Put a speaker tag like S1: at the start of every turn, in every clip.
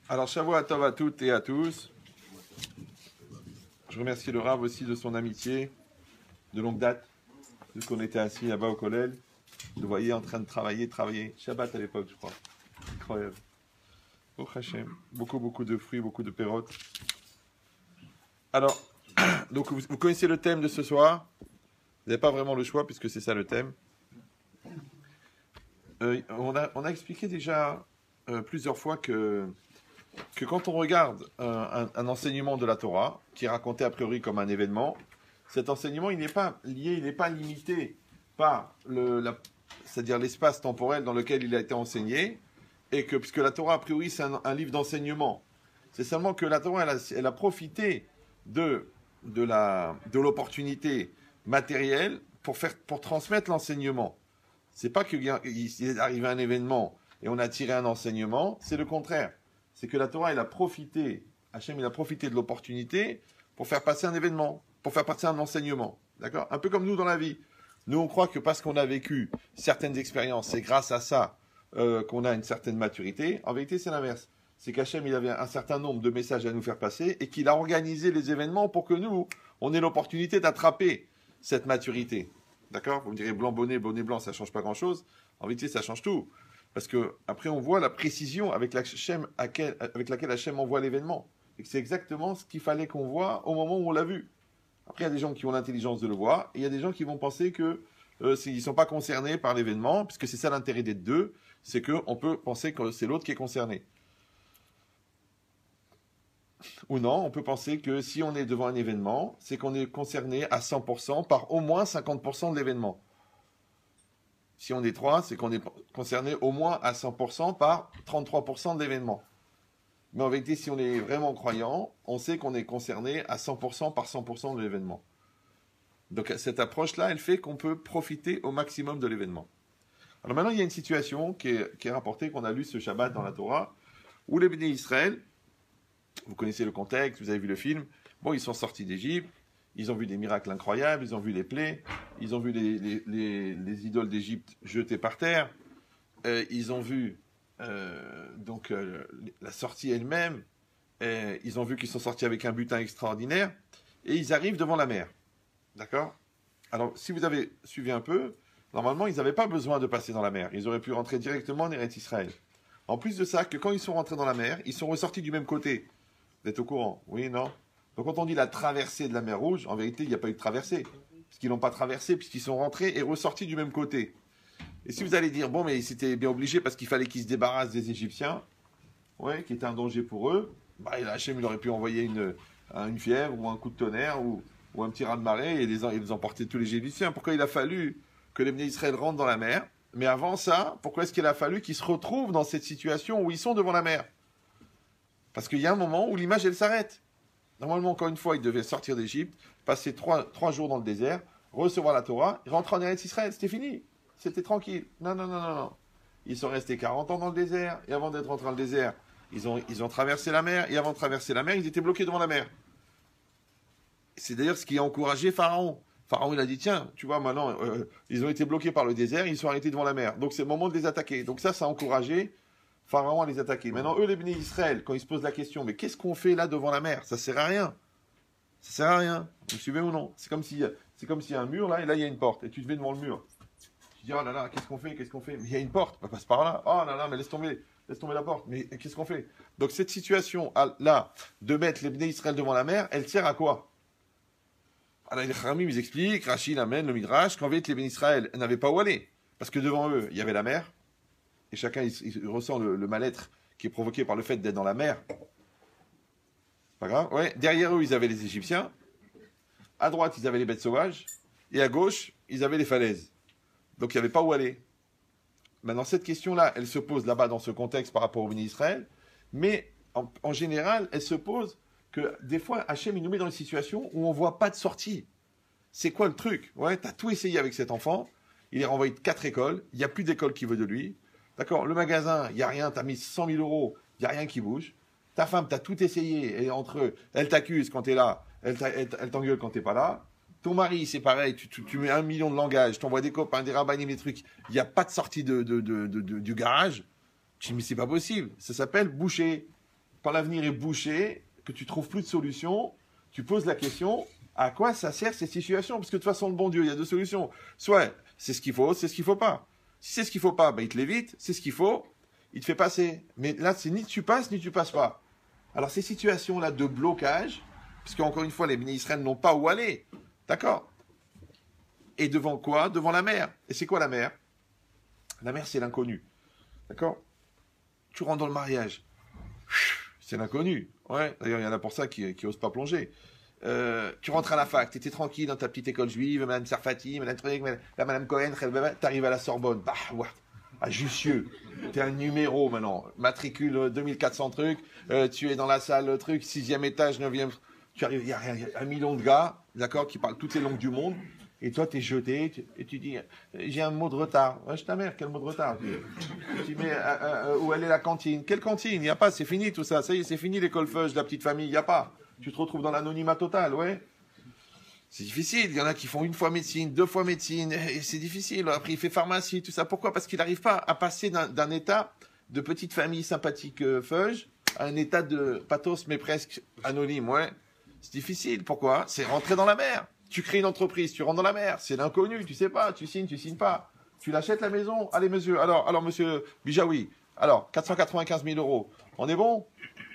S1: Alors, Shavua Tov à toutes et à tous. Je remercie le Rav aussi de son amitié de longue date, puisqu'on était assis là-bas au collège. Vous le voyez en train de travailler. Shabbat à l'époque, je crois. Incroyable. Oh Hachem. Beaucoup de fruits, beaucoup de pérotes. Alors, donc vous connaissez le thème de ce soir. Vous n'avez pas vraiment le choix, puisque c'est ça le thème. On a expliqué déjà plusieurs fois que quand on regarde un enseignement de la Torah, qui est raconté a priori comme un événement, cet enseignement, il n'est pas lié, il n'est pas limité par c'est-à-dire l'espace temporel dans lequel il a été enseigné, et que, puisque la Torah, a priori, c'est un livre d'enseignement, c'est seulement que la Torah, elle a profité de l'opportunité matérielle pour transmettre l'enseignement. C'est pas qu'il est arrivé un événement et on a tiré un enseignement, c'est le contraire. C'est que la Torah, Hachem, il a profité de l'opportunité pour faire passer un événement, pour faire passer un enseignement. D'accord ? Un peu comme nous dans la vie. Nous, on croit que parce qu'on a vécu certaines expériences, c'est grâce à ça qu'on a une certaine maturité. En vérité, c'est l'inverse. C'est qu'Hachem, il avait un certain nombre de messages à nous faire passer et qu'il a organisé les événements pour que nous, on ait l'opportunité d'attraper cette maturité. D'accord ? Vous me direz blanc bonnet blanc, ça ne change pas grand-chose. En vérité, ça change tout. Parce que après, on voit la précision avec laquelle Hachem envoie l'événement. Et que c'est exactement ce qu'il fallait qu'on voit au moment où on l'a vu. Après, il y a des gens qui ont l'intelligence de le voir, et il y a des gens qui vont penser que ils ne sont pas concernés par l'événement, puisque c'est ça l'intérêt des deux, c'est qu'on peut penser que c'est l'autre qui est concerné. Ou non, on peut penser que si on est devant un événement, c'est qu'on est concerné à 100% par au moins 50% de l'événement. Si on est 3, c'est qu'on est concerné au moins à 100% par 33% de l'événement. Mais en vérité, si on est vraiment croyant, on sait qu'on est concerné à 100% par 100% de l'événement. Donc cette approche-là, elle fait qu'on peut profiter au maximum de l'événement. Alors maintenant, il y a une situation qui est rapportée, qu'on a lu ce Shabbat dans la Torah, où les bénis Israël, vous connaissez le contexte, vous avez vu le film, bon, ils sont sortis d'Égypte, ils ont vu des miracles incroyables, ils ont vu les plaies, ils ont vu les idoles d'Égypte jetées par terre, ils ont vu la sortie elle-même, ils ont vu qu'ils sont sortis avec un butin extraordinaire, et ils arrivent devant la mer. D'accord ? Alors, si vous avez suivi un peu, normalement, ils n'avaient pas besoin de passer dans la mer. Ils auraient pu rentrer directement en Eretz Israël. En plus de ça, que quand ils sont rentrés dans la mer, ils sont ressortis du même côté. Vous êtes au courant ? Oui, non ? Donc quand on dit la traversée de la mer Rouge, en vérité, il n'y a pas eu de traversée. Parce qu'ils n'ont pas traversé, puisqu'ils sont rentrés et ressortis du même côté. Et si vous allez dire, bon, mais ils étaient bien obligés parce qu'il fallait qu'ils se débarrassent des Égyptiens, ouais, qui était un danger pour eux, bah, Hachem, il aurait pu envoyer une fièvre ou un coup de tonnerre ou un petit raz-de-marée et les emporter tous les Égyptiens. Pourquoi il a fallu que les bénis Israël rentrent dans la mer ? Mais avant ça, pourquoi est-ce qu'il a fallu qu'ils se retrouvent dans cette situation où ils sont devant la mer ? Parce qu'il y a un moment où l'image, elle s'arrête. Normalement, encore une fois, ils devaient sortir d'Égypte, passer 3 jours dans le désert, recevoir la Torah, rentrer en Eretz Israël. C'était fini. C'était tranquille. Non. Ils sont restés 40 ans dans le désert, et avant d'être rentrés dans le désert, ils ont traversé la mer, et avant de traverser la mer, ils étaient bloqués devant la mer. C'est d'ailleurs ce qui a encouragé Pharaon. Pharaon, il a dit, tiens, tu vois, maintenant, ils ont été bloqués par le désert, ils sont arrêtés devant la mer. Donc c'est le moment de les attaquer. Donc ça a encouragé Pharaon à les attaquer. Maintenant, eux, les bénis Israël, quand ils se posent la question, mais qu'est-ce qu'on fait là devant la mer ? Ça sert à rien. Ça sert à rien. Vous me suivez ou non ? C'est comme s'il y a un mur là, et là, il y a une porte, et tu te mets devant le mur. Tu dis, oh là là, qu'est-ce qu'on fait ? Mais il y a une porte, on passe par là. Oh là là, mais laisse tomber la porte. Mais qu'est-ce qu'on fait ? Donc cette situation là, de mettre les bénis Israël devant la mer, elle sert à quoi ? Alors les Khamim, ils expliquent, Rachid amène le Midrash, qu'en fait les bénis Israël n'avaient pas où aller. Parce que devant eux, il y avait la mer, et chacun il ressent le mal-être qui est provoqué par le fait d'être dans la mer. Pas grave, ouais. Derrière eux, ils avaient les Égyptiens. À droite, ils avaient les bêtes sauvages. Et à gauche, ils avaient les falaises. Donc il n'y avait pas où aller. Maintenant, cette question-là, elle se pose là-bas dans ce contexte par rapport au bénis Israël. Mais en général, elle se pose que des fois, Hachem, il nous met dans une situation où on ne voit pas de sortie. C'est quoi le truc ? Ouais, tu as tout essayé avec cet enfant. Il est renvoyé de 4 écoles. Il n'y a plus d'école qui veut de lui. D'accord ? Le magasin, il n'y a rien. Tu as mis 100 000 €. Il n'y a rien qui bouge. Ta femme, tu as tout essayé. Et entre eux, elle t'accuse quand tu es là. Elle t'engueule quand tu n'es pas là. Ton mari, c'est pareil. Tu mets 1 million de langages. Tu envoies des copains, des rabbinim, des trucs. Il n'y a pas de sortie du garage. Tu dis, mais c'est pas possible. Ça s'appelle boucher. quand l'avenir est bouché, que tu trouves plus de solution, tu poses la question, à quoi ça sert cette situation? Parce que de toute façon, le bon Dieu, il y a deux solutions. Soit c'est ce qu'il faut, c'est ce qu'il faut pas. Si c'est ce qu'il faut pas, ben, il te l'évite. C'est ce qu'il faut, il te fait passer. Mais là, c'est ni tu passes, ni tu passes pas. Alors, ces situations-là de blocage, parce qu'encore une fois, les bénis Israël n'ont pas où aller. D'accord? Et devant quoi? Devant la mer. Et c'est quoi la mer? La mer, c'est l'inconnu. D'accord? Tu rentres dans le mariage. C'est l'inconnu. Ouais. D'ailleurs, il y en a pour ça qui n'osent pas plonger. Tu rentres à la fac, tu étais tranquille dans ta petite école juive, Madame Sarfati, Madame Truc, Madame Cohen, tu arrives à la Sorbonne, bah, ouais, à Jussieu, tu es un numéro maintenant, matricule 2400 trucs, tu es dans la salle truc, 6e étage, 9e, tu arrives, il y a 1 million de gars, d'accord, qui parlent toutes les langues du monde, et toi tu es jeté, et tu dis, j'ai un mot de retard. Ouais, je ta mère, quel mot de retard? Tu dis, mais où elle est la cantine? Quelle cantine? Il n'y a pas, c'est fini tout ça, ça y est, c'est fini l'école feuge, la petite famille, il n'y a pas. Tu te retrouves dans l'anonymat total, ouais. C'est difficile. Il y en a qui font 1 fois médecine, 2 fois médecine, et c'est difficile. Après, il fait pharmacie, tout ça. Pourquoi? Parce qu'il n'arrive pas à passer d'un état de petite famille sympathique feuge à un état de pathos, mais presque anonyme, ouais. C'est difficile. Pourquoi? C'est rentrer dans la mer. Tu crées une entreprise, tu rentres dans la mer. C'est l'inconnu, tu sais pas. Tu signes pas. Tu l'achètes la maison. Allez, monsieur. Alors, monsieur Bijaoui. Alors, 495 000 euros. On est bon?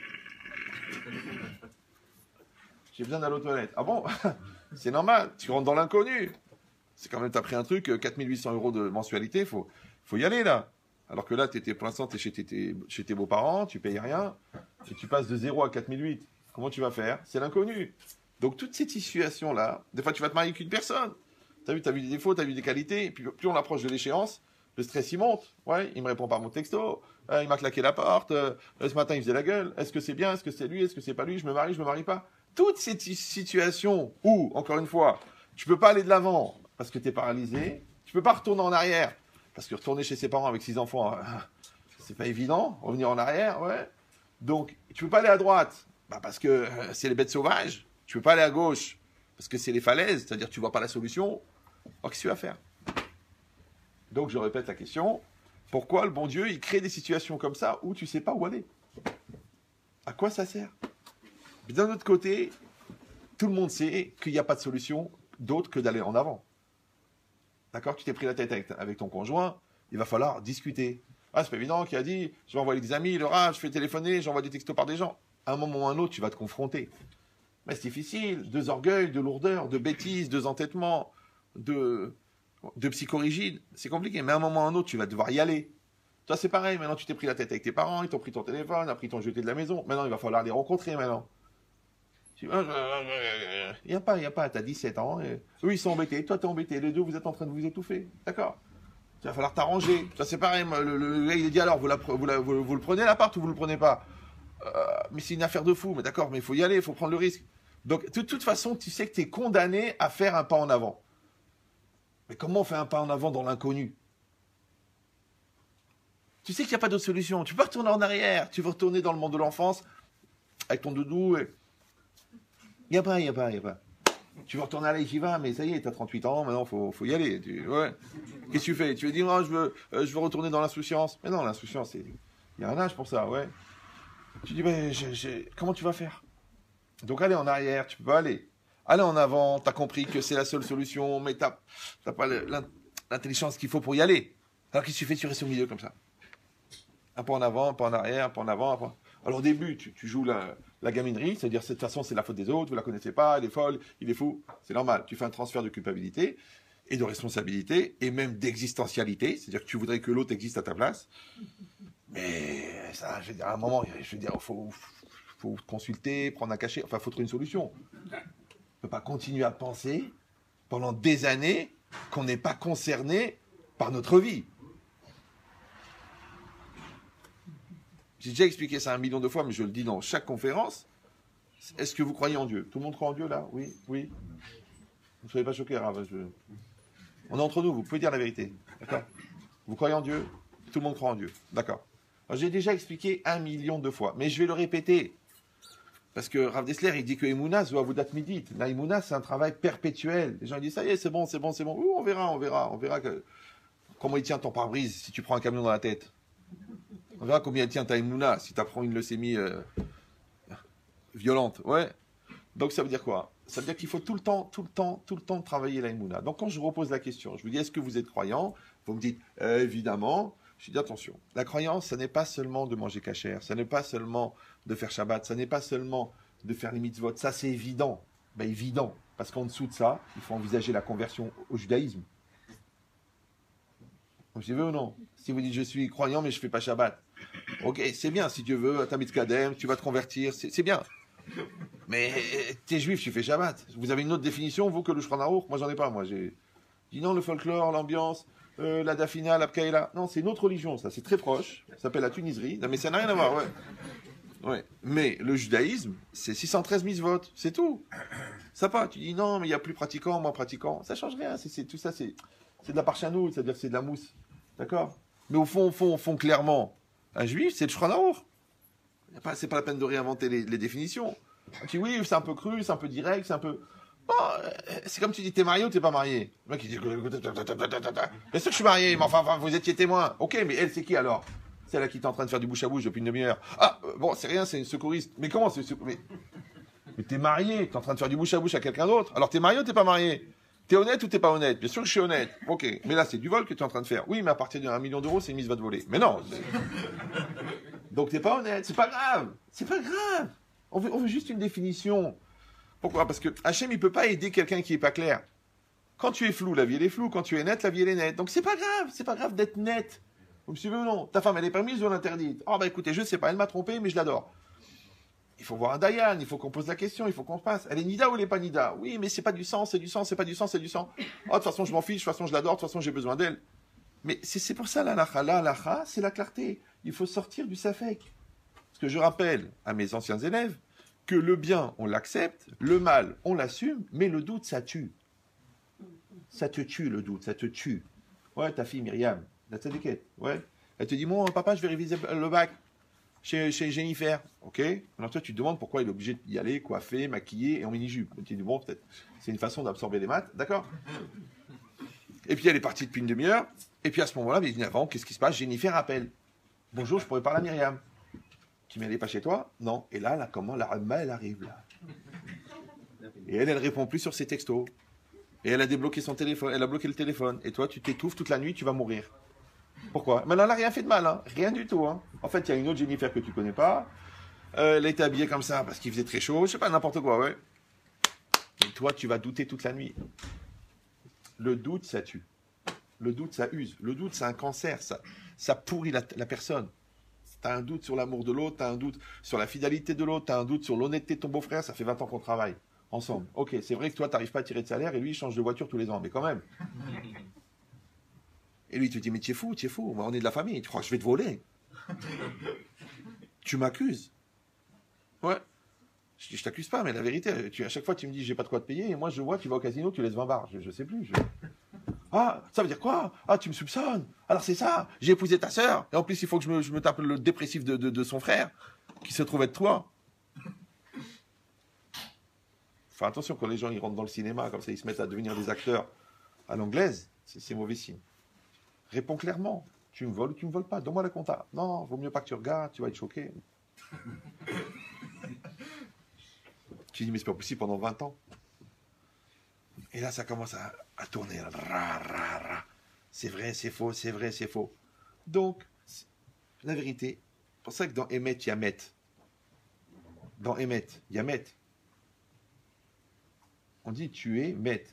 S1: J'ai besoin d'aller aux toilettes. Ah bon? C'est normal, tu rentres dans l'inconnu. C'est quand même, t'as pris un truc, 4 800 euros de mensualité, faut y aller là. Alors que là, pour l'instant, t'es chez tes beaux-parents, tu payes rien, et tu passes de 0 à 4 800. Comment tu vas faire? C'est l'inconnu. Donc, toute cette situation-là, des fois, tu vas te marier avec une personne. T'as vu des défauts, t'as vu des qualités, et puis plus on approche de l'échéance, le stress, il monte. Ouais, il me répond par mon texto, il m'a claqué la porte, ce matin, il faisait la gueule. Est-ce que c'est bien? Est-ce que c'est lui? Est-ce que c'est pas lui? Je me marie pas? Toutes ces situations où, encore une fois, tu peux pas aller de l'avant parce que tu es paralysé, tu peux pas retourner en arrière parce que retourner chez ses parents avec 6 enfants, c'est pas évident, revenir en arrière, ouais. Donc, tu peux pas aller à droite parce que c'est les bêtes sauvages, tu peux pas aller à gauche parce que c'est les falaises, c'est-à-dire que tu vois pas la solution. Alors, qu'est-ce que tu vas faire? Donc, je répète la question, pourquoi le bon Dieu, il crée des situations comme ça où tu sais pas où aller? À quoi ça sert? Mais d'un autre côté, tout le monde sait qu'il n'y a pas de solution d'autre que d'aller en avant. D'accord? Tu t'es pris la tête avec ton conjoint, il va falloir discuter. Ah, c'est pas évident qui a dit, je vais envoyer des amis, je fais téléphoner, j'envoie des textos par des gens. À un moment ou à un autre, tu vas te confronter. Mais c'est difficile, 2 orgueils, de lourdeur, de bêtises, 2 entêtements, de psychorigide. C'est compliqué, mais à un moment ou à un autre, tu vas devoir y aller. Toi, c'est pareil, maintenant tu t'es pris la tête avec tes parents, ils t'ont pris ton téléphone, après ils t'ont jeté de la maison. Maintenant, il va falloir les rencontrer maintenant. Il n'y a pas, t'as 17 ans, et eux ils sont embêtés, toi t'es embêté, les deux vous êtes en train de vous étouffer, d'accord? Il va falloir t'arranger, ça c'est pareil, le gars il dit alors vous le prenez l'appart ou vous le prenez pas? Mais c'est une affaire de fou, mais d'accord, mais il faut y aller, il faut prendre le risque. Donc de toute façon tu sais que tu es condamné à faire un pas en avant. Mais comment on fait un pas en avant dans l'inconnu? Tu sais qu'il n'y a pas d'autre solution, tu peux retourner en arrière, tu veux retourner dans le monde de l'enfance, avec ton doudou, il n'y a pas. Tu veux retourner à l'Yeshiva, mais ça y est, tu as 38 ans, maintenant, faut y aller. Ouais. Qu'est-ce que tu fais? Tu veux dire, oh, je veux retourner dans l'insouciance. Mais non, l'insouciance, il y a un âge pour ça, ouais. Tu dis, ben, comment tu vas faire? Donc, allez en arrière, tu peux pas aller. Allez en avant, tu as compris que c'est la seule solution, mais tu n'as pas l'intelligence qu'il faut pour y aller. Alors, qu'est-ce que tu fais? Tu restes au milieu comme ça. Un pas en avant, un pas en arrière, un pas en avant, un pas... Alors au début, tu joues la gaminerie, c'est-à-dire de toute façon c'est la faute des autres, vous la connaissez pas, elle est folle, il est fou, c'est normal. Tu fais un transfert de culpabilité et de responsabilité et même d'existentialité, c'est-à-dire que tu voudrais que l'autre existe à ta place. Mais ça, je veux dire, à un moment, faut consulter, prendre un cachet, enfin, faut trouver une solution. On ne peut pas continuer à penser pendant des années qu'on n'est pas concerné par notre vie. J'ai déjà expliqué ça 1 million de fois, mais je le dis dans chaque conférence. Est-ce que vous croyez en Dieu? Tout le monde croit en Dieu, là? Oui, oui. Ne soyez pas choqués, Rav. On est entre nous, vous pouvez dire la vérité. D'accord? Vous croyez en Dieu? Tout le monde croit en Dieu. D'accord. J'ai déjà expliqué 1 million de fois, mais je vais le répéter. Parce que Rav Dessler, il dit que Emouna, Zo Avodat Midit. La Emouna, c'est un travail perpétuel. Les gens disent, ça y est, c'est bon. Ouh, on verra comment il tient ton pare-brise si tu prends un camion dans la tête. On verra combien tient ta Emouna si tu apprends une leucémie violente, ouais. Donc ça veut dire quoi? Ça veut dire qu'il faut tout le temps travailler la Emouna. Donc quand je vous repose la question, je vous dis est-ce que vous êtes croyant? Vous me dites évidemment. Je dis attention, la croyance, ça n'est pas seulement de manger cachère, ça n'est pas seulement de faire Shabbat, ça n'est pas seulement de faire les mitzvot, ça c'est évident. Ben évident, parce qu'en dessous de ça, il faut envisager la conversion au judaïsme. Vous suivez ou non? Si vous dites je suis croyant mais je ne fais pas Shabbat, ok, c'est bien, si Dieu veut, t'as Kadem, tu vas te convertir, c'est bien. Mais t'es juif, tu fais Shabbat. Vous avez une autre définition, vous, que le Shulchan Aruch? Moi, j'en ai pas. Moi, j'ai dit non, le folklore, l'ambiance, la dafina, la pkaïla. Non, c'est une autre religion, ça. C'est très proche. Ça s'appelle la Tuniserie. Non, mais ça n'a rien à voir, ouais. Ouais. Mais le judaïsme, c'est 613 mitzvot. C'est tout. Ça pas. Tu dis non, mais il y a plus pratiquant, moins pratiquant. Ça change rien. Tout ça, c'est de la parchanout, c'est-à-dire que c'est de la mousse. D'accord? Mais au fond, clairement, un juif, c'est le Shulchan Aruch. C'est pas la peine de réinventer les définitions. Tu dis oui, c'est un peu cru, c'est un peu direct, c'est un peu. Bon, c'est comme tu dis, t'es marié ou t'es pas marié? Le mec il dit, bien sûr que je suis marié, mais enfin vous étiez témoin. Ok, mais elle c'est qui alors? C'est elle qui est en train de faire du bouche à bouche depuis une demi-heure. Ah, bon, c'est rien, c'est une secouriste. Mais comment c'est mais t'es marié, t'es en train de faire du bouche à bouche à quelqu'un d'autre. Alors t'es marié ou t'es pas marié? T'es honnête ou t'es pas honnête? Bien sûr que je suis honnête. Ok, mais là c'est du vol que tu es en train de faire. Oui, mais à partir d'1 million d'euros, c'est une mise va te voler. Mais non. Donc t'es pas honnête, c'est pas grave. C'est pas grave. On veut juste une définition. Pourquoi? Parce que Hachem, il peut pas aider quelqu'un qui est pas clair. Quand tu es flou, la vie elle est floue. Quand tu es net, la vie elle est nette. Donc c'est pas grave d'être net. Vous me suivez ou non? Ta femme elle est permise ou elle est interdite? Oh bah écoutez, je sais pas, elle m'a trompé, mais je l'adore. Il faut voir un Dayan, il faut qu'on pose la question, il faut qu'on se passe. Elle est Nida ou elle est pas Nida? Oui, mais c'est pas du sang, c'est du sang, c'est pas du sang, c'est du sang. Oh, de toute façon, je m'en fiche, de toute façon, je l'adore, de toute façon, j'ai besoin d'elle. Mais c'est pour ça l'alacha. L'alacha, c'est la clarté. Il faut sortir du safek. Parce que je rappelle à mes anciens élèves que le bien, on l'accepte, le mal, on l'assume, mais le doute, ça tue. Ça te tue, le doute, ça te tue. Ouais, ta fille Myriam, la tzadékette, ouais. Elle te dit, bon, papa, je vais réviser le bac chez Jennifer. Ok. Alors toi, tu te demandes pourquoi il est obligé d'y aller, coiffé, maquillé et en mini-jupe. Tu te dis, bon, peut-être, c'est une façon d'absorber les maths, d'accord. Et puis elle est partie depuis une demi-heure. Et puis à ce moment-là, il dit avant, qu'est-ce qui se passe? Jennifer appelle. Bonjour, je pourrais parler à Myriam. Tu m'allais pas chez toi? Non. Et là, comment la Ramma, elle arrive là. Et elle répond plus sur ses textos. Et elle a débloqué son téléphone, elle a bloqué le téléphone. Et toi, tu t'étouffes toute la nuit, tu vas mourir. Pourquoi? Maintenant, elle n'a rien fait de mal, hein. Rien du tout. Hein. En fait, il y a une autre Jennifer que tu connais pas. Elle était habillée comme ça parce qu'il faisait très chaud. Je sais pas, n'importe quoi, ouais. Et toi, tu vas douter toute la nuit. Le doute, ça tue. Le doute, ça use. Le doute, c'est un cancer. Ça pourrit la personne. Tu as un doute sur l'amour de l'autre, tu as un doute sur la fidélité de l'autre, tu as un doute sur l'honnêteté de ton beau-frère. Ça fait 20 ans qu'on travaille ensemble. Ok, c'est vrai que toi, tu n'arrives pas à tirer de salaire et lui, il change de voiture tous les ans. Mais quand même. Et lui, il te dit, mais tu es fou. On est de la famille. Tu crois que je vais te voler? Tu m'accuses. Ouais. Je t'accuse pas, mais la vérité, à chaque fois, tu me dis, j'ai pas de quoi te payer. Et moi, je vois, tu vas au casino, tu laisses 20 bars. Je sais plus. Ah, ça veut dire quoi? Ah, tu me soupçonnes. Alors c'est ça, j'ai épousé ta sœur. Et en plus, il faut que je me tape le dépressif de son frère, qui se trouve être toi. Enfin, attention, quand les gens ils rentrent dans le cinéma, comme ça, ils se mettent à devenir des acteurs à l'anglaise, c'est mauvais signe. Réponds clairement. Tu me voles ou tu me voles pas? Donne-moi la compta. Non, vaut mieux pas que tu regardes, tu vas être choqué. Tu dis, mais c'est pas possible pendant 20 ans. Et là, ça commence à tourner. C'est vrai, c'est faux, c'est vrai, c'est faux. Donc, la vérité, c'est pour ça que dans Emet, il y a Met. Dans Emet, il y a Met. On dit tu es Met.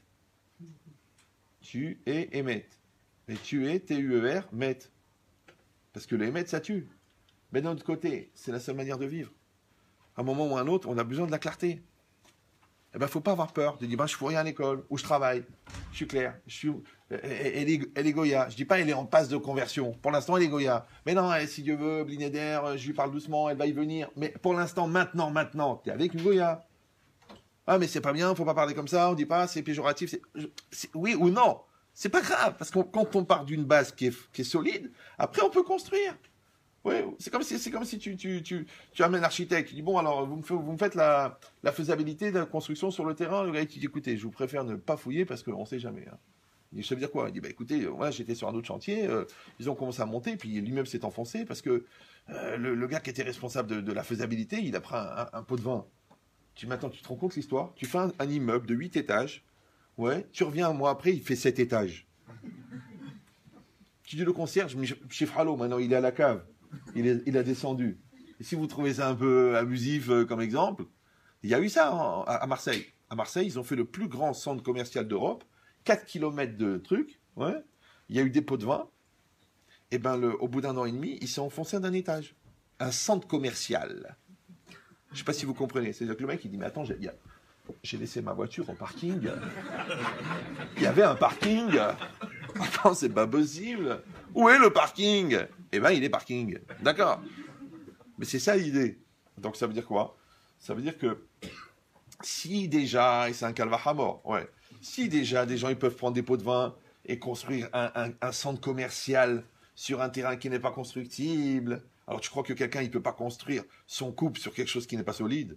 S1: Tu es Emet. Mais tu es T-U-E-R, Met. Parce que le Emet, ça tue. Mais d'un autre côté, c'est la seule manière de vivre. À un moment ou à un autre, on a besoin de la clarté. Eh ben, faut pas avoir peur de dire, je fous rien à l'école, où je travaille, je suis clair, elle est Goya. Je dis pas, elle est en passe de conversion. Pour l'instant, elle est Goya. Mais non, si Dieu veut, Blinéder, je lui parle doucement, elle va y venir. Mais pour l'instant, maintenant, t'es avec une Goya. Ah, mais c'est pas bien, faut pas parler comme ça, on dit pas, c'est péjoratif. Oui ou non, c'est pas grave, parce que quand on part d'une base qui est solide, après on peut construire. Oui, c'est comme si tu amènes l'architecte, tu dis, bon, alors, vous me faites la faisabilité de la construction sur le terrain. Le gars, il dit, écoutez, je vous préfère ne pas fouiller parce qu'on ne sait jamais. Hein. Il dit, ça veut dire quoi? Il dit, bah, écoutez, moi, j'étais sur un autre chantier, ils ont commencé à monter, puis l'immeuble s'est enfoncé parce que le gars qui était responsable de la faisabilité, il a pris un pot de vin. Maintenant, tu te rends compte l'histoire? Tu fais un immeuble de 8 étages. Ouais, tu reviens un mois après, il fait 7 étages. Tu dis le concierge, chez Fralo, maintenant, il est à la cave. Il a descendu. Et si vous trouvez ça un peu abusif comme exemple, il y a eu ça à Marseille. À Marseille, ils ont fait le plus grand centre commercial d'Europe. 4 kilomètres de trucs. Ouais. Il y a eu des pots de vin. Et ben, au bout d'un an et demi, il s'est enfoncé d'un étage. Un centre commercial. Je ne sais pas si vous comprenez. C'est-à-dire que le mec, il dit, mais attends, j'ai laissé ma voiture au parking. Il y avait un parking. Attends, c'est pas possible. Où est le parking? Eh ben, il est parking. D'accord. Mais c'est ça l'idée. Donc, ça veut dire quoi? Ça veut dire que si déjà, et c'est un calvaire à mort, ouais, si déjà des gens ils peuvent prendre des pots de vin et construire un centre commercial sur un terrain qui n'est pas constructible, alors tu crois que quelqu'un il peut pas construire son couple sur quelque chose qui n'est pas solide?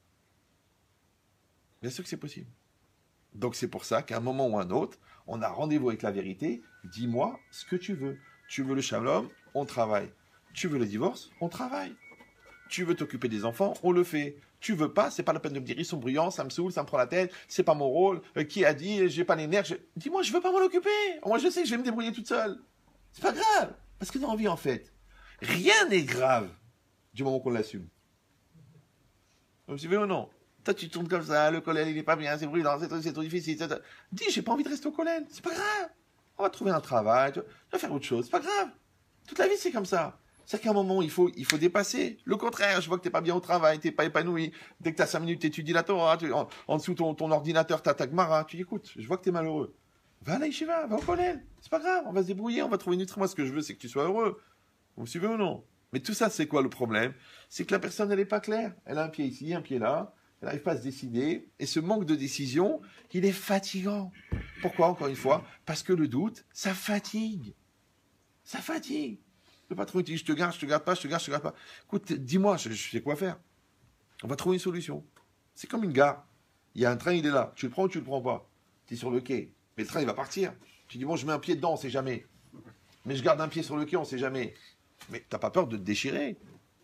S1: Bien sûr que c'est possible. Donc c'est pour ça qu'à un moment ou un autre, on a rendez-vous avec la vérité. Dis-moi ce que tu veux. Tu veux le shalom, on travaille. Tu veux le divorce, on travaille. Tu veux t'occuper des enfants, on le fait. Tu veux pas, c'est pas la peine de me dire ils sont bruyants, ça me saoule, ça me prend la tête, c'est pas mon rôle. Qui a dit j'ai pas les nerfs? Dis-moi, je veux pas m'en occuper. Moi je sais que je vais me débrouiller toute seule. C'est pas grave, parce que dans la vie en fait, rien n'est grave du moment qu'on l'assume. Vous suivez ou non? Toi tu tournes comme ça, le collège il est pas bien, c'est bruyant, c'est trop difficile. Dis j'ai pas envie de rester au collège, c'est pas grave. On va trouver un travail, tu vas faire autre chose, c'est pas grave. Toute la vie c'est comme ça. C'est qu'à un moment, il faut dépasser. Le contraire, je vois que tu n'es pas bien au travail, tu n'es pas épanoui. Dès que tu as 5 minutes, tu étudies la Torah, en dessous ton ordinateur, tu as ta Gemara, tu dis, écoute, je vois que tu es malheureux. Va à la yeshiva, va au collège. C'est pas grave, on va se débrouiller, on va trouver une autre. Moi, ce que je veux, c'est que tu sois heureux. Vous me suivez ou non? Mais tout ça, c'est quoi le problème? C'est que la personne, elle n'est pas claire. Elle a un pied ici, un pied là. Elle n'arrive pas à se décider. Et ce manque de décision, il est fatigant. Pourquoi, encore une fois? Parce que le doute, ça fatigue. Ça fatigue. Le patron il dit je te garde pas, je te garde pas. Écoute, dis-moi, je sais quoi faire. On va trouver une solution. C'est comme une gare. Il y a un train, il est là. Tu le prends ou tu le prends pas? Tu es sur le quai. Mais le train, il va partir. Tu dis bon, je mets un pied dedans, on sait jamais. Mais je garde un pied sur le quai, on sait jamais. Mais t'as pas peur de te déchirer?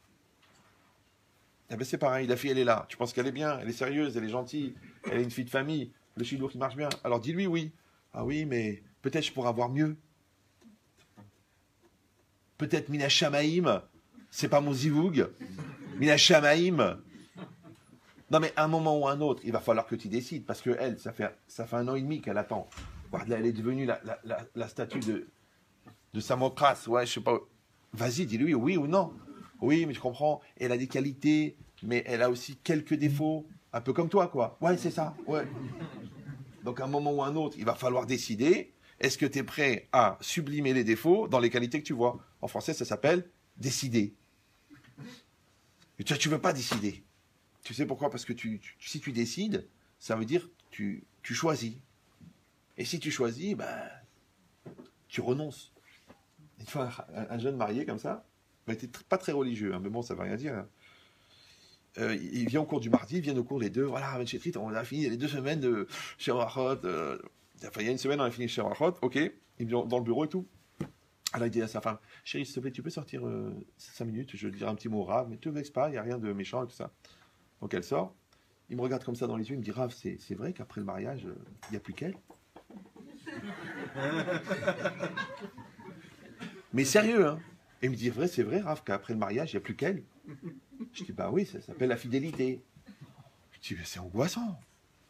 S1: Eh ben c'est pareil, la fille, elle est là. Tu penses qu'elle est bien, elle est sérieuse, elle est gentille, elle est une fille de famille. Le chidour qui marche bien. Alors dis-lui oui. Ah oui, mais peut-être je pourrais avoir mieux. Peut-être Mina Shamaïm, c'est pas mon zivoug. Mina Shamaïm. Non, mais à un moment ou un autre, il va falloir que tu décides. Parce que elle, ça fait 1 an et demi qu'elle attend. Elle est devenue la statue de Samothrace. Ouais, je sais pas. Vas-y, dis-lui oui ou non. Oui, mais je comprends. Elle a des qualités, mais elle a aussi quelques défauts. Un peu comme toi, quoi. Ouais, c'est ça. Ouais. Donc, à un moment ou un autre, il va falloir décider. Est-ce que tu es prêt à sublimer les défauts dans les qualités que tu vois? En français, ça s'appelle décider. Et toi, tu ne veux pas décider. Tu sais pourquoi? Parce que si tu décides, ça veut dire que tu choisis. Et si tu choisis, ben, tu renonces. Une fois, un jeune marié comme ça, il n'était pas très religieux, hein, mais bon, ça ne veut rien dire. Hein. Il vient au cours du mardi, ils viennent au cours les deux. Voilà, Ben Chetrit, on a fini les 2 semaines de Sherachot. Enfin, il y a 1 semaine, on a fini Sherachot. Ok, il vient dans le bureau et tout. Alors il dit à sa femme, chérie, s'il te plaît, tu peux sortir 5 minutes, je vais te dire un petit mot Rav, mais ne te vexe pas, il n'y a rien de méchant et tout ça. Donc elle sort, il me regarde comme ça dans les yeux, il me dit, Rav, c'est vrai qu'après le mariage, il n'y a plus qu'elle? Mais sérieux, hein? Et il me dit, c'est vrai, Rav, qu'après le mariage, il n'y a plus qu'elle? Je dis, bah oui, ça s'appelle la fidélité. Je dis, mais c'est angoissant.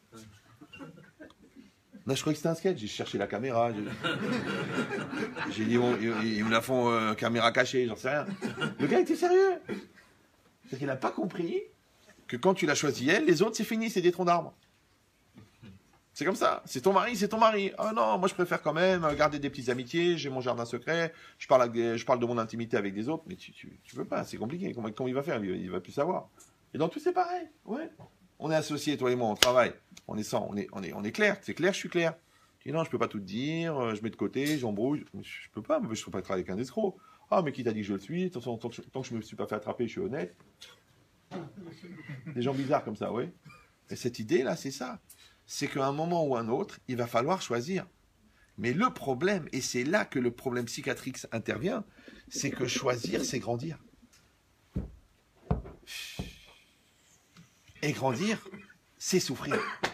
S1: Non, je croyais que c'était un sketch. J'ai cherché la caméra. J'ai dit, bon, ils me la font caméra cachée, j'en sais rien. Le gars était sérieux. C'est qu'il n'a pas compris que quand tu l'as choisi elle, les autres, c'est fini, c'est des troncs d'arbres. C'est comme ça. C'est ton mari, c'est ton mari. Ah non, moi je préfère quand même garder des petites amitiés, j'ai mon jardin secret, je parle de mon intimité avec des autres, mais tu veux pas, c'est compliqué. Comment il va faire? Il va plus savoir. Et dans tout, c'est pareil. Ouais. On est associés, toi et moi, on travaille. On est clair. C'est clair, je suis clair. Je dis non, je peux pas tout te dire, je mets de côté, j'embrouille. Je peux pas travailler avec un escroc. Ah, mais qui t'a dit que je le suis? Tant que je me suis pas fait attraper, je suis honnête. Des gens bizarres comme ça, oui. Et cette idée-là, c'est ça. C'est qu'à un moment ou un autre, il va falloir choisir. Mais le problème, et c'est là que le problème psychiatrique intervient, c'est que choisir, c'est grandir. Et grandir, c'est souffrir.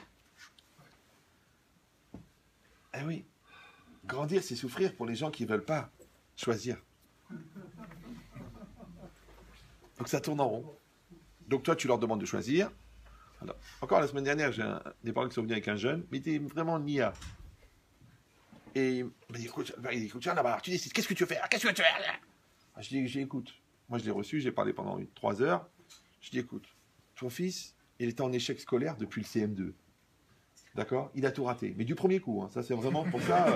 S1: Eh oui, grandir, c'est souffrir pour les gens qui ne veulent pas choisir. Donc ça tourne en rond. Donc toi, tu leur demandes de choisir. Alors, encore la semaine dernière, j'ai des parents qui sont venus avec un jeune, mais il était vraiment nia. Et il m'a dit, écoute, tiens là-bas, tu décides, qu'est-ce que tu veux faire? Qu'est-ce que tu veux faire? Je dis, écoute. Moi, je l'ai reçu, j'ai parlé pendant 3 heures. Je dis, écoute, ton fils, il était en échec scolaire depuis le CM2. D'accord? Il a tout raté. Mais du premier coup, hein. Ça, c'est vraiment pour ça.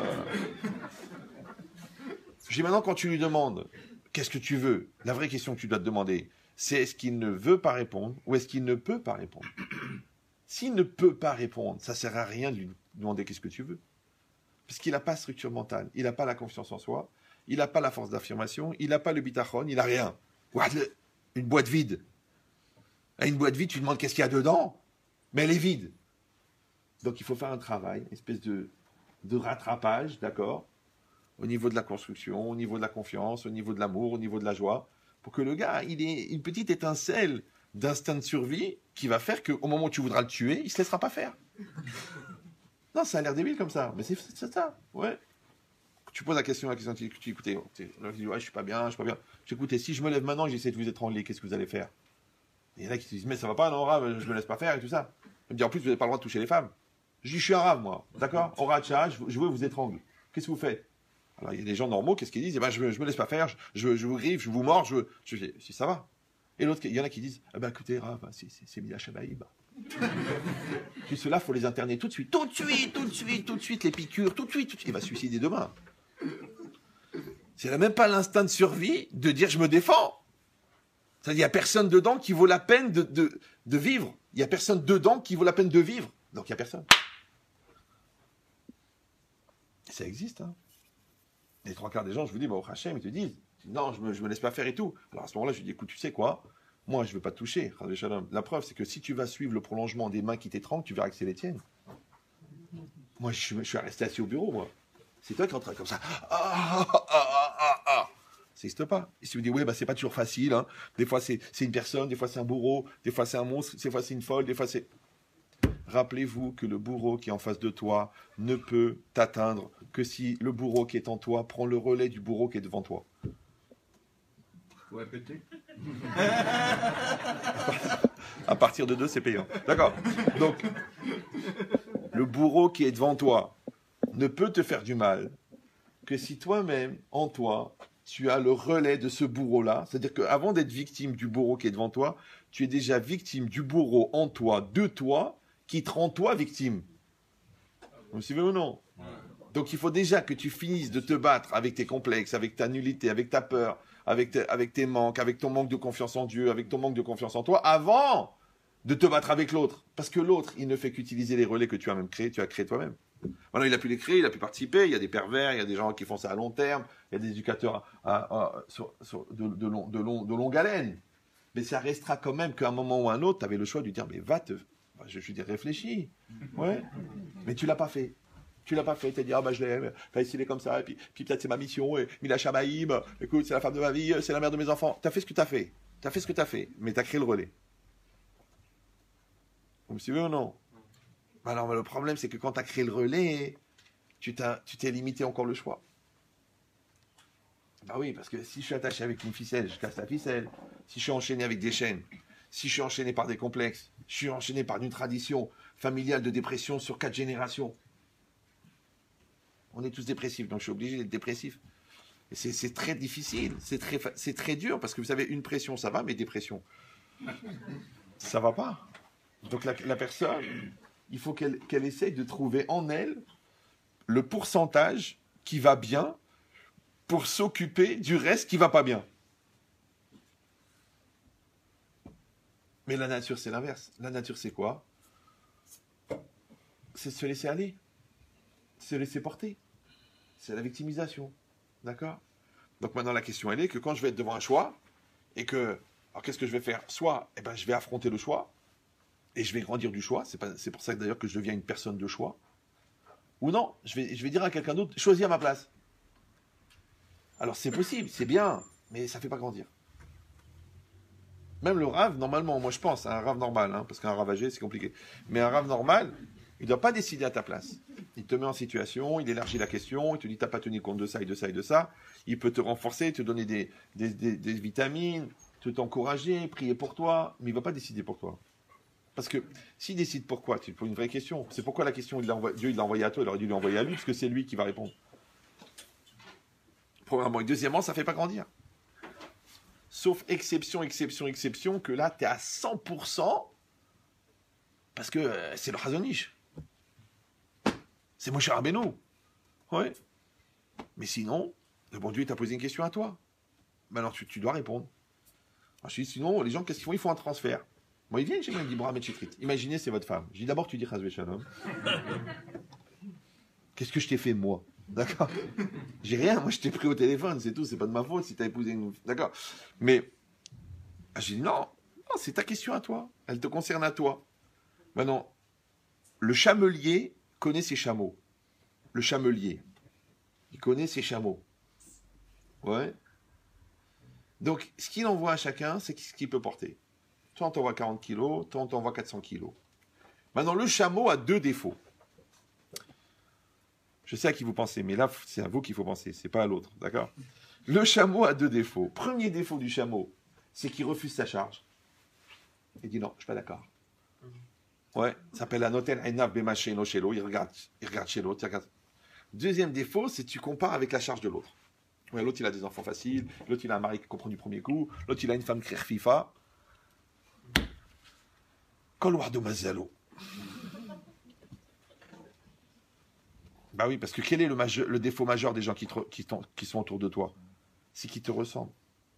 S1: Je dis, maintenant, quand tu lui demandes, qu'est-ce que tu veux? La vraie question que tu dois te demander, c'est est-ce qu'il ne veut pas répondre ou est-ce qu'il ne peut pas répondre? S'il ne peut pas répondre, ça ne sert à rien de lui demander qu'est-ce que tu veux. Parce qu'il n'a pas de structure mentale, il n'a pas la confiance en soi, il n'a pas la force d'affirmation, il n'a pas le bitachon, il n'a rien. Une boîte vide. Une boîte vide, tu demandes qu'est-ce qu'il y a dedans, mais elle est vide. Donc il faut faire un travail, une espèce de rattrapage, d'accord, au niveau de la construction, au niveau de la confiance, au niveau de l'amour, au niveau de la joie, pour que le gars, il ait une petite étincelle d'instinct de survie qui va faire qu'au moment où tu voudras le tuer, il ne se laissera pas faire. Non, ça a l'air débile comme ça, mais c'est ça, ouais. Tu poses la question, tu dis, écoutez, là, tu dis, ouais, je suis pas bien. Écoutez, si je me lève maintenant et j'essaie de vous étrangler, qu'est-ce que vous allez faire? Et il y en a qui te disent, mais ça va pas, non, Rav, je me laisse pas faire et tout ça. Il me dit, en plus, vous n'avez pas le droit de toucher les femmes. Je dis, je suis un Rav, moi, d'accord? Au Racha, je veux vous étrangler. Qu'est-ce que vous faites? Alors, il y a des gens normaux, qu'est-ce qu'ils disent? Eh ben, je me laisse pas faire, je vous griffe, je vous mords, je dis, si ça va. Et l'autre, il y en a qui disent, eh ben, écoutez, Rav, c'est Mila Shabaïb. Puis ceux-là, il faut les interner tout de suite, les piqûres, tout de suite. Il va se suicider demain. C'est même pas l'instinct de survie de dire je me défends. C'est-à-dire, il n'y a personne dedans qui vaut la peine de vivre. Il n'y a personne dedans qui vaut la peine de vivre. Donc il n'y a personne. Et ça existe. Hein. Les 3/4 des gens, je vous dis, bah, au Hachem, ils te disent, non, je me laisse pas faire et tout. Alors à ce moment-là, je lui dis, écoute, tu sais quoi? Moi, je ne veux pas te toucher. La preuve, c'est que si tu vas suivre le prolongement des mains qui t'étranglent, tu verras que c'est les tiennes. Moi, je suis resté assis au bureau, moi. C'est toi qui es en train comme ça. Ça n'existe pas. Et si vous dites, oui, bah, c'est pas toujours facile. Hein. Des fois, c'est une personne, des fois, c'est un bourreau, des fois, c'est un monstre, des fois, c'est une folle, des fois, c'est... Rappelez-vous que le bourreau qui est en face de toi ne peut t'atteindre que si le bourreau qui est en toi prend le relais du bourreau qui est devant toi.
S2: Faut répéter.
S1: À partir de 2, c'est payant. D'accord. Donc, le bourreau qui est devant toi ne peut te faire du mal que si toi-même, en toi, tu as le relais de ce bourreau-là. C'est-à-dire qu'avant d'être victime du bourreau qui est devant toi, tu es déjà victime du bourreau en toi, de toi, qui te rend toi victime. Vous me suivez ou non? Donc il faut déjà que tu finisses de te battre avec tes complexes, avec ta nullité, avec ta peur, avec tes manques, avec ton manque de confiance en Dieu, avec ton manque de confiance en toi, avant de te battre avec l'autre. Parce que l'autre, il ne fait qu'utiliser les relais que tu as même créés, tu as créé toi-même. Maintenant, il a pu les créer, il a pu participer, il y a des pervers, il y a des gens qui font ça à long terme, il y a des éducateurs de longue haleine. Mais ça restera quand même qu'à un moment ou à un autre, tu avais le choix de lui dire, mais je veux dire, réfléchis. Ouais. Mais tu l'as pas fait. Tu l'as pas fait, tu as dit, ah bah je l'aime, il est comme ça, et puis peut-être c'est ma mission, et Mila Shabaïm, écoute, c'est la femme de ma vie, c'est la mère de mes enfants. Tu as fait ce que tu as fait. Tu as fait ce que tu as fait, mais tu as créé le relais. Vous me suivez ou non? Alors le problème, c'est que quand tu as créé le relais, tu t'es limité encore le choix. Bah oui, parce que si je suis attaché avec une ficelle, je casse la ficelle. Si je suis enchaîné avec des chaînes, si je suis enchaîné par des complexes, je suis enchaîné par une tradition familiale de dépression sur 4 générations. On est tous dépressifs, donc je suis obligé d'être dépressif. Et c'est très difficile, c'est très dur, parce que vous savez, une pression, ça va, mais dépression, ça va pas. Donc la personne, il faut qu'elle essaye de trouver en elle le pourcentage qui va bien pour s'occuper du reste qui va pas bien. Mais la nature, c'est l'inverse. La nature, c'est quoi? C'est se laisser aller. Se laisser porter. C'est la victimisation. D'accord? Donc maintenant, la question, elle est que quand je vais être devant un choix, et que... Alors, qu'est-ce que je vais faire? Soit, je vais affronter le choix, et je vais grandir du choix. C'est pour ça d'ailleurs que je deviens une personne de choix. Ou non, je vais dire à quelqu'un d'autre, choisis à ma place. Alors, c'est possible, c'est bien, mais ça ne fait pas grandir. Même le rave, normalement, moi je pense, à un rave normal, hein, parce qu'un rave âgé, c'est compliqué. Mais un rave normal, il ne doit pas décider à ta place. Il te met en situation, il élargit la question, il te dit t'as pas tenu compte de ça et de ça et de ça. Il peut te renforcer, te donner des vitamines, t'encourager, prier pour toi, mais il ne va pas décider pour toi. Parce que s'il décide pourquoi, tu te poses une vraie question. C'est pourquoi la question, Dieu il l'a envoyé à toi, il aurait dû l'envoyer à lui, parce que c'est lui qui va répondre. Premièrement. Et deuxièmement, ça ne fait pas grandir. Sauf exception, que là, tu es à 100%, parce que c'est le Chazon-Ish. C'est Moshe Rabbeinu. Ouais. Mais sinon, le bon Dieu t'a posé une question à toi. Ben alors tu dois répondre. Alors, je dis, sinon, les gens, qu'est-ce qu'ils font? Ils font un transfert. Moi, ils viennent chez moi, ils me disent, Braham et Chitrit. Imaginez, c'est votre femme. Je dis, d'abord, tu dis Chazvé Shalom. Qu'est-ce que je t'ai fait, moi? D'accord? J'ai rien, moi, je t'ai pris au téléphone, c'est tout, c'est pas de ma faute si t'as épousé une... D'accord? Mais, j'ai dit, non, c'est ta question à toi. Elle te concerne à toi. Maintenant, le chamelier connaît ses chameaux. Le chamelier, il connaît ses chameaux. Ouais. Donc, ce qu'il envoie à chacun, c'est ce qu'il peut porter. Toi, on t'envoie 40 kilos, toi, on t'envoie 400 kilos. Maintenant, le chameau a 2 défauts. Je sais à qui vous pensez, mais là, c'est à vous qu'il faut penser, c'est pas à l'autre, d'accord? Le chameau a 2 défauts. Premier défaut du chameau, c'est qu'il refuse sa charge. Il dit non, je suis pas d'accord. Ouais, ça s'appelle la noten enav bema sheno shelo, il regarde chez l'autre. Deuxième défaut, c'est que tu compares avec la charge de l'autre. Ouais, l'autre, il a des enfants faciles, l'autre, il a un mari qui comprend du premier coup, l'autre, il a une femme qui FIFA. Kol wardo mazalo. Bah oui, parce que quel est le défaut majeur des gens qui sont autour de toi? C'est qu'ils te ressemblent.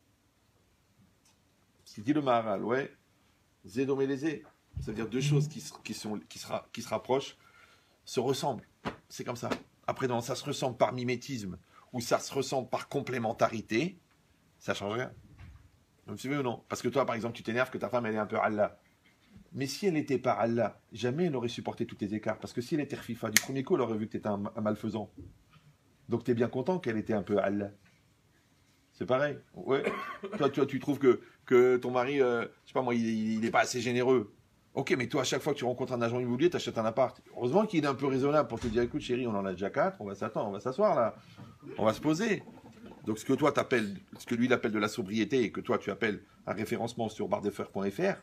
S1: C'est dit le Maharal, ouais. Zédomélézé. C'est-à-dire 2 choses qui se rapprochent, se ressemblent. C'est comme ça. Après, ça se ressemble par mimétisme ou ça se ressemble par complémentarité, ça ne change rien. Vous me suivez ou non? Parce que toi, par exemple, tu t'énerves que ta femme, elle est un peu Allah. Mais si elle n'était pas Allah, jamais elle n'aurait supporté tous tes écarts. Parce que si elle était FIFA, du premier coup, elle aurait vu que tu étais un malfaisant. Donc tu es bien content qu'elle était un peu Allah. C'est pareil. Ouais. Toi, tu trouves que ton mari, je sais pas moi, il n'est pas assez généreux. Ok, mais toi, à chaque fois que tu rencontres un agent immobilier, tu achètes un appart. Heureusement qu'il est un peu raisonnable pour te dire, écoute chérie, on en a déjà 4, on va s'asseoir là. On va se poser. Donc ce que lui il appelle de la sobriété et que toi tu appelles un référencement sur bardefer.fr,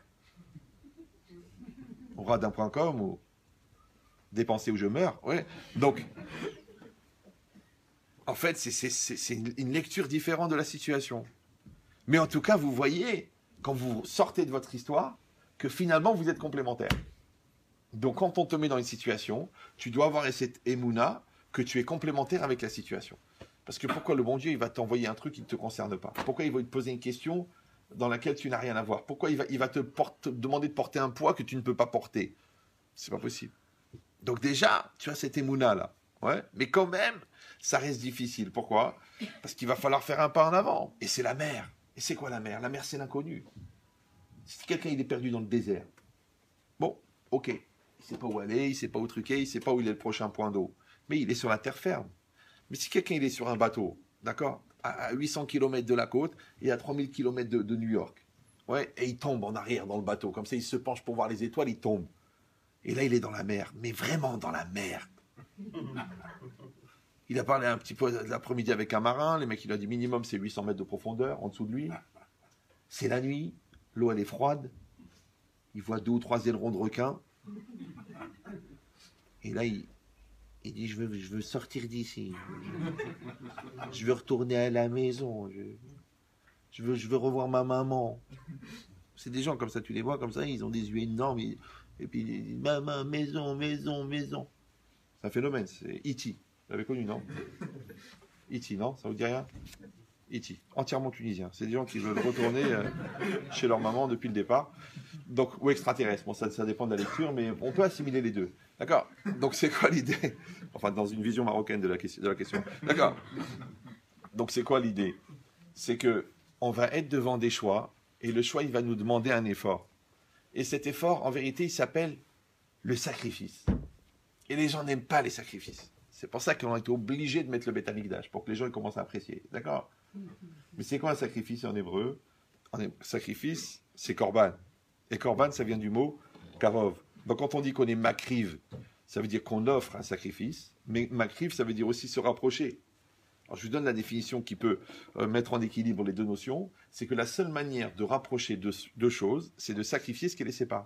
S1: ou radin.com ou dépenser ou je meurs. Ouais. Donc, en fait, c'est une lecture différente de la situation. Mais en tout cas, vous voyez, quand vous sortez de votre histoire, que finalement, vous êtes complémentaires. Donc, quand on te met dans une situation, tu dois avoir cette émouna que tu es complémentaire avec la situation. Parce que pourquoi le bon Dieu, il va t'envoyer un truc qui ne te concerne pas? Pourquoi il va te poser une question dans laquelle tu n'as rien à voir? Pourquoi il va te demander de porter un poids que tu ne peux pas porter? C'est pas possible. Donc déjà, tu as cette émouna là. Ouais. Mais quand même, ça reste difficile. Pourquoi? Parce qu'il va falloir faire un pas en avant. Et c'est la mer. Et c'est quoi la mer? La mer, c'est l'inconnu. Si quelqu'un il est perdu dans le désert, bon, ok, il ne sait pas où aller, il ne sait pas où truquer, il ne sait pas où il est le prochain point d'eau. Mais il est sur la terre ferme. Mais si quelqu'un il est sur un bateau, d'accord, à 800 km de la côte et à 3000 km de New York, ouais, et il tombe en arrière dans le bateau, comme ça il se penche pour voir les étoiles, il tombe. Et là il est dans la mer, mais vraiment dans la mer. Il a parlé un petit peu l'après-midi avec un marin, les mecs il a dit minimum c'est 800 mètres de profondeur en dessous de lui. C'est la nuit, l'eau elle est froide, il voit 2 ou 3 ailerons de requin. Et là il dit je veux sortir d'ici, je veux retourner à la maison, je veux revoir ma maman. C'est des gens comme ça, tu les vois comme ça, ils ont des yeux énormes, et puis ils disent maman, maison. C'est un phénomène, c'est E.T. Vous l'avez connu, non? E.T., non? Ça vous dit rien? E.T., entièrement tunisien. C'est des gens qui veulent retourner chez leur maman depuis le départ. Donc, ou extraterrestre. Bon, ça dépend de la lecture, mais on peut assimiler les deux. D'accord? Donc, c'est quoi l'idée? Enfin, dans une vision marocaine de la question. D'accord? Donc, c'est quoi l'idée? C'est que on va être devant des choix, et le choix, il va nous demander un effort. Et cet effort, en vérité, il s'appelle le sacrifice. Et les gens n'aiment pas les sacrifices. C'est pour ça qu'on a été obligé de mettre le Beth Amikdash, pour que les gens ils commencent à apprécier. D'accord? Mais c'est quoi un sacrifice en hébreu? Sacrifice, c'est korban. Et korban, ça vient du mot karov. Donc quand on dit qu'on est makriv, ça veut dire qu'on offre un sacrifice, mais makriv, ça veut dire aussi se rapprocher. Alors je vous donne la définition qui peut mettre en équilibre les deux notions, c'est que la seule manière de rapprocher deux choses, c'est de sacrifier ce qui les sépare.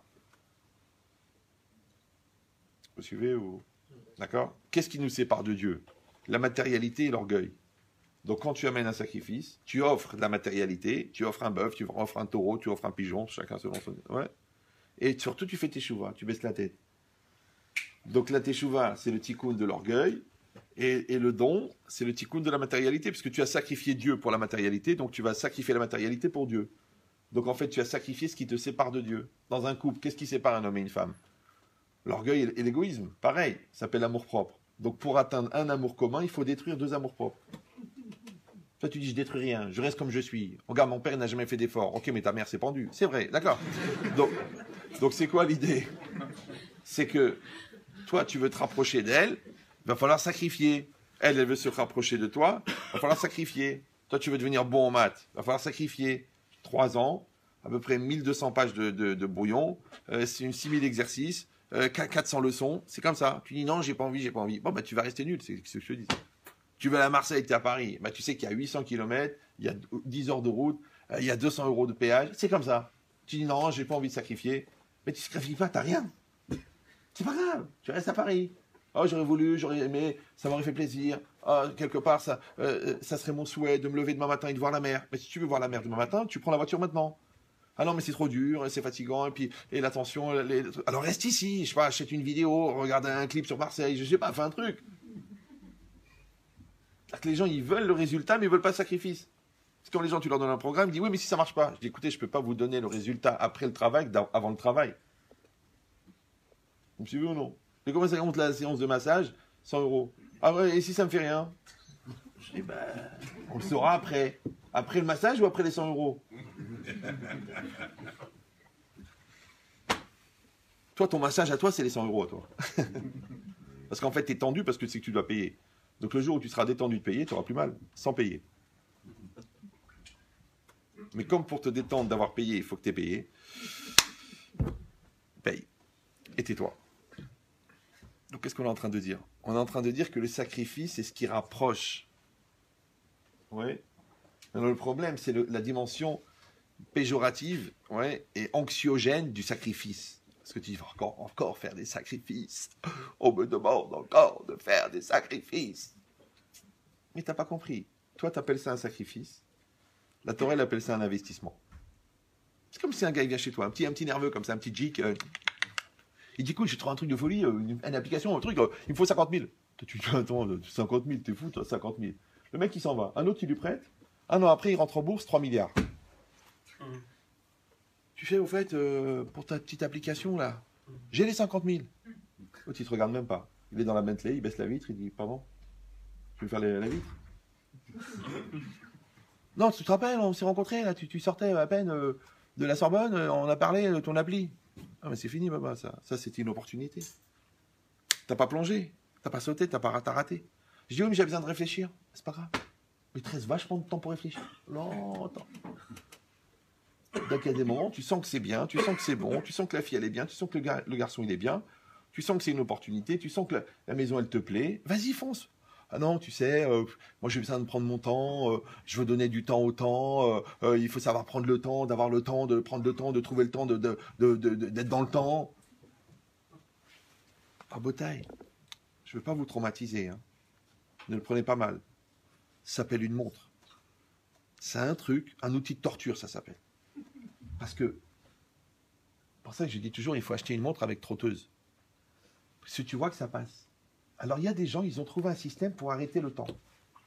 S1: Vous suivez ou... D'accord? Qu'est-ce qui nous sépare de Dieu? La matérialité et l'orgueil. Donc quand tu amènes un sacrifice, tu offres de la matérialité, tu offres un bœuf, tu offres un taureau, tu offres un pigeon, chacun selon son... Ouais. Et surtout tu fais teshuva, tu baisses la tête. Donc la teshuva, c'est le tikkun de l'orgueil, et le don, c'est le tikkun de la matérialité, puisque tu as sacrifié Dieu pour la matérialité, donc tu vas sacrifier la matérialité pour Dieu. Donc en fait, tu as sacrifié ce qui te sépare de Dieu. Dans un couple, qu'est-ce qui sépare un homme et une femme? L'orgueil et l'égoïsme, pareil, ça s'appelle l'amour-propre. Donc pour atteindre un amour commun, il faut détruire deux amours-propres. Toi tu dis je détruis rien, je reste comme je suis. Regarde, mon père n'a jamais fait d'effort. Ok, mais ta mère s'est pendue. C'est vrai, d'accord. Donc c'est quoi l'idée? C'est que toi tu veux te rapprocher d'elle, il va falloir sacrifier. Elle veut se rapprocher de toi, il va falloir sacrifier. Toi tu veux devenir bon en maths, il va falloir sacrifier. 3 ans, à peu près 1200 pages de brouillon, c'est 6000 exercices, 400 leçons, c'est comme ça. Tu dis non, j'ai pas envie. Bon, bah tu vas rester nul, c'est ce que je te dis. Tu vas à Marseille, tu es à Paris, bah tu sais qu'il y a 800 km, il y a 10 heures de route, il y a 200 € de péage, c'est comme ça. Tu dis non, j'ai pas envie de sacrifier, mais tu ne sacrifies pas, t'as rien. C'est pas grave, tu restes à Paris. Oh, j'aurais voulu, j'aurais aimé, ça m'aurait fait plaisir. Oh, quelque part, ça serait mon souhait de me lever demain matin et de voir la mer. Mais si tu veux voir la mer demain matin, tu prends la voiture maintenant. Ah non, mais c'est trop dur, c'est fatigant, et l'attention... Alors reste ici, je sais pas, achète une vidéo, regarde un clip sur Marseille, je sais pas, fais un truc. C'est-à-dire que les gens, ils veulent le résultat, mais ils veulent pas le sacrifice. C'est quand les gens, tu leur donnes un programme, ils disent, oui, mais si ça marche pas. Je dis, écoutez, je peux pas vous donner le résultat après le travail, avant le travail. Vous me suivez ou non? Et comment ça compte la séance de massage? 100 €. Ah ouais, et si ça me fait rien? Je dis, ben, on le saura après. Après le massage ou après les 100 €? Toi, ton massage à toi, c'est les 100 € à toi. Parce qu'en fait, tu es tendu parce que c'est que tu dois payer. Donc le jour où tu seras détendu de payer, tu auras plus mal, sans payer. Mais comme pour te détendre d'avoir payé, il faut que tu aies payé, paye. Et tais-toi. Donc qu'est-ce qu'on est en train de dire? On est en train de dire que le sacrifice, c'est ce qui rapproche. Oui. Alors le problème, c'est la dimension péjorative, ouais, et anxiogène du sacrifice. Parce que tu dis, encore faire des sacrifices. On me demande encore de faire des sacrifices. Mais tu n'as pas compris. Toi, tu appelles ça un sacrifice. La Torah, elle appelle ça un investissement. C'est comme si un gars il vient chez toi, un petit nerveux comme ça, un petit geek. Il dit, écoute, j'ai trouvé un truc de folie, une application, un truc, il me faut 50 000. Toi, tu dis, attends, 50 000, t'es fou, toi, 50 000. Le mec, il s'en va. Un autre, il lui prête. Un an après, il rentre en bourse, 3 milliards. Tu fais, au fait, pour ta petite application, là, j'ai les 50 000. L'autre, il te regarde même pas. Il est dans la Bentley, il baisse la vitre, il dit, pardon, tu veux faire la vitre? Non, tu te rappelles, on s'est rencontrés, là, tu sortais à peine de la Sorbonne, on a parlé de ton appli. Ah, mais c'est fini, papa, ça. Ça, c'était une opportunité. T'as pas plongé, t'as pas sauté, t'as raté. Je dis, oui, mais j'ai besoin de réfléchir. C'est pas grave. Mais il te reste vachement de temps pour réfléchir. Longtemps. Donc, il y a des moments, tu sens que c'est bien, tu sens que c'est bon, tu sens que la fille, elle est bien, tu sens que le garçon, il est bien, tu sens que c'est une opportunité, tu sens que la maison, elle te plaît. Vas-y, fonce. Ah non, tu sais, moi j'ai besoin de prendre mon temps, je veux donner du temps au temps, il faut savoir prendre le temps, d'avoir le temps, de prendre le temps, de trouver le temps, d'être dans le temps. Ah, Botaï, je ne veux pas vous traumatiser, hein. Ne le prenez pas mal. Ça s'appelle une montre. C'est un truc, un outil de torture, ça s'appelle. Parce que, pour ça que je dis toujours, il faut acheter une montre avec trotteuse. Parce que tu vois que ça passe. Alors, il y a des gens, ils ont trouvé un système pour arrêter le temps.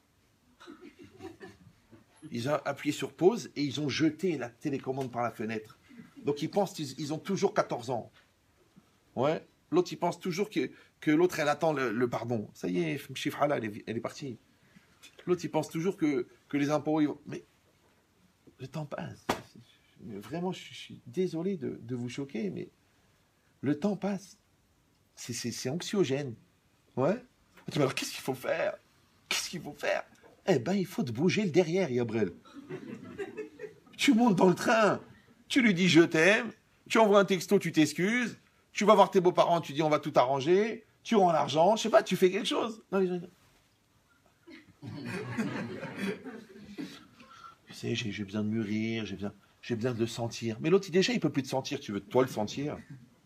S1: Ils ont appuyé sur pause et ils ont jeté la télécommande par la fenêtre. Donc, ils pensent qu'ils ont toujours 14 ans. Ouais. L'autre, il pense toujours que l'autre, elle attend le pardon. Ça y est, Mchifhala, elle est partie. L'autre, il pense toujours que les impôts... Mais le temps passe. Vraiment, je suis désolé de vous choquer, mais le temps passe. C'est anxiogène. Ouais. Mais alors, qu'est-ce qu'il faut faire? Qu'est-ce qu'il faut faire? Eh ben, il faut te bouger le derrière, Yabrel. Tu montes dans le train. tu lui dis je t'aime, tu envoies un texto, tu t'excuses, tu vas voir tes beaux-parents, tu dis on va tout arranger, tu rends l'argent, je sais pas, tu fais quelque chose. Non, les gens... Tu sais, j'ai besoin de mûrir, j'ai besoin de le sentir. Mais l'autre, déjà, il peut plus te sentir, tu veux toi le sentir.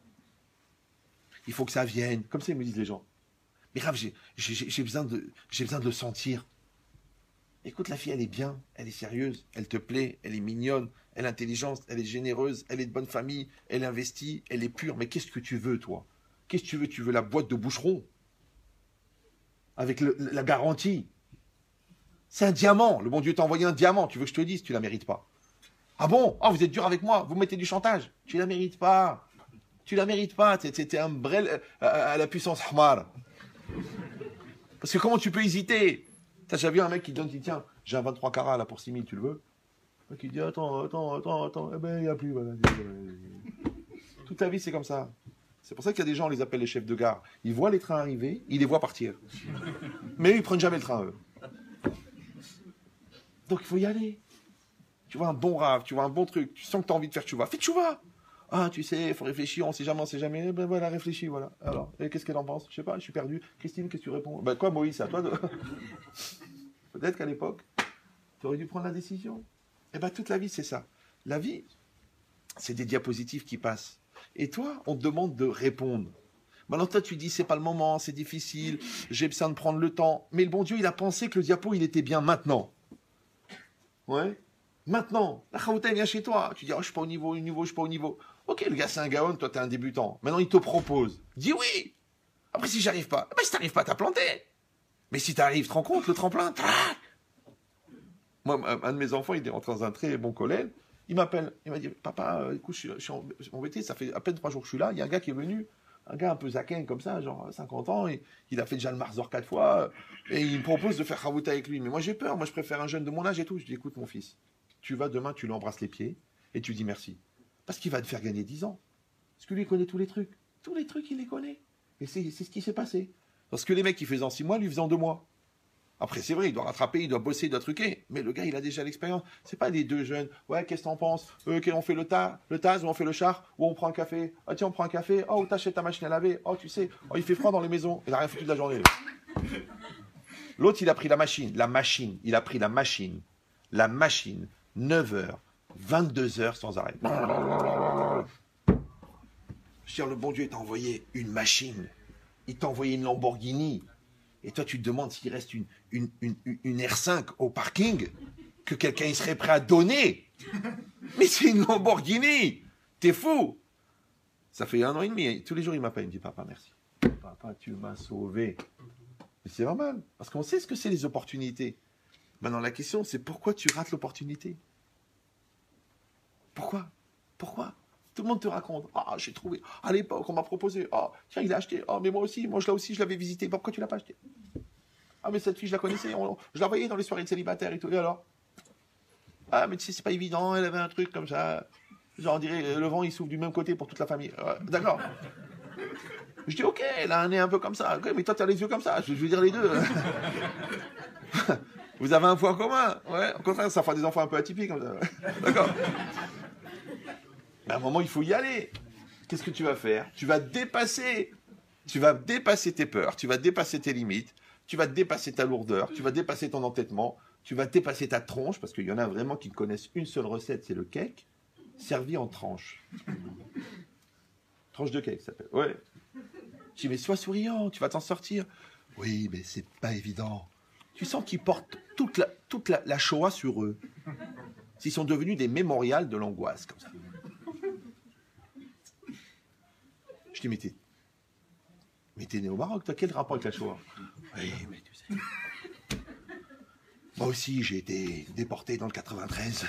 S1: Il faut que ça vienne. Comme ça, ils me disent les gens. Mais grave, j'ai besoin de le sentir. Écoute, la fille, elle est bien, elle est sérieuse, elle te plaît, elle est mignonne, elle est intelligente, elle est généreuse, elle est de bonne famille, elle investit, elle est pure. Mais qu'est-ce que tu veux, toi? Qu'est-ce que tu veux? Tu veux la boîte de boucheron avec la garantie. C'est un diamant. Le bon Dieu t'a envoyé un diamant. Tu veux que je te dise, tu la mérites pas. Ah bon? Ah, vous êtes dur avec moi. Vous mettez du chantage. Tu la mérites pas. Tu la mérites pas. T'es un brel à la puissance Hamar. Parce que comment tu peux hésiter? T'as déjà vu un mec qui donne, dit tiens, j'ai un 23 carats là pour 6 000, tu le veux? Le mec qui dit attends. Eh ben, il n'y a plus. Voilà. Toute ta vie, c'est comme ça. C'est pour ça qu'il y a des gens, on les appelle les chefs de gare. Ils voient les trains arriver, ils les voient partir. Mais ils prennent jamais le train, eux. Donc il faut y aller. Tu vois un bon rave, tu vois un bon truc, tu sens que tu as envie de faire tchouva. Fais tchouva. Ah, tu sais, il faut réfléchir, on sait jamais. Eh ben voilà, réfléchis, voilà. Alors, et qu'est-ce qu'elle en pense? Je sais pas, je suis perdu. Christine, qu'est-ce que tu réponds? Ben quoi, Moïse, c'est à toi de... Peut-être qu'à l'époque, tu aurais dû prendre la décision. Eh ben toute la vie, c'est ça. La vie, c'est des diapositives qui passent. Et toi, on te demande de répondre. Maintenant, toi, tu dis, c'est pas le moment, c'est difficile, j'ai besoin de prendre le temps. Mais le bon Dieu, il a pensé que le diapo, il était bien maintenant. Ouais. Maintenant, la Khaouta vient chez toi. Tu dis, oh, je suis pas au niveau, je suis pas au niveau. Ok, le gars, c'est un gaon, toi, t'es un débutant. Maintenant, il te propose. Dis oui. Après, si j'arrive pas, ben, si t'arrives pas, t'as planté. Mais si t'arrives, tu te rends compte, le tremplin, tac. Moi, un de mes enfants, il est rentré dans un très bon collège. Il m'appelle, il m'a dit, papa, écoute, je suis embêté, ça fait à peine 3 jours que je suis là. Il y a un gars qui est venu, un gars un peu zaken comme ça, genre 50 ans, et il a fait déjà le Marzor 4 fois, et il me propose de faire Khaouta avec lui. Mais moi, j'ai peur, moi, je préfère un jeune de mon âge et tout. Je dis, écoute, mon fils, tu vas demain, tu lui embrasses les pieds, et tu dis merci. Parce qu'il va te faire gagner 10 ans. Parce que lui, il connaît tous les trucs. Tous les trucs, il les connaît. Et c'est ce qui s'est passé. Parce que les mecs qui faisaient en 6 mois, lui faisaient en 2 mois. Après, c'est vrai, il doit rattraper, il doit bosser, il doit truquer. Mais le gars, il a déjà l'expérience. C'est pas des deux jeunes. Ouais, qu'est-ce que t'en penses? On fait le taz, ou on fait le char, ou on prend un café. Ah tiens, on prend un café. Oh, t'achètes ta machine à laver. Oh, tu sais, oh, il fait froid dans les maisons. Il a rien foutu de la journée. L'autre, il a pris la machine. Il a pris la machine. 9h, 22h sans arrêt. Je veux dire, le bon Dieu t'a envoyé une machine. Il t'a envoyé une Lamborghini. Et toi, tu te demandes s'il reste une R5 au parking que quelqu'un il serait prêt à donner. Mais c'est une Lamborghini. T'es fou. Ça fait 1 an et demi. Tous les jours, il m'appelle. Il me dit, papa, merci. Papa, tu m'as sauvé. Mais c'est normal. Parce qu'on sait ce que c'est les opportunités. Maintenant, la question, c'est pourquoi tu rates l'opportunité? Pourquoi? Tout le monde te raconte. Ah, j'ai trouvé. À l'époque, on m'a proposé. Ah, tiens, il a acheté. Ah, mais moi aussi, je l'avais visité. Pourquoi tu l'as pas acheté? Ah, mais cette fille, je la connaissais. Je la voyais dans les soirées de célibataires et tout. Et alors? Ah, mais tu sais, c'est pas évident. Elle avait un truc comme ça. Genre, on dirait, le vent, il souffle du même côté pour toute la famille. D'accord. Je dis, ok, elle a un nez un peu comme ça. Ok, mais toi, tu as les yeux comme ça. Je veux dire les deux. Vous avez un point commun. Ouais, au contraire, ça fera des enfants un peu atypiques. Comme ça. D'accord. Mais à un moment, il faut y aller. Qu'est-ce que tu vas faire? Tu vas dépasser tes peurs, tu vas dépasser tes limites, tu vas dépasser ta lourdeur, tu vas dépasser ton entêtement, tu vas dépasser ta tronche, parce qu'il y en a vraiment qui connaissent une seule recette, c'est le cake, servi en tranche. Tranche de cake, ça s'appelle. Ouais. Je dis, mais sois souriant, tu vas t'en sortir. Oui, mais c'est pas évident. Tu sens qu'ils portent toute la Shoah sur eux. Ils sont devenus des mémorials de l'angoisse, comme ça. Je dis, mais t'es né au Maroc, toi, quel rapport avec la Shoah? Oui, mais tu sais. Moi aussi, j'ai été déporté dans le 93.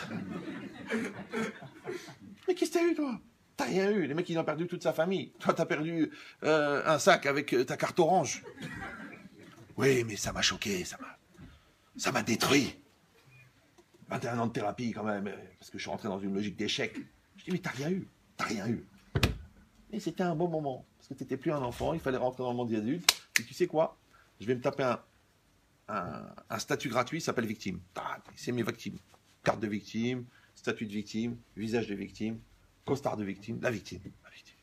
S1: Mais qu'est-ce que t'as eu, toi? T'as rien eu. Les mecs, ils ont perdu toute sa famille. Toi, t'as perdu un sac avec ta carte orange. Oui, mais ça m'a choqué, ça m'a détruit. 21 ans de thérapie, quand même, parce que je suis rentré dans une logique d'échec. Je dis, mais t'as rien eu. Et c'était un bon moment, parce que tu n'étais plus un enfant, il fallait rentrer dans le monde des adultes. Et tu sais quoi? Je vais me taper un statut gratuit, il s'appelle victime. C'est mes victimes. Carte de victime, statut de victime, visage de victime, costard de victime, la victime. La victime.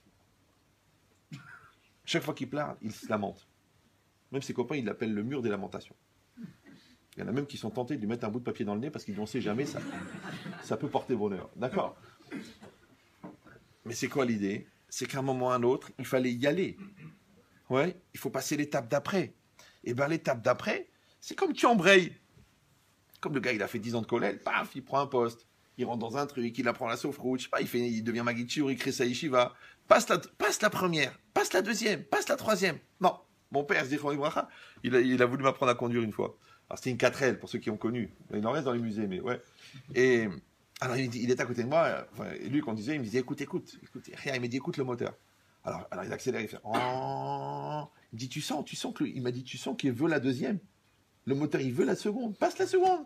S1: Chaque fois qu'il pleure, il se lamente. Même ses copains, ils l'appellent le mur des lamentations. Il y en a même qui sont tentés de lui mettre un bout de papier dans le nez parce qu'ils ne sait jamais, ça peut porter bonheur. D'accord? Mais c'est quoi l'idée? C'est qu'à un moment ou à un autre, il fallait y aller. Ouais, il faut passer l'étape d'après. Et bien l'étape d'après, c'est comme tu embrayes. Comme le gars, il a fait 10 ans de collège, paf, il prend un poste. Il rentre dans un truc, il apprend la sofroute, je sais pas, il devient Magitchur, il crée sa yeshiva. Passe la première, passe la deuxième, passe la troisième. Non, mon père, il a voulu m'apprendre à conduire une fois. Alors c'était une 4L, pour ceux qui ont connu. Il en reste dans les musées, mais ouais. Et alors il est à côté de moi, et lui, quand on disait, il me disait, écoute, rien, il m'a dit, écoute le moteur. Alors il accélère, il fait, oh. Il me dit, tu sens il m'a dit, tu sens qu'il veut la deuxième. Le moteur, il veut la seconde. Passe la seconde.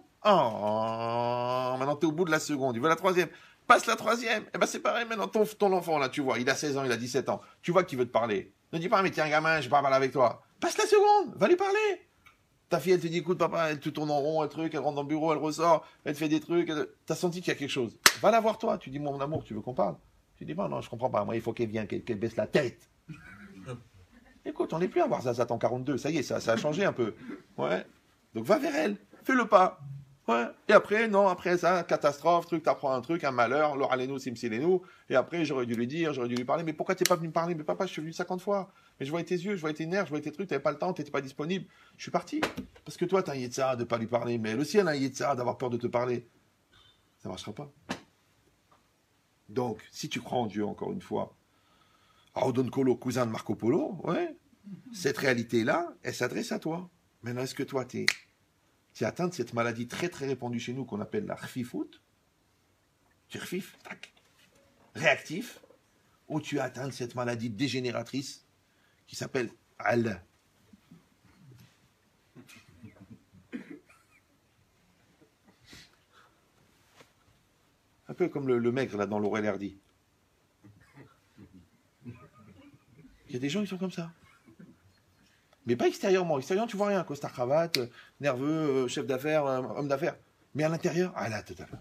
S1: Oh, maintenant, tu es au bout de la seconde. Il veut la troisième. Passe la troisième. Eh ben, c'est pareil, maintenant, ton enfant, là, tu vois, il a 16 ans, il a 17 ans. Tu vois qu'il veut te parler. Ne dis pas, mais tiens, gamin, je vais pas parler avec toi. Passe la seconde. Va lui parler. Ta fille, elle te dit, écoute, papa, elle te tourne en rond, elle rentre dans le bureau, elle ressort, elle te fait des trucs. T'as senti qu'il y a quelque chose. Va la voir, toi. Tu dis, mon amour, tu veux qu'on parle? Tu dis, non, je comprends pas. Moi, il faut qu'elle vienne, qu'elle baisse la tête. Écoute, on n'est plus à voir Zazat en 42. Ça y est, ça a changé un peu. Ouais. Donc va vers elle, fais le pas. Ouais. Et après, non, après ça, catastrophe, t'apprends un truc, un malheur, l'oraleno, simsileno. Et après, j'aurais dû lui dire, j'aurais dû lui parler. Mais pourquoi t'es pas venu me parler? Mais papa, je suis venu 50 fois. Mais je voyais tes yeux, je voyais tes nerfs, je voyais tes trucs, t'avais pas le temps, t'étais pas disponible. Je suis parti. Parce que toi, t'as un yetza de pas lui parler. Mais elle aussi, elle a un yetza d'avoir peur de te parler. Ça marchera pas. Donc, si tu crois en Dieu, encore une fois, Audon Kolo, cousin de Marco Polo, ouais, cette réalité-là, elle s'adresse à toi. Maintenant, est-ce que toi, tu es atteint de cette maladie très très répandue chez nous qu'on appelle la rfifout? Tu es rfif, tac, réactif, ou tu es atteint de cette maladie dégénératrice qui s'appelle al. Un peu comme le maigre là dans Laurel Hardy. Il y a des gens qui sont comme ça. Mais pas extérieurement. Extérieurement, tu vois rien. Costard cravate, nerveux, chef d'affaires, homme d'affaires. Mais à l'intérieur, ah là, tout à fait.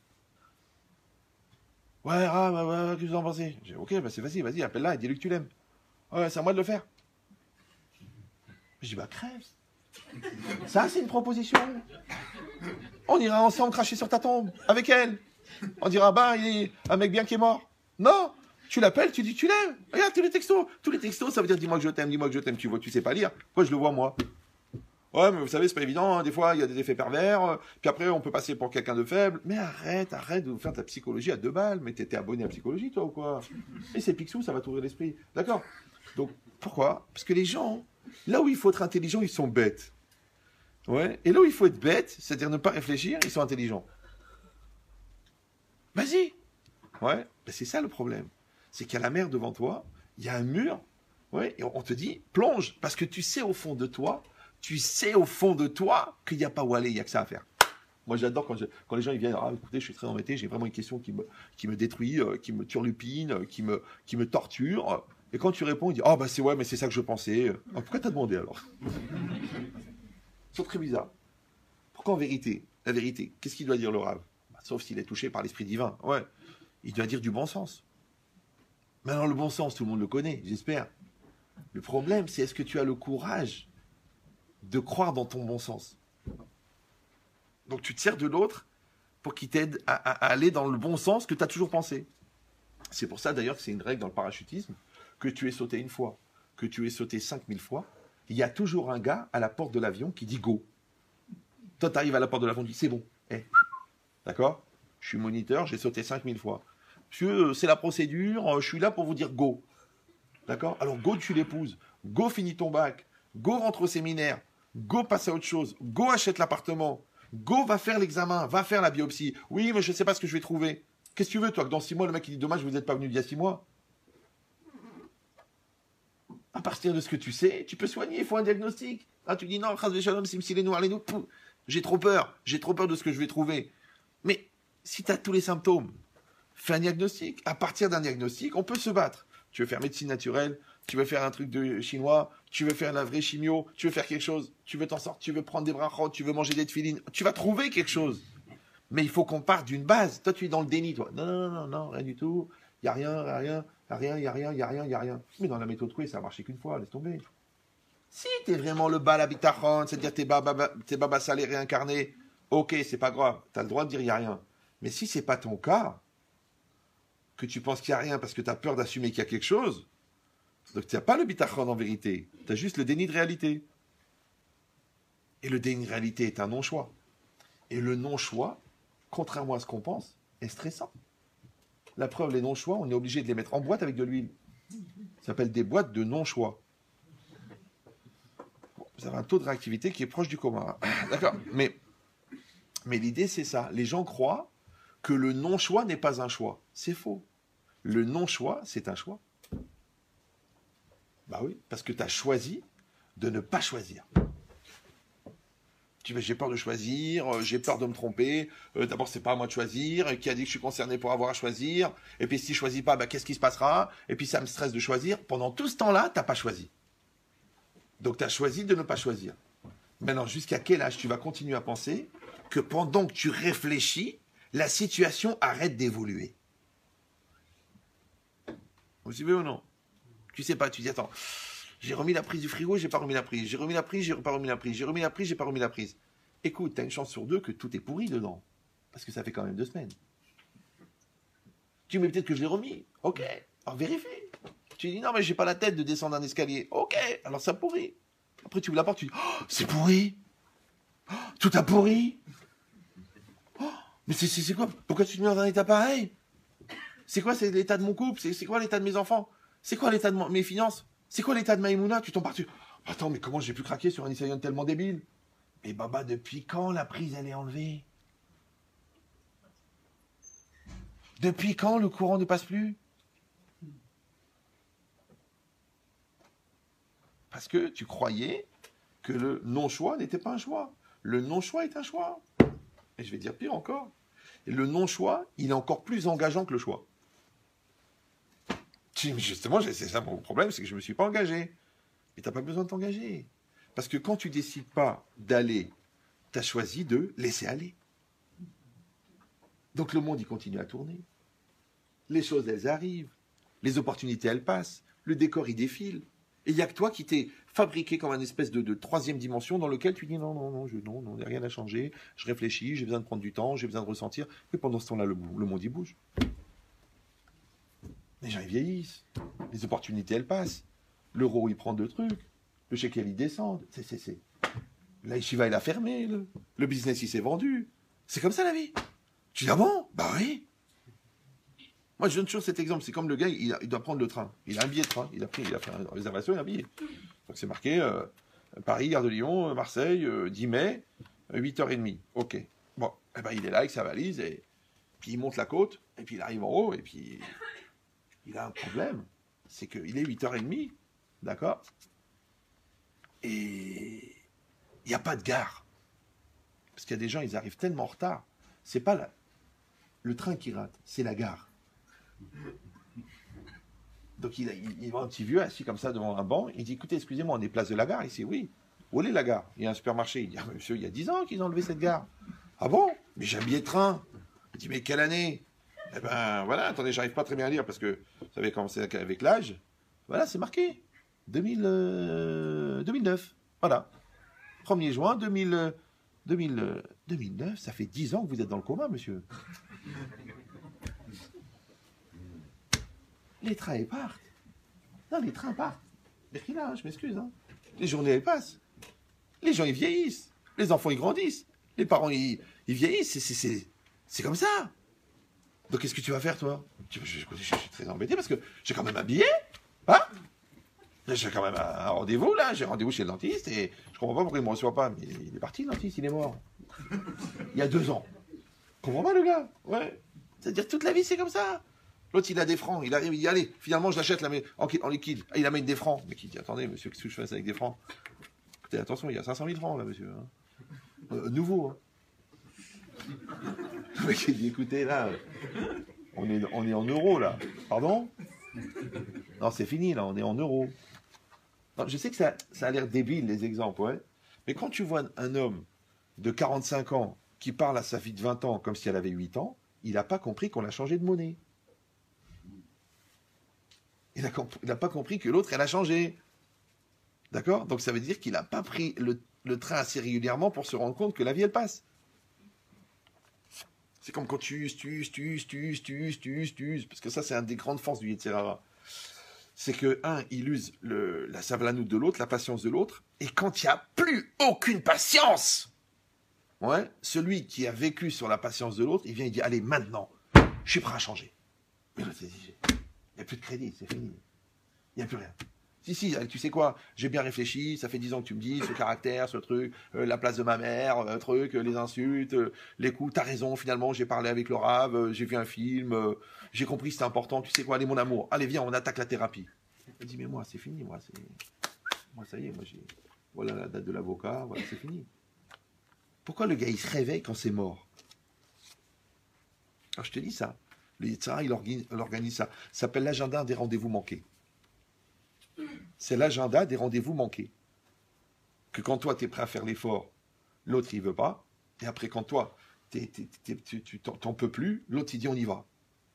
S1: Ouais, qu'est-ce que vous en pensez? J'ai dit, ok, bah c'est facile, vas-y, appelle-la et dis-lui que tu l'aimes. Ouais, c'est à moi de le faire. Je dis, bah crève. Ça, c'est une proposition. On ira ensemble cracher sur ta tombe, avec elle. On dira, bah, il est un mec bien qui est mort. Non! Tu l'appelles, tu dis que tu l'aimes. Regarde tous les textos. Tous les textos, ça veut dire dis-moi que je t'aime, dis-moi que je t'aime. Tu vois, tu sais pas lire. Moi, je le vois, moi. Ouais, mais vous savez, c'est pas évident. Hein. Des fois, il y a des effets pervers. Puis après, on peut passer pour quelqu'un de faible. Mais arrête de vous faire ta psychologie à 2 balles. Mais t'es abonné à psychologie, toi, ou quoi? Et c'est Picsou, ça va t'ouvrir l'esprit. D'accord? Donc, pourquoi? Parce que les gens, là où il faut être intelligent, ils sont bêtes. Ouais. Et là où il faut être bête, c'est-à-dire ne pas réfléchir, ils sont intelligents. Vas-y. Ouais. Ben, c'est ça le problème. C'est qu'il y a la mer devant toi, il y a un mur, ouais, et on te dit, plonge, parce que tu sais au fond de toi qu'il n'y a pas où aller, il n'y a que ça à faire. Moi, j'adore quand les gens ils viennent, ah, écoutez, je suis très embêté, j'ai vraiment une question qui me détruit, qui me turlupine, qui me torture. Et quand tu réponds, il dit, ah, bah c'est ouais, mais c'est ça que je pensais. Ah, pourquoi t'as demandé alors? C'est très bizarre. Pourquoi en vérité, la vérité, qu'est-ce qu'il doit dire le Rav? Sauf s'il est touché par l'esprit divin. Ouais, il doit dire du bon sens. Maintenant, le bon sens, tout le monde le connaît, j'espère. Le problème, c'est est-ce que tu as le courage de croire dans ton bon sens? Donc, tu te sers de l'autre pour qu'il t'aide à aller dans le bon sens que tu as toujours pensé. C'est pour ça, d'ailleurs, que c'est une règle dans le parachutisme, que tu aies sauté une fois, que tu aies sauté 5000 fois, il y a toujours un gars à la porte de l'avion qui dit « go ». Toi, tu arrives à la porte de l'avion, tu dis « c'est bon ». D'accord? Je suis moniteur, j'ai sauté 5000 fois. Monsieur, c'est la procédure, je suis là pour vous dire go. D'accord? Alors go, tu l'épouses. Go, finis ton bac. Go, rentre au séminaire. Go, passe à autre chose. Go, achète l'appartement. Go, va faire l'examen. Va faire la biopsie. Oui, mais je ne sais pas ce que je vais trouver. Qu'est-ce que tu veux, toi, que dans 6 mois, le mec il dit dommage, vous n'êtes pas venu il y a 6 mois? À partir de ce que tu sais, tu peux soigner, il faut un diagnostic. Ah, tu dis non, j'ai trop peur de ce que je vais trouver. Mais si tu as tous les symptômes, fais un diagnostic. À partir d'un diagnostic, on peut se battre. Tu veux faire médecine naturelle, tu veux faire un truc de chinois, tu veux faire la vraie chimio, tu veux faire quelque chose, tu veux t'en sortir, tu veux prendre des brachot, tu veux manger des tefilines, tu vas trouver quelque chose. Mais il faut qu'on parte d'une base. Toi, tu es dans le déni, toi. Non, non, non, non, rien du tout. Il n'y a rien, il n'y a rien. Mais dans la méthode Coué, ça a marché qu'une fois, laisse tomber. Si tu es vraiment le bal habitachon, c'est-à-dire tes babas salés réincarnés, ok, c'est pas grave, tu as le droit de dire il n'y a rien. Mais si c'est pas ton cas, que tu penses qu'il n'y a rien parce que tu as peur d'assumer qu'il y a quelque chose, donc tu n'as pas le bitachon en vérité, tu as juste le déni de réalité. Et le déni de réalité est un non-choix. Et le non-choix, contrairement à ce qu'on pense, est stressant. La preuve, les non-choix, on est obligé de les mettre en boîte avec de l'huile. Ça s'appelle des boîtes de non-choix. Vous avez un taux de réactivité qui est proche du commun. D'accord. Mais l'idée, c'est ça. Les gens croient que le non-choix n'est pas un choix. C'est faux. Le non-choix, c'est un choix. Bah oui, parce que tu as choisi de ne pas choisir. Tu dis, j'ai peur de choisir, j'ai peur de me tromper. D'abord, c'est pas à moi de choisir. Qui a dit que je suis concerné pour avoir à choisir? Et puis, si je choisis pas, bah, qu'est-ce qui se passera? Et puis, ça me stresse de choisir. Pendant tout ce temps-là, tu n'as pas choisi. Donc, tu as choisi de ne pas choisir. Maintenant, jusqu'à quel âge tu vas continuer à penser que pendant que tu réfléchis, la situation arrête d'évoluer? Vous suivez ou non? Tu sais pas, tu dis, attends, j'ai remis la prise du frigo, j'ai pas remis la prise. J'ai remis la prise, j'ai pas remis la prise. J'ai remis la prise, j'ai pas remis la prise. Écoute, tu as une chance sur deux que tout est pourri dedans. Parce que ça fait quand même 2 semaines. Tu dis, mais peut-être que je l'ai remis. Ok, alors vérifie. Tu dis, non, mais j'ai pas la tête de descendre un escalier. Ok, alors ça pourrit. Après, tu ouvres la porte, tu dis, oh, c'est pourri. Oh, tout a pourri. Oh, mais c'est quoi? Pourquoi tu te mets dans un état pareil? C'est quoi c'est l'état de mon couple? C'est quoi l'état de mes enfants? C'est quoi l'état de mes finances? C'est quoi l'état de ma Emouna? Tu tombes par-dessus. Attends, mais comment j'ai pu craquer sur un Isaïon tellement débile? Mais Baba, depuis quand la prise, elle est enlevée? Depuis quand le courant ne passe plus? Parce que tu croyais que le non-choix n'était pas un choix. Le non-choix est un choix. Et je vais dire pire encore. Et le non-choix, il est encore plus engageant que le choix. Justement, c'est ça mon problème, c'est que je ne me suis pas engagé. Mais tu n'as pas besoin de t'engager. Parce que quand tu ne décides pas d'aller, tu as choisi de laisser aller. Donc le monde, il continue à tourner. Les choses, elles arrivent. Les opportunités, elles passent. Le décor, il défile. Et il n'y a que toi qui t'es fabriqué comme une espèce de 3e dimension dans lequel tu dis non, il n'y a rien à changer. Je réfléchis, j'ai besoin de prendre du temps, j'ai besoin de ressentir. Et pendant ce temps-là, le monde, il bouge. Les gens, ils vieillissent. Les opportunités, elles passent. L'euro, il prend 2 trucs. Le shekel, il descend. La yeshiva, il a fermé. Le business, il s'est vendu. C'est comme ça, la vie. Tu dis, ah bon? Bah oui. Moi, je donne toujours cet exemple. C'est comme le gars, il doit prendre le train. Il a un billet de train. Il a fait une réservation, il a un billet. Donc, c'est marqué Paris, Gare de Lyon, Marseille, 10 mai, 8h30. OK. Bon, eh ben, il est là avec sa valise. Et puis, il monte la côte. Et puis, il arrive en haut. Et puis... il a un problème, c'est qu'il est 8h30, d'accord? Et il n'y a pas de gare. Parce qu'il y a des gens, ils arrivent tellement en retard. C'est pas le train qui rate, c'est la gare. Donc il voit un petit vieux assis comme ça devant un banc, il dit, écoutez, excusez-moi, on est place de la gare ici? Oui. Où est la gare? Il y a un supermarché. Il dit, ah, monsieur, il y a 10 ans qu'ils ont enlevé cette gare. Ah bon? Mais j'ai un billet de train. Il dit, mais quelle année? Eh ben voilà, attendez, j'arrive pas très bien à lire parce que vous savez comment c'est avec l'âge. Voilà, c'est marqué. 2009. Voilà. 1er juin 2009, ça fait 10 ans que vous êtes dans le coma, monsieur. Les trains, ils partent. Non, les trains partent. Mais là, je m'excuse. Hein. Les journées, elles passent. Les gens, ils vieillissent. Les enfants, ils grandissent. Les parents, ils vieillissent. C'est comme ça. Donc, qu'est-ce que tu vas faire, toi? Je suis très embêté parce que j'ai quand même un billet. Hein? J'ai quand même un rendez-vous, là. J'ai rendez-vous chez le dentiste et je comprends pas pourquoi il me reçoit pas. Mais il est parti, le dentiste, il est mort. Il y a 2 ans. Je comprends pas, le gars. Ouais. C'est-à-dire, toute la vie, c'est comme ça. L'autre, il a des francs. Il arrive, il dit, allez, finalement, je l'achète en liquide. Ah, il amène des francs. Mais qui dit, attendez, monsieur, qu'est-ce que je fais avec des francs? Écoutez, attention, il y a 500 000 francs, là, monsieur. Hein. Nouveau, hein. Le mec, il dit, écoutez, là, on est en euros, là. Pardon? Non, c'est fini, là, on est en euros. Non, je sais que ça a l'air débile, les exemples, ouais. Mais quand tu vois un homme de 45 ans qui parle à sa fille de 20 ans comme si elle avait 8 ans, il n'a pas compris qu'on a changé de monnaie. Il n'a pas compris que l'autre, elle a changé. D'accord? Donc ça veut dire qu'il n'a pas pris le train assez régulièrement pour se rendre compte que la vie, elle passe. C'est comme quand tu uses, parce que ça, c'est une des grandes forces du Yetzer Hara. C'est que, il use la savalanout de l'autre, la patience de l'autre, et quand il n'y a plus aucune patience, ouais, celui qui a vécu sur la patience de l'autre, il vient et dit, allez, maintenant, je suis prêt à changer. Mais là, il n'y a plus de crédit, c'est fini. Il n'y a plus rien. Si, tu sais quoi, j'ai bien réfléchi, ça fait 10 ans que tu me dis, ce caractère, ce truc, la place de ma mère, les insultes, les coups, t'as raison, finalement, j'ai parlé avec le Rav, j'ai vu un film, j'ai compris que c'était important, tu sais quoi, allez mon amour, allez viens, on attaque la thérapie. Il dit, mais moi, c'est fini, moi, ça y est, voilà la date de l'avocat, voilà, c'est fini. Pourquoi le gars, il se réveille quand c'est mort? Alors, je te dis ça, le Yetzer Hara, il organise ça, ça s'appelle l'agenda des rendez-vous manqués. C'est l'agenda des rendez-vous manqués. Que quand toi, tu es prêt à faire l'effort, l'autre, il veut pas. Et après, quand toi, tu t'en peux plus, l'autre, il dit, on y va.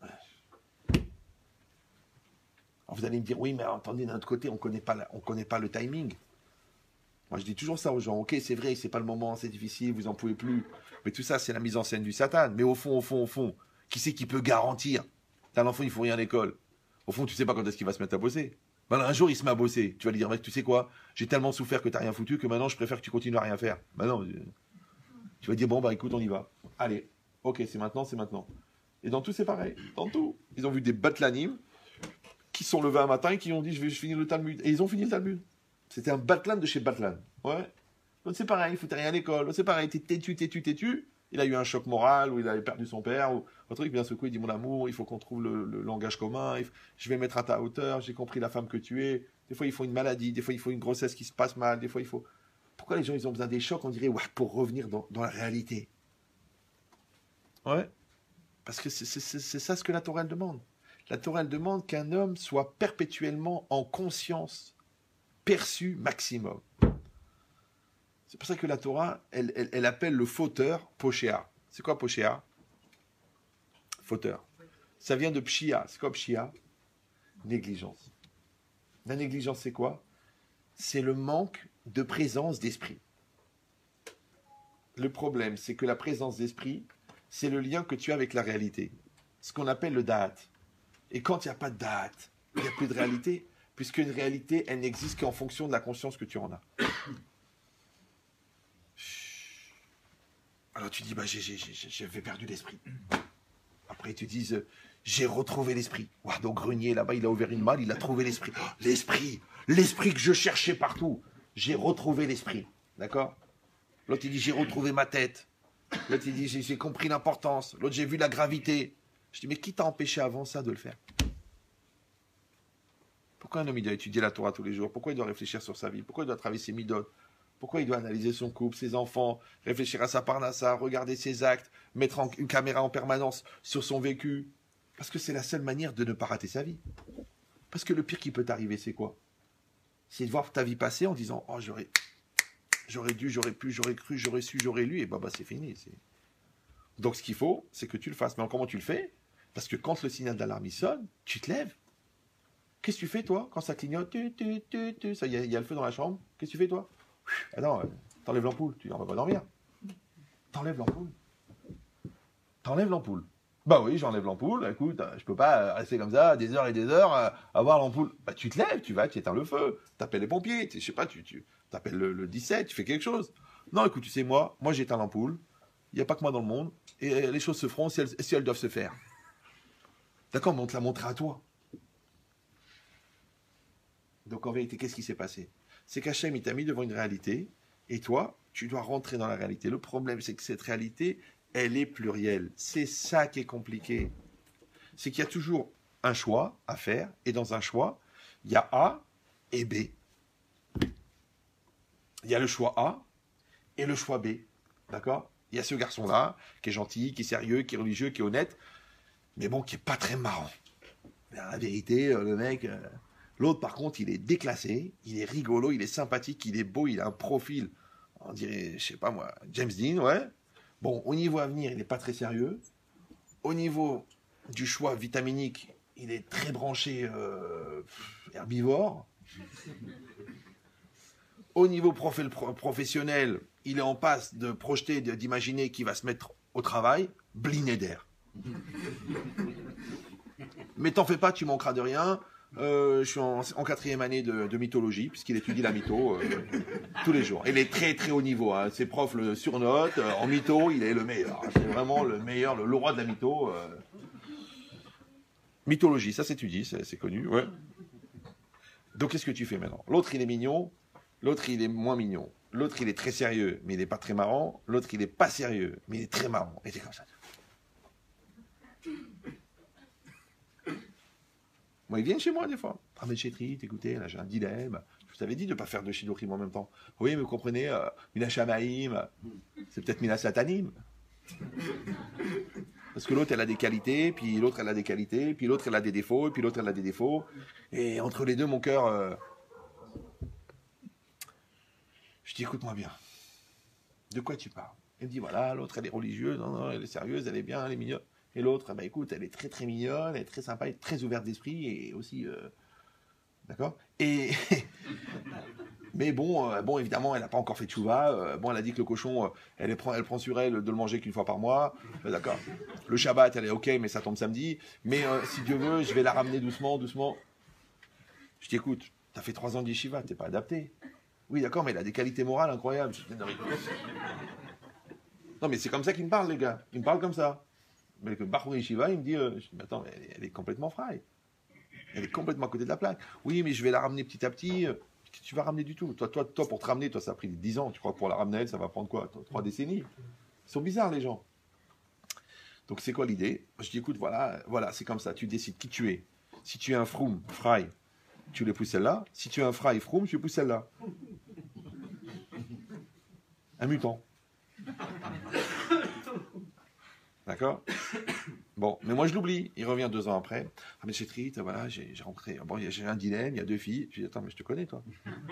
S1: Alors, vous allez me dire, oui, mais attendez, d'un autre côté, on connaît pas le timing. Moi, je dis toujours ça aux gens. Ok, c'est vrai, c'est pas le moment, c'est difficile, vous en pouvez plus. Mais tout ça, c'est la mise en scène du Satan. Mais au fond, qui c'est qui peut garantir? T'as un enfant, il faut rien à l'école. Au fond, tu sais pas quand est-ce qu'il va se mettre à bosser. Ben, un jour, il se met à bosser. Tu vas lui dire, mec, tu sais quoi? J'ai tellement souffert que t'as rien foutu que maintenant, je préfère que tu continues à rien faire. Ben non. Tu vas dire, bon, bah écoute, on y va. Allez, ok, c'est maintenant, c'est maintenant. Et dans tout, c'est pareil. Dans tout. Ils ont vu des batlanim qui sont levés un matin et qui ont dit, je vais finir le Talmud. Et ils ont fini le Talmud. C'était un batlan de chez Batlan. Ouais. Donc c'est pareil, il foutait rien à l'école. Donc c'est pareil, t'es têtu. Il a eu un choc moral, ou il avait perdu son père, ou un truc, bien secoué, il dit, mon amour, il faut qu'on trouve le langage commun, je vais mettre à ta hauteur, j'ai compris la femme que tu es. Des fois, il faut une maladie, des fois, il faut une grossesse qui se passe mal, des fois, il faut... Pourquoi les gens, ils ont besoin des chocs, on dirait, ouais, pour revenir dans la réalité? Ouais. Parce que c'est ça ce que la Torah, elle demande. La Torah, elle demande qu'un homme soit perpétuellement en conscience, perçu maximum. C'est pour ça que la Torah, elle appelle le fauteur Poshéa. C'est quoi Poshéa? Fauteur. Ça vient de Pshia. C'est quoi Pshia? Négligence. La négligence, c'est quoi? C'est le manque de présence d'esprit. Le problème, c'est que la présence d'esprit, c'est le lien que tu as avec la réalité. Ce qu'on appelle le da'at. Et quand il n'y a pas de da'at, il n'y a plus de réalité, puisque une réalité, elle n'existe qu'en fonction de la conscience que tu en as. Alors tu dis, bah, j'avais perdu l'esprit. Après, tu dis, j'ai retrouvé l'esprit. Ouah, donc Grenier, là-bas, il a ouvert une malle, il a trouvé l'esprit. Oh, l'esprit que je cherchais partout. J'ai retrouvé l'esprit. D'accord? L'autre, il dit, j'ai retrouvé ma tête. L'autre, il dit, j'ai compris l'importance. L'autre, j'ai vu la gravité. Je dis, mais qui t'a empêché avant ça de le faire? Pourquoi un homme, il doit étudier la Torah tous les jours? Pourquoi il doit réfléchir sur sa vie? Pourquoi il doit travailler ses midotes? Pourquoi il doit analyser son couple, ses enfants, réfléchir à sa parnassa, regarder ses actes, mettre une caméra en permanence sur son vécu? Parce que c'est la seule manière de ne pas rater sa vie. Parce que le pire qui peut t'arriver, c'est quoi? C'est de voir ta vie passer en disant, oh, j'aurais dû, j'aurais pu, j'aurais cru, j'aurais su, j'aurais lu, et bah c'est fini. Donc ce qu'il faut, c'est que tu le fasses. Mais comment tu le fais? Parce que quand le signal d'alarme sonne, tu te lèves. Qu'est-ce que tu fais, toi, quand ça clignote? Ça, il y a le feu dans la chambre. Qu'est-ce que tu fais, toi? Ah non, t'enlèves l'ampoule, tu dis on va pas dormir. T'enlèves l'ampoule. Bah oui, j'enlève l'ampoule, écoute, je peux pas rester comme ça des heures et des heures à voir l'ampoule. Bah tu te lèves, tu vas, tu éteins le feu, t'appelles les pompiers, je sais pas, tu t'appelles le 17, tu fais quelque chose. Non, écoute, tu sais, moi j'éteins l'ampoule, il n'y a pas que moi dans le monde, et les choses se feront si elles doivent se faire. D'accord, mais on te l'a montré à toi. Donc en vérité, qu'est-ce qui s'est passé? C'est qu'Hachem, il t'a mis devant une réalité, et toi, tu dois rentrer dans la réalité. Le problème, c'est que cette réalité, elle est plurielle. C'est ça qui est compliqué. C'est qu'il y a toujours un choix à faire, et dans un choix, il y a A et B. Il y a le choix A et le choix B. D'accord? Il y a ce garçon-là, qui est gentil, qui est sérieux, qui est religieux, qui est honnête, mais bon, qui n'est pas très marrant. Mais la vérité, le mec... L'autre, par contre, il est déclassé, il est rigolo, il est sympathique, il est beau, il a un profil, on dirait, je sais pas moi, James Dean, ouais. Bon, au niveau avenir, il n'est pas très sérieux. Au niveau du choix vitaminique, il est très branché herbivore. Au niveau professionnel, il est en passe de projeter, d'imaginer qu'il va se mettre au travail, bliné d'air. Mais t'en fais pas, tu manqueras de rien. Je suis en 4e année de mythologie, puisqu'il étudie la mytho tous les jours. Il est très très haut niveau. Hein. Ses profs le surnotent. En mytho, il est le meilleur. C'est vraiment le meilleur, le roi de la mytho. Mythologie, ça s'étudie, c'est connu. Ouais. Donc qu'est-ce que tu fais maintenant? L'autre, il est mignon. L'autre, il est moins mignon. L'autre, il est très sérieux, mais il n'est pas très marrant. L'autre, il n'est pas sérieux, mais il est très marrant. Et c'est comme ça. Moi, ils viennent chez moi des fois. Ahmed Chetri, écoutez, là j'ai un dilemme. Je vous avais dit de ne pas faire de Shidochim en même temps. Oui, mais vous comprenez, Mina Shamaïm, c'est peut-être Mina Satanim. Parce que l'autre, elle a des qualités, puis l'autre, elle a des qualités, puis l'autre, elle a des défauts, et puis l'autre, elle a des défauts. Et entre les deux, mon cœur... Je dis, écoute-moi bien. De quoi tu parles? Il me dit, voilà, l'autre, elle est religieuse, non, elle est sérieuse, elle est bien, elle est mignonne. Et l'autre, bah écoute, elle est très très mignonne, elle est très sympa, elle est très ouverte d'esprit et aussi, d'accord. Et mais bon, évidemment, elle n'a pas encore fait tchouva. Bon, elle a dit que le cochon, elle prend sur elle de le manger qu'une fois par mois, d'accord. Le Shabbat, elle est ok, mais ça tombe samedi. Mais si Dieu veut, je vais la ramener doucement, doucement. Je dis, écoute, t'as fait 3 ans d'yeshiva, t'es pas adapté. Oui, d'accord, mais elle a des qualités morales incroyables. Non, mais c'est comme ça qu'il me parle, les gars. Il me parle comme ça. Mais le Bachour Yeshiva, il me dit, mais attends, elle est complètement fraîche. Elle est complètement à côté de la plaque. Oui, mais je vais la ramener petit à petit. Tu vas ramener du tout. Toi, pour te ramener, toi, ça a pris 10 ans. Tu crois que pour la ramener, ça va prendre quoi? 3 décennies. Ils sont bizarres, les gens. Donc, c'est quoi l'idée? Je dis, écoute, voilà, c'est comme ça. Tu décides qui tu es. Si tu es un froum, fry, tu le pousses celle-là. Si tu es un fry, froum, tu pousses celle-là. Un mutant. D'accord? Bon, mais moi je l'oublie. Il revient 2 ans après. Ah, mais Chetrit, voilà, j'ai rentré. Bon, j'ai un dilemme, il y a 2 filles. Je dis, attends, mais je te connais, toi.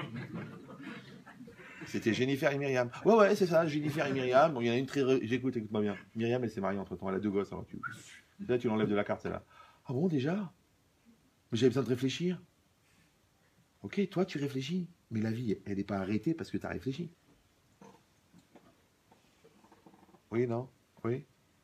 S1: C'était Jennifer et Myriam. Ouais, c'est ça, Jennifer et Myriam. Bon, il y en a une très. Écoute-moi bien. Myriam, elle s'est mariée entre temps. Elle a 2 gosses. Alors là, tu l'enlèves de la carte, celle-là. Ah bon, déjà? Mais j'avais besoin de réfléchir. Ok, toi, tu réfléchis. Mais la vie, elle n'est pas arrêtée parce que tu as réfléchi. Oui, non? Oui?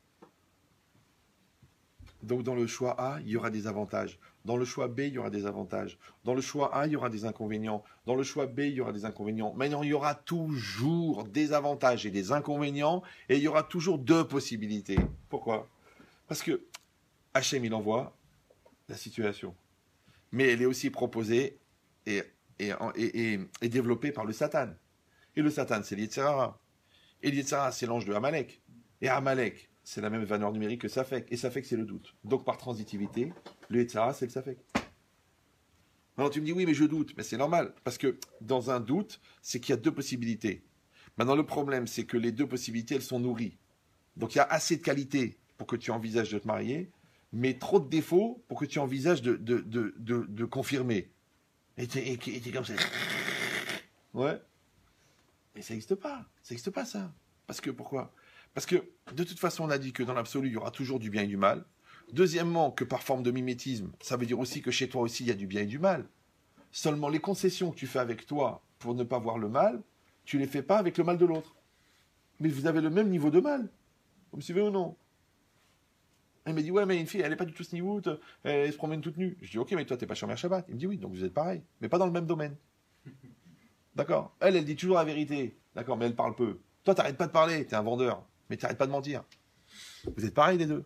S1: Donc dans le choix A, il y aura des avantages. Dans le choix B, il y aura des avantages. Dans le choix A, il y aura des inconvénients. Dans le choix B, il y aura des inconvénients. Maintenant, il y aura toujours des avantages et des inconvénients, et il y aura toujours 2 possibilités. Pourquoi? Parce que Hachem, il envoie la situation. Mais elle est aussi proposée et développée par le Satan. Et le Satan, c'est l'Yetzirah. Et l'Yetzirah, c'est l'ange de Amalek. Et Amalek, c'est la même valeur numérique que Safek. Et Safek, c'est le doute. Donc, par transitivité, le Yetzirah, c'est le Safek. Maintenant, tu me dis, oui, mais je doute. Mais c'est normal. Parce que dans un doute, c'est qu'il y a 2 possibilités. Maintenant, le problème, c'est que les 2 possibilités, elles sont nourries. Donc, il y a assez de qualités pour que tu envisages de te marier, mais trop de défauts pour que tu envisages de confirmer. Et t'es comme ça. Ouais. Mais ça n'existe pas. Ça n'existe pas, ça. Parce que, pourquoi? Parce que, de toute façon, on a dit que dans l'absolu, il y aura toujours du bien et du mal. Deuxièmement, que par forme de mimétisme, ça veut dire aussi que chez toi aussi, il y a du bien et du mal. Seulement, les concessions que tu fais avec toi pour ne pas voir le mal, tu ne les fais pas avec le mal de l'autre. Mais vous avez le même niveau de mal. Vous me suivez ou non? Il me dit, ouais, mais une fille, elle n'est pas du tout snivoute, elle se promène toute nue. Je dis, ok, mais toi, t'es pas Shomer Shabbat. Il me dit, oui, donc vous êtes pareil, mais pas dans le même domaine. D'accord? Elle dit toujours la vérité. D'accord, mais elle parle peu. Toi, t'arrêtes pas de parler, t'es un vendeur, mais t'arrêtes pas de mentir. Vous êtes pareil, les deux.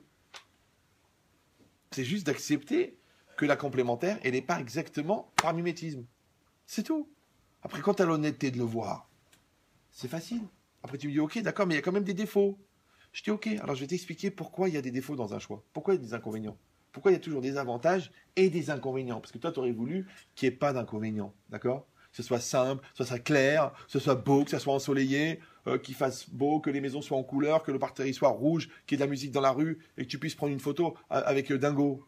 S1: C'est juste d'accepter que la complémentaire, elle n'est pas exactement par mimétisme. C'est tout. Après, quand tu as l'honnêteté de le voir, c'est facile. Après, tu me dis, ok, d'accord, mais il y a quand même des défauts. Je dis, ok, alors je vais t'expliquer pourquoi il y a des défauts dans un choix. Pourquoi il y a des inconvénients. Pourquoi il y a toujours des avantages et des inconvénients. Parce que toi, tu aurais voulu qu'il n'y ait pas d'inconvénients. D'accord? Que ce soit simple, que ce soit clair, que ce soit beau, que ce soit ensoleillé, qu'il fasse beau, que les maisons soient en couleur, que le parterre soit rouge, qu'il y ait de la musique dans la rue et que tu puisses prendre une photo avec Dingo.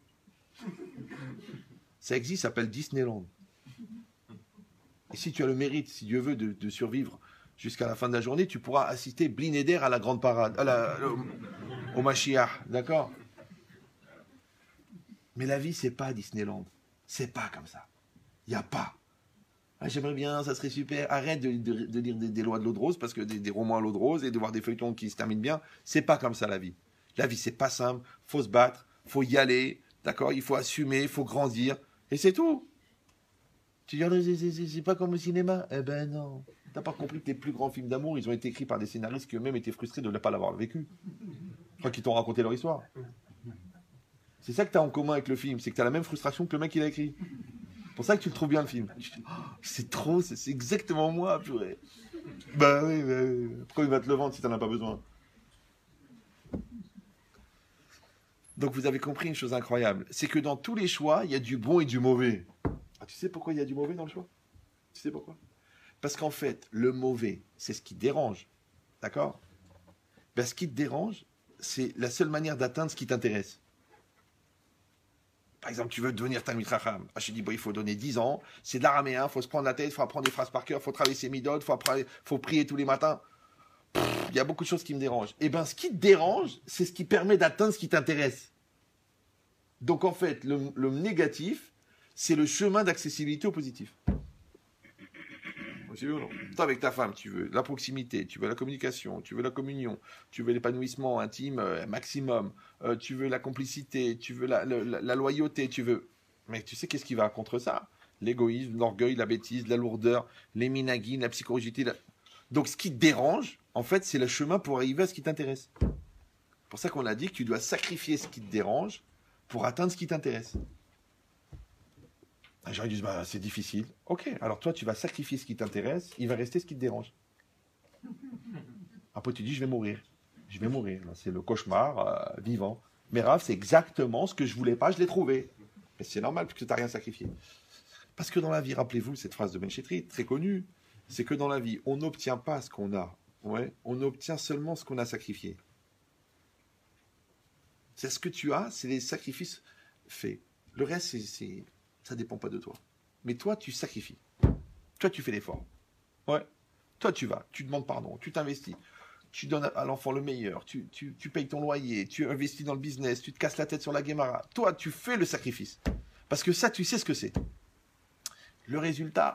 S1: Ça existe, ça s'appelle Disneyland. Et si tu as le mérite, si Dieu veut, de survivre jusqu'à la fin de la journée, tu pourras assister blinéder à la grande parade, au Mashiach, d'accord? Mais la vie, c'est pas Disneyland. C'est pas comme ça. Il n'y a pas. Ah, j'aimerais bien, ça serait super. Arrête de lire des lois de l'eau de rose, parce que des romans à l'eau de rose et de voir des feuilletons qui se terminent bien. C'est pas comme ça la vie. La vie, c'est pas simple. Faut se battre, faut y aller, d'accord? Il faut assumer, il faut grandir. Et c'est tout. Tu dis, oh, c'est pas comme au cinéma. Eh ben non. T'as pas compris que les plus grands films d'amour, ils ont été écrits par des scénaristes qui eux-mêmes étaient frustrés de ne pas l'avoir vécu. Je crois qu'ils t'ont raconté leur histoire. C'est ça que tu as en commun avec le film, c'est que tu as la même frustration que le mec qui l'a écrit. C'est pour ça que tu le trouves bien le film. Oh, c'est trop, c'est exactement moi, purée. Bah oui, pourquoi il va te le vendre si tu n'en as pas besoin? Donc vous avez compris une chose incroyable, c'est que dans tous les choix, il y a du bon et du mauvais. Ah, tu sais pourquoi il y a du mauvais dans le choix? Tu sais pourquoi? Parce qu'en fait, le mauvais, c'est ce qui dérange. D'accord? Ben, ce qui te dérange, c'est la seule manière d'atteindre ce qui t'intéresse. Par exemple, tu veux devenir Talmid Chacham. Ah, je te dis, bon, il faut donner 10 ans, c'est de l'araméen, il faut se prendre la tête, il faut apprendre des phrases par cœur, il faut travailler ses midot, il faut prier tous les matins. Il y a beaucoup de choses qui me dérangent. Eh bien, ce qui te dérange, c'est ce qui permet d'atteindre ce qui t'intéresse. Donc, en fait, le négatif, c'est le chemin d'accessibilité au positif. Tu veux ou non? Toi, avec ta femme, tu veux la proximité, tu veux la communication, tu veux la communion, tu veux l'épanouissement intime maximum, tu veux la complicité, tu veux la loyauté, tu veux... Mais tu sais qu'est-ce qui va contre ça? L'égoïsme, l'orgueil, la bêtise, la lourdeur, les minagines, la psychorigidité. Donc ce qui te dérange, en fait, c'est le chemin pour arriver à ce qui t'intéresse. C'est pour ça qu'on a dit que tu dois sacrifier ce qui te dérange pour atteindre ce qui t'intéresse. Les gens disent, bah, c'est difficile. Ok, alors toi, tu vas sacrifier ce qui t'intéresse, il va rester ce qui te dérange. Après, tu dis, je vais mourir. Je vais mourir. C'est le cauchemar vivant. Mais Rav, c'est exactement ce que je voulais pas, je l'ai trouvé. Et c'est normal, puisque tu n'as rien sacrifié. Parce que dans la vie, rappelez-vous, cette phrase de Ben Chetri, très connue, c'est que dans la vie, on n'obtient pas ce qu'on a. Ouais, on obtient seulement ce qu'on a sacrifié. C'est ce que tu as, c'est les sacrifices faits. Le reste, ça dépend pas de toi. Mais toi, tu sacrifies. Toi, tu fais l'effort. Ouais. Toi, tu vas, tu demandes pardon, tu t'investis. Tu donnes à l'enfant le meilleur, tu payes ton loyer, tu investis dans le business, tu te casses la tête sur la Guémara. Toi, tu fais le sacrifice. Parce que ça, tu sais ce que c'est. Le résultat...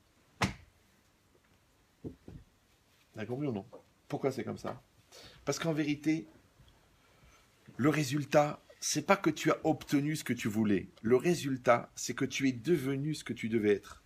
S1: T'as compris ou non? Pourquoi c'est comme ça? Parce qu'en vérité, le résultat, c'est pas que tu as obtenu ce que tu voulais. Le résultat, c'est que tu es devenu ce que tu devais être.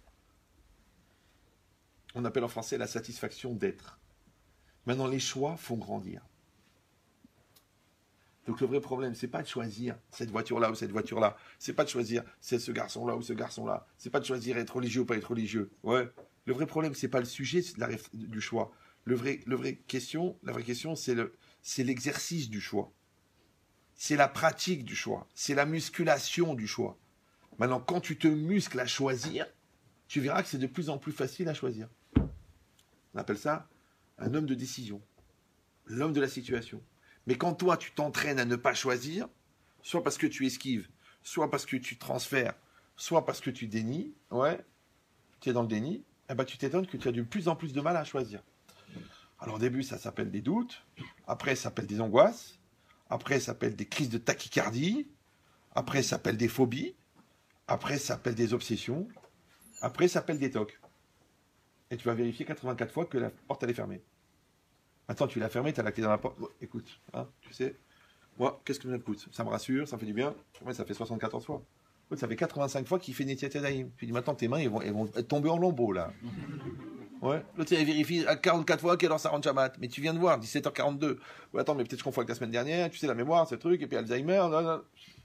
S1: On appelle en français la satisfaction d'être. Maintenant, les choix font grandir. Donc le vrai problème, c'est pas de choisir cette voiture-là ou cette voiture-là. C'est pas de choisir c'est ce garçon-là ou ce garçon-là. C'est pas de choisir être religieux ou pas être religieux. Ouais. Le vrai problème, c'est pas le sujet du choix. La vraie question, c'est l'exercice du choix. C'est la pratique du choix. C'est la musculation du choix. Maintenant, quand tu te muscles à choisir, tu verras que c'est de plus en plus facile à choisir. On appelle ça un homme de décision. L'homme de la situation. Mais quand toi, tu t'entraînes à ne pas choisir, soit parce que tu esquives, soit parce que tu transfères, soit parce que tu dénies, ouais, tu es dans le déni, eh ben, tu t'étonnes que tu as de plus en plus de mal à choisir. Alors au début, ça s'appelle des doutes, après ça s'appelle des angoisses, après ça s'appelle des crises de tachycardie, après ça s'appelle des phobies, après ça s'appelle des obsessions, après ça s'appelle des tocs. Et tu vas vérifier 84 fois que la porte elle est fermée. Maintenant, tu l'as fermée, tu as la clé dans la porte. Bon, écoute, hein, tu sais, moi, qu'est-ce que ça me coûte? Ça me rassure, ça me fait du bien. Ouais, ça fait 74 fois. Ça fait 85 fois qu'il fait Netiat Yadayim. Tu dis, maintenant, tes mains, elles vont tomber en lambeaux, là. Ouais. L'autre, il vérifie à 44 fois quelle heure ça rentre Shabbat. Mais tu viens de voir, 17h42. Ouais, attends, mais peut-être je confonds avec la semaine dernière. Tu sais, la mémoire, ce truc, et puis Alzheimer. Là.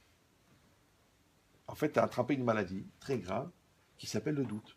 S1: En fait, tu as attrapé une maladie très grave qui s'appelle le doute.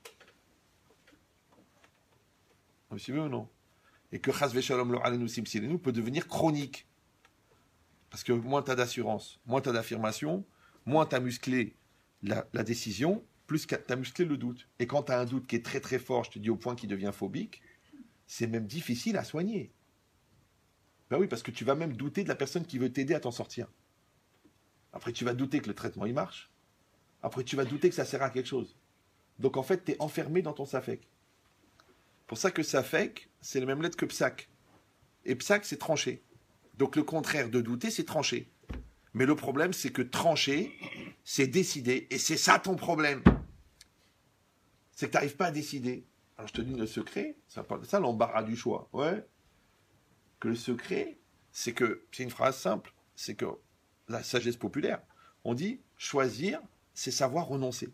S1: Vous suivez ou non? Et que Chas Veshalom lo alenu simsilenu peut devenir chronique. Parce que moins tu as d'assurance, moins tu as d'affirmation, moins tu as musclé la décision, plus tu as musclé le doute. Et quand tu as un doute qui est très très fort, je te dis au point qu'il devient phobique, c'est même difficile à soigner. Ben oui, parce que tu vas même douter de la personne qui veut t'aider à t'en sortir. Après, tu vas douter que le traitement il marche. Après, tu vas douter que ça sert à quelque chose. Donc en fait, tu es enfermé dans ton safek. Pour ça que Safek, c'est la même lettre que Psak. Et Psak, c'est trancher. Donc le contraire de douter, c'est trancher. Mais le problème, c'est que trancher, c'est décider. Et c'est ça ton problème. C'est que tu n'arrives pas à décider. Alors je te dis le secret, ça l'embarras du choix. Ouais. Que le secret, c'est une phrase simple, c'est que la sagesse populaire, on dit choisir, c'est savoir renoncer.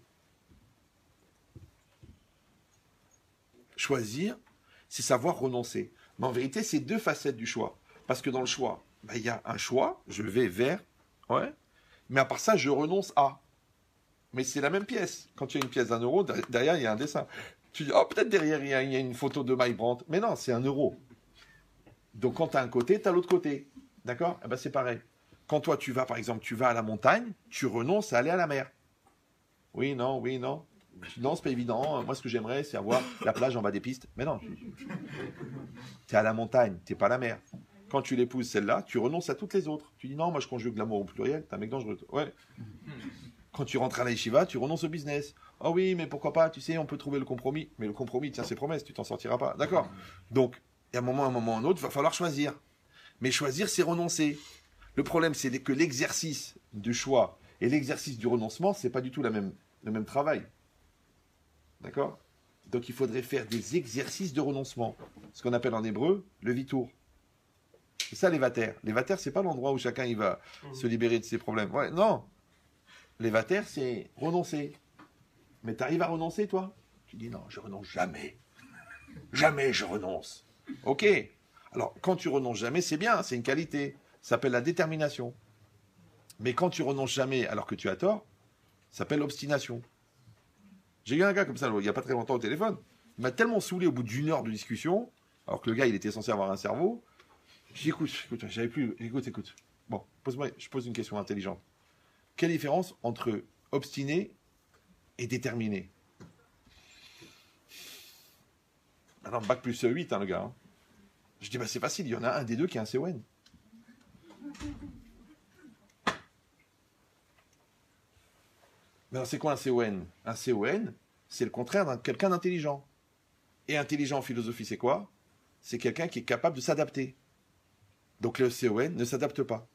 S1: Choisir, c'est savoir renoncer. Mais en vérité, c'est deux facettes du choix. Parce que dans le choix, il y a un choix, je vais vers, ouais, mais à part ça, je renonce à. Mais c'est la même pièce. Quand tu as une pièce d'1 euro, derrière, il y a un dessin. Tu dis, oh, peut-être derrière, il y a une photo de Mike Brandt. Mais non, c'est 1 euro. Donc, quand tu as un côté, tu as l'autre côté. D'accord? Eh ben, c'est pareil. Quand toi, tu vas, par exemple, tu vas à la montagne, tu renonces à aller à la mer. Oui, non, oui, non. Non, c'est pas évident. Moi, ce que j'aimerais, c'est avoir la plage en bas des pistes. Mais non. Tu es à la montagne, tu n'es pas à la mer. Quand tu l'épouses, celle-là, tu renonces à toutes les autres. Tu dis, non, moi, je conjugue l'amour au pluriel. T'es un mec dangereux. Ouais. Quand tu rentres à la yeshiva, tu renonces au business. Oh oui, mais pourquoi pas? Tu sais, on peut trouver le compromis. Mais le compromis tient ses promesses, tu t'en sortiras pas. D'accord? Donc, il y a un moment, un autre, il va falloir choisir. Mais choisir, c'est renoncer. Le problème, c'est que l'exercice du choix et l'exercice du renoncement, c'est pas du tout le même travail. D'accord? Donc, il faudrait faire des exercices de renoncement. Ce qu'on appelle en hébreu le vitour. C'est ça, les vatères. Les vatères, c'est pas l'endroit où chacun il va se libérer de ses problèmes. Ouais, non. Les vatères, c'est renoncer. Mais tu arrives à renoncer, toi? Tu dis, non, je renonce jamais. Jamais je renonce. Ok. Alors, quand tu renonces jamais, c'est bien, c'est une qualité. Ça s'appelle la détermination. Mais quand tu renonces jamais alors que tu as tort, ça s'appelle l'obstination. J'ai eu un gars comme ça, il n'y a pas très longtemps au téléphone. Il m'a tellement saoulé au bout d'1 heure de discussion, alors que le gars, il était censé avoir un cerveau. Je dis, écoute, j'avais plus... Écoute. Bon, je pose une question intelligente. Quelle différence entre obstiné et déterminé? Alors, bac plus 8, le gars. Hein. Je dis, c'est facile, il y en a un des deux qui est un CON. Mais alors, c'est quoi un CON? Un CON, c'est le contraire de quelqu'un d'intelligent. Et intelligent en philosophie, c'est quoi? C'est quelqu'un qui est capable de s'adapter. Donc, le CON ne s'adapte pas.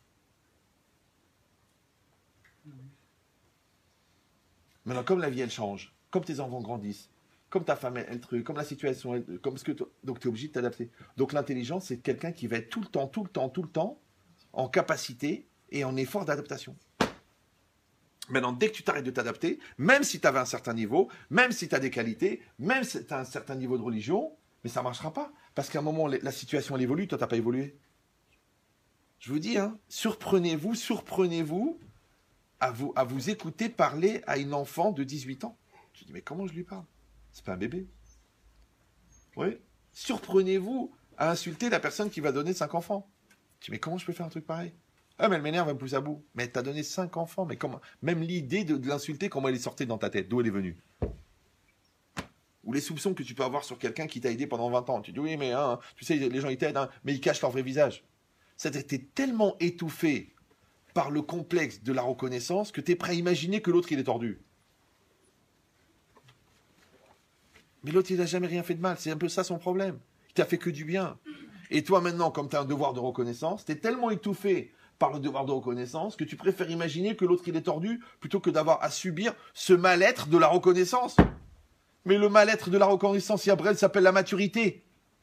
S1: Maintenant, comme la vie, elle change, comme tes enfants grandissent, comme ta femme, elle truc, comme la situation, donc tu es obligé de t'adapter. Donc l'intelligence, c'est quelqu'un qui va être tout le temps, en capacité et en effort d'adaptation. Maintenant, dès que tu t'arrêtes de t'adapter, même si tu avais un certain niveau, même si tu as des qualités, même si tu as un certain niveau de religion, mais ça ne marchera pas. Parce qu'à un moment, la situation, elle évolue, toi, tu n'as pas évolué. Je vous dis, surprenez-vous à vous écouter parler à une enfant de 18 ans. Je dis, mais comment je lui parle? C'est pas un bébé. Oui. Surprenez-vous à insulter la personne qui va donner 5 enfants. Je dis, mais comment je peux faire un truc pareil? Ah, mais elle m'énerve, elle me pousse à bout. Mais t'as donné 5 enfants, mais comment? Même l'idée de l'insulter, comment elle est sortie dans ta tête? D'où elle est venue? Ou les soupçons que tu peux avoir sur quelqu'un qui t'a aidé pendant 20 ans. Tu dis, oui, mais tu sais, les gens, ils t'aident, mais ils cachent leur vrai visage. Ça t'a été tellement étouffé par le complexe de la reconnaissance que tu es prêt à imaginer que l'autre, il est tordu. Mais l'autre, il n'a jamais rien fait de mal. C'est un peu ça son problème. Il t'a fait que du bien. Et toi, maintenant, comme tu as un devoir de reconnaissance, tu es tellement étouffé par le devoir de reconnaissance que tu préfères imaginer que l'autre, il est tordu plutôt que d'avoir à subir ce mal-être de la reconnaissance. Mais le mal-être de la reconnaissance, Yabrel, s'appelle la maturité.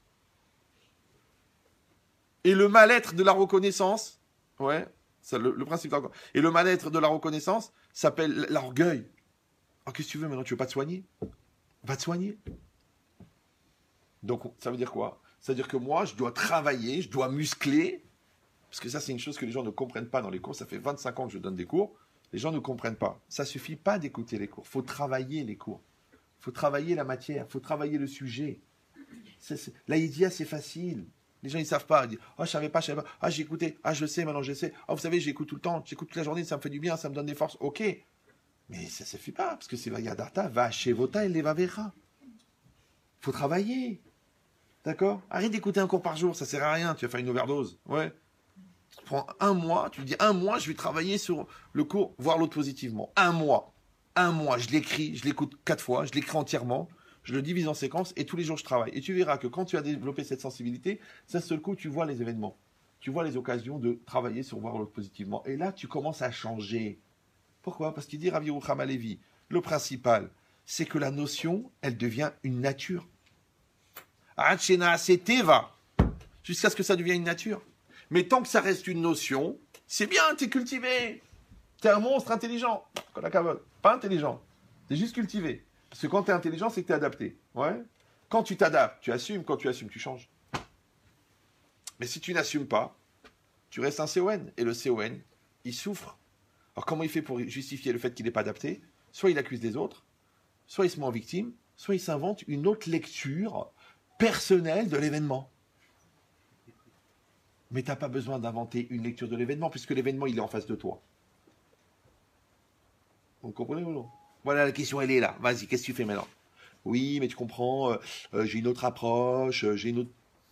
S1: Et le mal-être de la reconnaissance, ouais, c'est le principe d'orgueil. Et le mal-être de la reconnaissance s'appelle l'orgueil. Oh, qu'est-ce que tu veux maintenant? Tu veux pas te soigner? Va te soigner. Donc, ça veut dire quoi? Ça veut dire que moi, je dois travailler, je dois muscler. Parce que ça, c'est une chose que les gens ne comprennent pas dans les cours. Ça fait 25 ans que je donne des cours. Les gens ne comprennent pas. Ça ne suffit pas d'écouter les cours. Il faut travailler les cours. Il faut travailler la matière. Il faut travailler le sujet. La Idia, c'est facile. Les gens, ils ne savent pas. Ils disent, oh, je savais pas. Ah, j'ai écouté. Ah, je sais, maintenant je sais. Ah, vous savez, j'écoute tout le temps. J'écoute toute la journée, ça me fait du bien, ça me donne des forces. Ok. Mais ça ne suffit pas. Parce que c'est Vayadarta, va chez Vota et les Vavera. Il faut travailler. D'accord? Arrête d'écouter un cours par jour, ça ne sert à rien. Tu vas faire une overdose. Ouais. Tu prends 1 mois, tu dis 1 mois, je vais travailler sur le cours, voir l'autre positivement. 1 mois. 1 mois, je l'écris, je l'écoute 4 fois, je l'écris entièrement. je le divise en séquences et tous les jours je travaille. Et tu verras que quand tu as développé cette sensibilité, d'un seul coup, tu vois les événements. Tu vois les occasions de travailler sur voir l'autre positivement. Et là, tu commences à changer. Pourquoi? Parce qu'il dit Rabbi Yerucham Halevi, le principal, c'est que la notion, elle devient une nature. Hachena, c'est Teva. Jusqu'à ce que ça devienne une nature. Mais tant que ça reste une notion, c'est bien, t'es cultivé. T'es un monstre intelligent. Pas intelligent. T'es juste cultivé. Parce que quand t'es intelligent, c'est que t'es adapté. Ouais. Quand tu t'adaptes, tu assumes. Quand tu assumes, tu changes. Mais si tu n'assumes pas, tu restes un CON. Et le CON, il souffre. Alors comment il fait pour justifier le fait qu'il n'est pas adapté? Soit il accuse les autres, soit il se met en victime, soit il s'invente une autre lecture personnelle de l'événement. Mais tu n'as pas besoin d'inventer une lecture de l'événement, puisque l'événement, il est en face de toi. Vous comprenez ou non? Voilà, la question, elle est là. Vas-y, qu'est-ce que tu fais maintenant? Oui, mais tu comprends, j'ai une autre approche, j'ai une autre...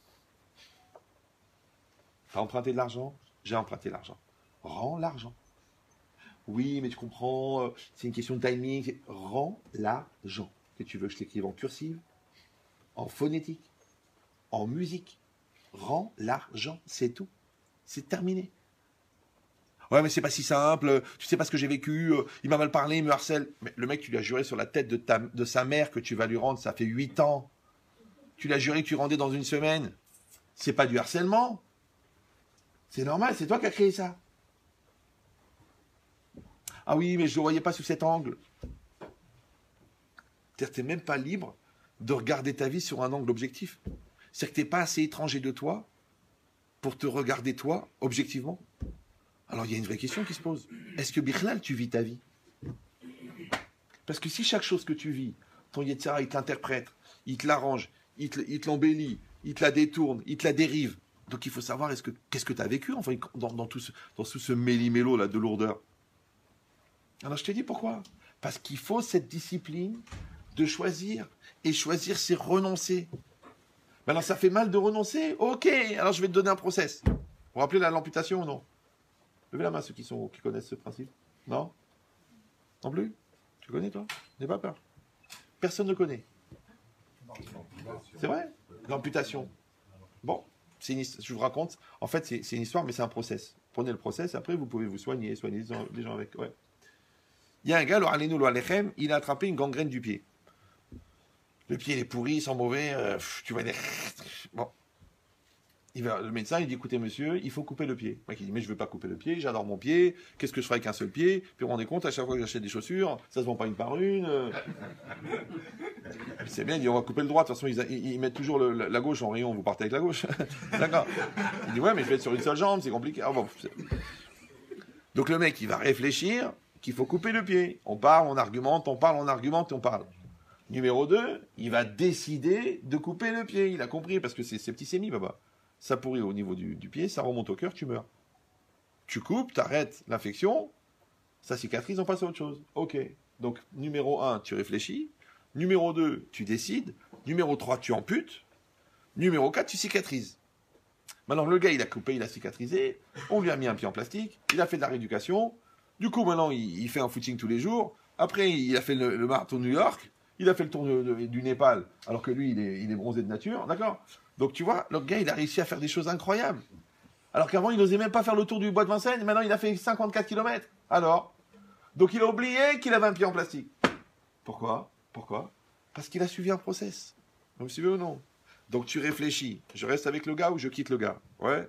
S1: T'as emprunté de l'argent? J'ai emprunté l'argent. Rends l'argent. Oui, mais tu comprends, c'est une question de timing. Rends l'argent. Que tu veux que je t'écrive en cursive, en phonétique, en musique. Rends l'argent, c'est tout. C'est terminé. Ouais, mais c'est pas si simple, tu sais pas ce que j'ai vécu, il m'a mal parlé, il me harcèle. Mais le mec, tu lui as juré sur la tête de sa mère que tu vas lui rendre, ça fait 8 ans. Tu l'as juré que tu rendais dans une semaine. C'est pas du harcèlement. C'est normal, c'est toi qui as créé ça. Ah oui, mais je ne le voyais pas sous cet angle. C'est-à-dire que tu n'es même pas libre de regarder ta vie sur un angle objectif. C'est-à-dire que tu n'es pas assez étranger de toi pour te regarder toi objectivement. Alors il y a une vraie question qui se pose. Est-ce que Bichlal, tu vis ta vie? Parce que si chaque chose que tu vis, ton Yetzira, il t'interprète, il te l'arrange, il te l'embellit, il te la détourne, il te la dérive. Donc il faut savoir qu'est-ce que tu as vécu enfin, dans tout ce méli-mélo là, de lourdeur. Alors je te dis pourquoi. Parce qu'il faut cette discipline de choisir. Et choisir, c'est renoncer. Maintenant, ça fait mal de renoncer? Ok, alors je vais te donner un process. Vous vous rappelez l'amputation ou non? Levez la main ceux qui connaissent ce principe. Non? Non plus? Tu connais toi? N'aie pas peur. Personne ne connaît. C'est vrai? L'amputation. Bon, je vous raconte. En fait, c'est une histoire, mais c'est un process. Prenez le process, après vous pouvez vous soigner les gens avec. Ouais. Il y a un gars, il a attrapé une gangrène du pied. Le pied, il est pourri, il sent mauvais. Tu vois, bon. Le médecin, il dit, écoutez, monsieur, il faut couper le pied. Moi, il dit, mais je ne veux pas couper le pied, j'adore mon pied. Qu'est-ce que je ferai avec un seul pied? Puis vous vous rendez compte, à chaque fois que j'achète des chaussures, ça se vend pas une par une. C'est bien, il dit, on va couper le droit. De toute façon, ils mettent toujours la gauche en rayon, vous partez avec la gauche. D'accord. Il dit, ouais, mais je vais être sur une seule jambe, c'est compliqué. Ah, bon, donc le mec, il va réfléchir qu'il faut couper le pied. On parle, on argumente, on parle, on argumente, on parle. Numéro 2, il va décider de couper le pied. Il a compris, parce que c'est septicémie, papa. Ça pourrit au niveau du pied, ça remonte au cœur, tu meurs. Tu coupes, tu arrêtes l'infection, ça cicatrise, on passe à autre chose. Ok. Donc, numéro 1, tu réfléchis. Numéro 2, tu décides. Numéro 3, tu amputes. Numéro 4, tu cicatrises. Maintenant, le gars, il a coupé, il a cicatrisé. On lui a mis un pied en plastique. Il a fait de la rééducation. Du coup, maintenant, il fait un footing tous les jours. Après, il a fait le marathon de New York. Il a fait le tour du Népal, alors que lui, il est bronzé de nature. D'accord? Donc, tu vois, le gars, il a réussi à faire des choses incroyables. Alors qu'avant, il n'osait même pas faire le tour du bois de Vincennes. Et maintenant, il a fait 54 km. Alors? Donc, il a oublié qu'il avait un pied en plastique. Pourquoi? Parce qu'il a suivi un process. Vous me suivez ou non? Donc, tu réfléchis. Je reste avec le gars ou je quitte le gars? Ouais.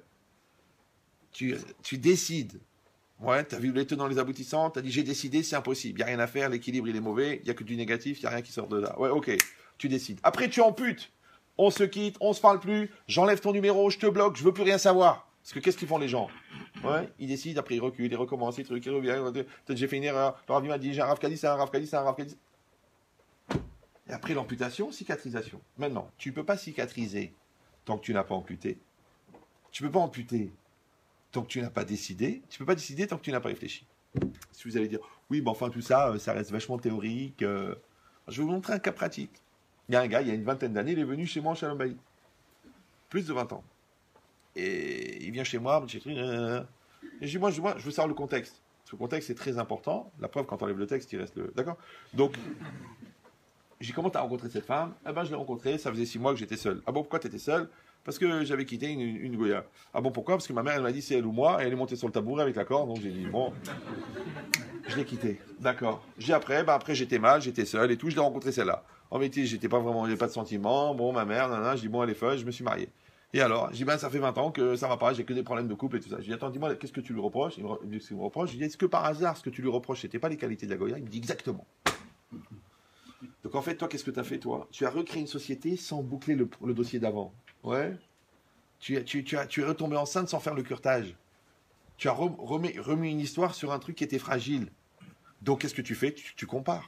S1: Tu décides. Ouais, tu as vu les tenants, les aboutissants, tu as dit j'ai décidé, c'est impossible, il n'y a rien à faire, l'équilibre il est mauvais, il n'y a que du négatif, il n'y a rien qui sort de là. Ouais, ok, tu décides. Après tu amputes, on se quitte, on se parle plus, j'enlève ton numéro, je te bloque, je veux plus rien savoir. Parce que qu'est-ce qu'ils font les gens? Ouais, ils décident, après ils reculent, ils recommencent, ils reviennent, peut-être j'ai fait une erreur, le Rav m'a dit j'ai un Rav Kadi, c'est un Rav Kadi, c'est un Rav Kadi. Et après l'amputation, cicatrisation. Maintenant, tu ne peux pas cicatriser tant que tu n'as pas amputé. Tu ne peux pas amputer tant que tu n'as pas décidé, tu ne peux pas décider tant que tu n'as pas réfléchi. Si vous allez dire, oui, mais enfin tout ça, ça reste vachement théorique. Je vais vous montrer un cas pratique. Il y a un gars, il y a une vingtaine d'années, il est venu chez moi en Shalom Bayit. Plus de 20 ans. Et il vient chez moi, et je dis, moi, je veux savoir le contexte. Parce que le contexte est très important. La preuve, quand on enlève le texte, il reste le... D'accord? Donc, J'ai dit, comment t'as rencontré cette femme? Eh ben, je l'ai rencontrée, ça faisait 6 mois que j'étais seul. Ah bon, pourquoi t'étais seul? Parce que j'avais quitté une Goya. Ah bon, pourquoi? Parce que ma mère, elle m'a dit c'est elle ou moi, et elle est montée sur le tabouret avec la corde, donc j'ai dit, bon, je l'ai quitté. D'accord. J'ai après j'étais mal, j'étais seul et tout, je l'ai rencontré celle-là. En vérité, j'étais pas vraiment, j'avais pas de sentiments. Bon, ma mère, nanana, je dis, bon, elle est folle, je me suis marié. Et alors, je dis, ben, ça fait 20 ans que ça va pas, j'ai que des problèmes de couple et tout ça. Je dis, attends, dis-moi, qu'est-ce que tu lui reproches? Il me dit ce qu'il me reproche. Je dis, est-ce que par hasard, ce que tu lui reproches, c'était pas les qualités de la Goya? Il me dit, exactement. Donc en fait, toi, qu'est-ce que tu as fait, toi? Tu as recréé une société sans boucler le dossier d'avant. Ouais. Tu es retombé enceinte sans faire le curtage. Tu as remis une histoire sur un truc qui était fragile. Donc qu'est-ce que tu fais? Tu compares.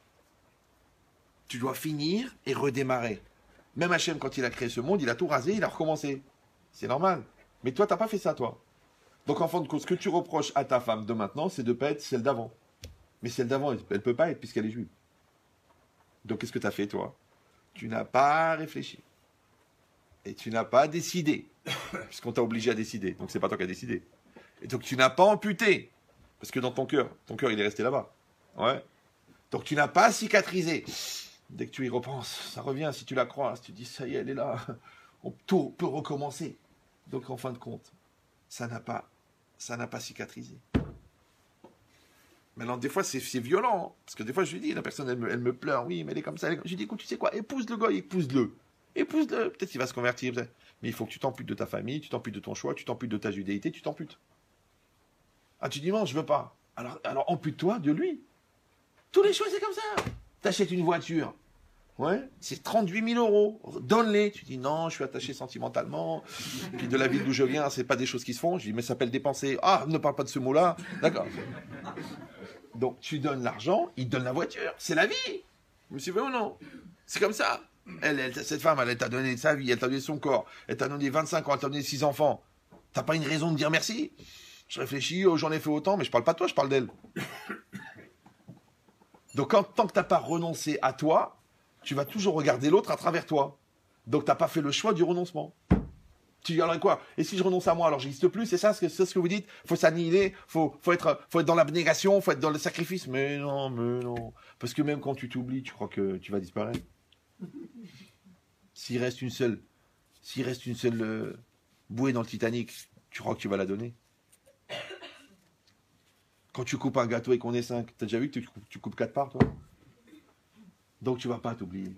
S1: Tu dois finir et redémarrer. Même Hachem, quand il a créé ce monde, il a tout rasé, il a recommencé. C'est normal. Mais toi, tu n'as pas fait ça, toi. Donc en fin de compte, ce que tu reproches à ta femme de maintenant, c'est de ne pas être celle d'avant. Mais celle d'avant, elle ne peut pas être puisqu'elle est juive. Donc qu'est-ce que tu as fait, toi? Tu n'as pas réfléchi. Et tu n'as pas décidé. Puisqu'on t'a obligé à décider. Donc c'est pas toi qui as décidé. Et donc tu n'as pas amputé. Parce que dans ton cœur il est resté là-bas. Ouais. Donc tu n'as pas cicatrisé. Dès que tu y repenses, ça revient. Si tu la crois, si tu dis ça y est, elle est là. Tout peut recommencer. Donc en fin de compte, ça n'a pas cicatrisé. Maintenant, des fois, c'est violent. Hein, parce que des fois, je lui dis, la personne, elle me pleure. Oui, mais elle est comme ça. Je lui dis, écoute, tu sais quoi? Épouse le gars, épouse-le. Épouse-le. Peut-être qu'il va se convertir. Mais il faut que tu t'amputes de ta famille, tu t'amputes de ton choix, tu t'amputes de ta judéité, tu t'amputes. Ah, tu dis, non, je veux pas. Alors ampute-toi de lui. Tous les choix, c'est comme ça. T'achètes une voiture. Ouais, c'est 38 000 euros. Donne-les. Tu dis, non, je suis attaché sentimentalement. Puis de la ville d'où je viens, c'est pas des choses qui se font. Je dis, mais ça s'appelle dépenser. Ah, ne parle pas de ce mot-là. D'accord. Donc, tu donnes l'argent, il te donne la voiture. C'est la vie. Vous me suivez ou non? C'est comme ça. Cette femme, elle t'a donné sa vie, elle t'a donné son corps, elle t'a donné 25 ans, elle t'a donné 6 enfants. T'as pas une raison de dire merci? Je réfléchis, oh, j'en ai fait autant, mais je parle pas de toi, je parle d'elle. Donc, tant que t'as pas renoncé à toi, tu vas toujours regarder l'autre à travers toi. Donc, t'as pas fait le choix du renoncement. Tu dis alors quoi? Et si je renonce à moi, alors j'existe plus? C'est ça ce que vous dites? Faut s'annihiler, faut être dans l'abnégation, faut être dans le sacrifice. Mais non. Parce que même quand tu t'oublies, tu crois que tu vas disparaître. S'il reste une seule bouée dans le Titanic, tu crois que tu vas la donner? Quand tu coupes un gâteau et qu'on est 5, t'as déjà vu que tu coupes 4 parts, toi? Donc tu vas pas t'oublier.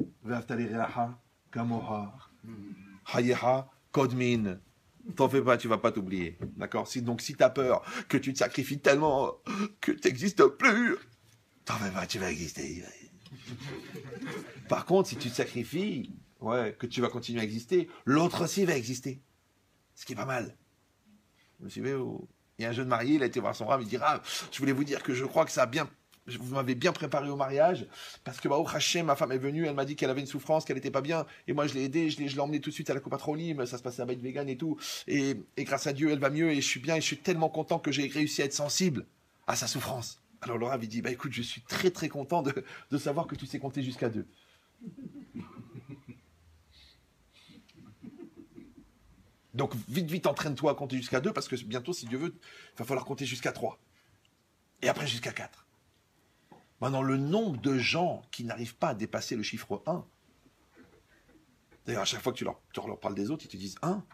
S1: Kodmin. T'en fais pas, tu vas pas t'oublier. D'accord? Donc si t'as peur que tu te sacrifies tellement que t'existes plus, t'en fais pas, tu vas exister. Par contre, si tu te sacrifies, que tu vas continuer à exister, l'autre aussi va exister. Ce qui est pas mal. Vous me suivez? Il y a un jeune marié, il a été voir son rave, il dit, je voulais vous dire que je crois que ça a bien... Vous m'avez bien préparé au mariage, parce que au Hachem, ma femme est venue, elle m'a dit qu'elle avait une souffrance, qu'elle n'était pas bien, et moi je l'ai aidée, je l'ai emmenée tout de suite à la copatronie, ça se passait à Beit Vegan et tout, et grâce à Dieu, elle va mieux, et je suis bien, et je suis tellement content que j'ai réussi à être sensible à sa souffrance. Alors le Rav, il dit, écoute, je suis très très content de savoir que tu sais compter jusqu'à 2. Donc vite, entraîne-toi à compter jusqu'à 2, parce que bientôt, si Dieu veut, il va falloir compter jusqu'à 3. Et après jusqu'à 4. Maintenant, le nombre de gens qui n'arrivent pas à dépasser le chiffre 1, d'ailleurs, à chaque fois que tu leur parles des autres, ils te disent 1.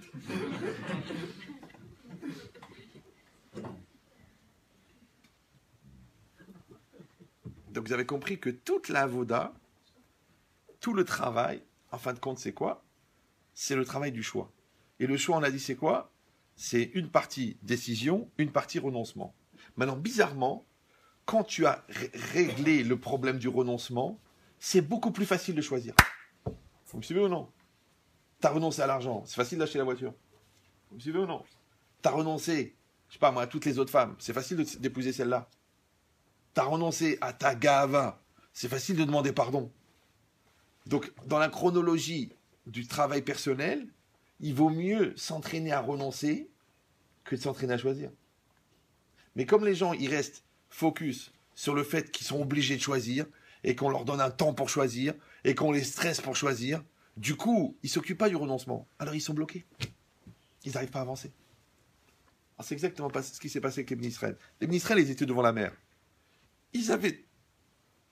S1: Donc, vous avez compris que toute la avoda, tout le travail, en fin de compte, c'est quoi? C'est le travail du choix. Et le choix, on a dit, c'est quoi? C'est une partie décision, une partie renoncement. Maintenant, bizarrement, quand tu as réglé le problème du renoncement, c'est beaucoup plus facile de choisir. Vous me suivez ou non? Tu as renoncé à l'argent, c'est facile d'acheter la voiture. Vous me suivez ou non? Tu as renoncé, je sais pas moi, à toutes les autres femmes, c'est facile d'épouser celle-là. Tu as renoncé à ta gava, c'est facile de demander pardon. Donc, dans la chronologie du travail personnel, il vaut mieux s'entraîner à renoncer que de s'entraîner à choisir. Mais comme les gens, ils restent focus sur le fait qu'ils sont obligés de choisir et qu'on leur donne un temps pour choisir et qu'on les stresse pour choisir, du coup, ils ne s'occupent pas du renoncement. Alors, ils sont bloqués. Ils n'arrivent pas à avancer. Alors, c'est exactement ce qui s'est passé avec les Bnei Israël. Les Bnei Israël, ils étaient devant la mer. Ils avaient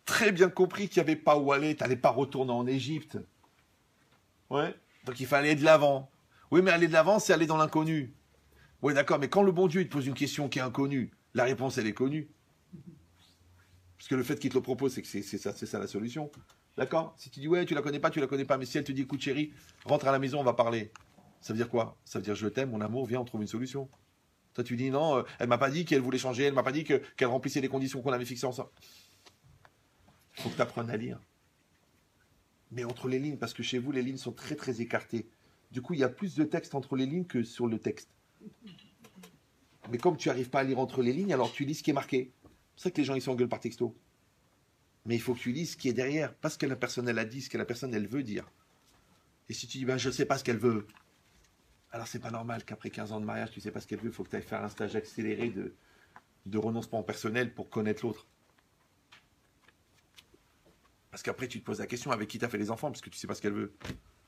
S1: très bien compris qu'il n'y avait pas où aller, tu n'allais pas retourner en Égypte. Ouais. Donc il fallait aller de l'avant. Oui, mais aller de l'avant, c'est aller dans l'inconnu. Oui, d'accord, mais quand le bon Dieu il te pose une question qui est inconnue, la réponse, elle est connue. Parce que le fait qu'il te le propose, c'est que c'est ça la solution. D'accord? Si tu dis, ouais, tu la connais pas, mais si elle te dit, écoute chérie, rentre à la maison, on va parler. Ça veut dire quoi? Ça veut dire, je t'aime, mon amour, viens, on trouve une solution. Toi, tu dis, non, elle m'a pas dit qu'elle voulait changer, elle m'a pas dit qu'elle remplissait les conditions qu'on avait fixées ensemble. Il faut que tu apprennes à lire. Mais entre les lignes, parce que chez vous, les lignes sont très, très écartées. Du coup, il y a plus de texte entre les lignes que sur le texte. Mais comme tu n'arrives pas à lire entre les lignes, alors tu lis ce qui est marqué. C'est pour ça que les gens, ils s'engueulent par texto. Mais il faut que tu lises ce qui est derrière, pas ce que la personne, elle a dit, ce que la personne, elle veut dire. Et si tu dis, ben, je ne sais pas ce qu'elle veut, alors c'est pas normal qu'après 15 ans de mariage, tu ne sais pas ce qu'elle veut, il faut que tu ailles faire un stage accéléré de renoncement personnel pour connaître l'autre. Parce qu'après, tu te poses la question avec qui tu as fait les enfants, parce que tu ne sais pas ce qu'elle veut.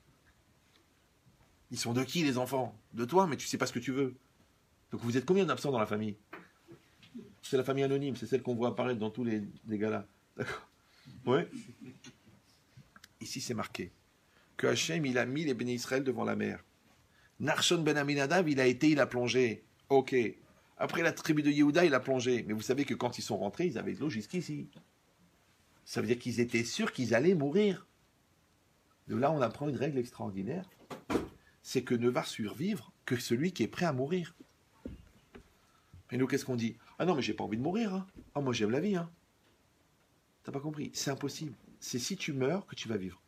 S1: Ils sont de qui, les enfants? De toi, mais tu ne sais pas ce que tu veux. Donc vous êtes combien d'absents dans la famille? C'est la famille anonyme, c'est celle qu'on voit apparaître dans tous les galas. D'accord? Oui. Ici, c'est marqué que Hachem, il a mis les béné Israël devant la mer. Narshon ben Aminadav, il a plongé. Ok. Après la tribu de Yehuda, il a plongé. Mais vous savez que quand ils sont rentrés, ils avaient de l'eau jusqu'ici. Ça veut dire qu'ils étaient sûrs qu'ils allaient mourir. De là, on apprend une règle extraordinaire. C'est que ne va survivre que celui qui est prêt à mourir. Et nous, qu'est-ce qu'on dit? Ah non, mais j'ai pas envie de mourir. Hein. Ah, moi, j'aime la vie. Hein. T'as pas compris? C'est impossible. C'est si tu meurs que tu vas vivre.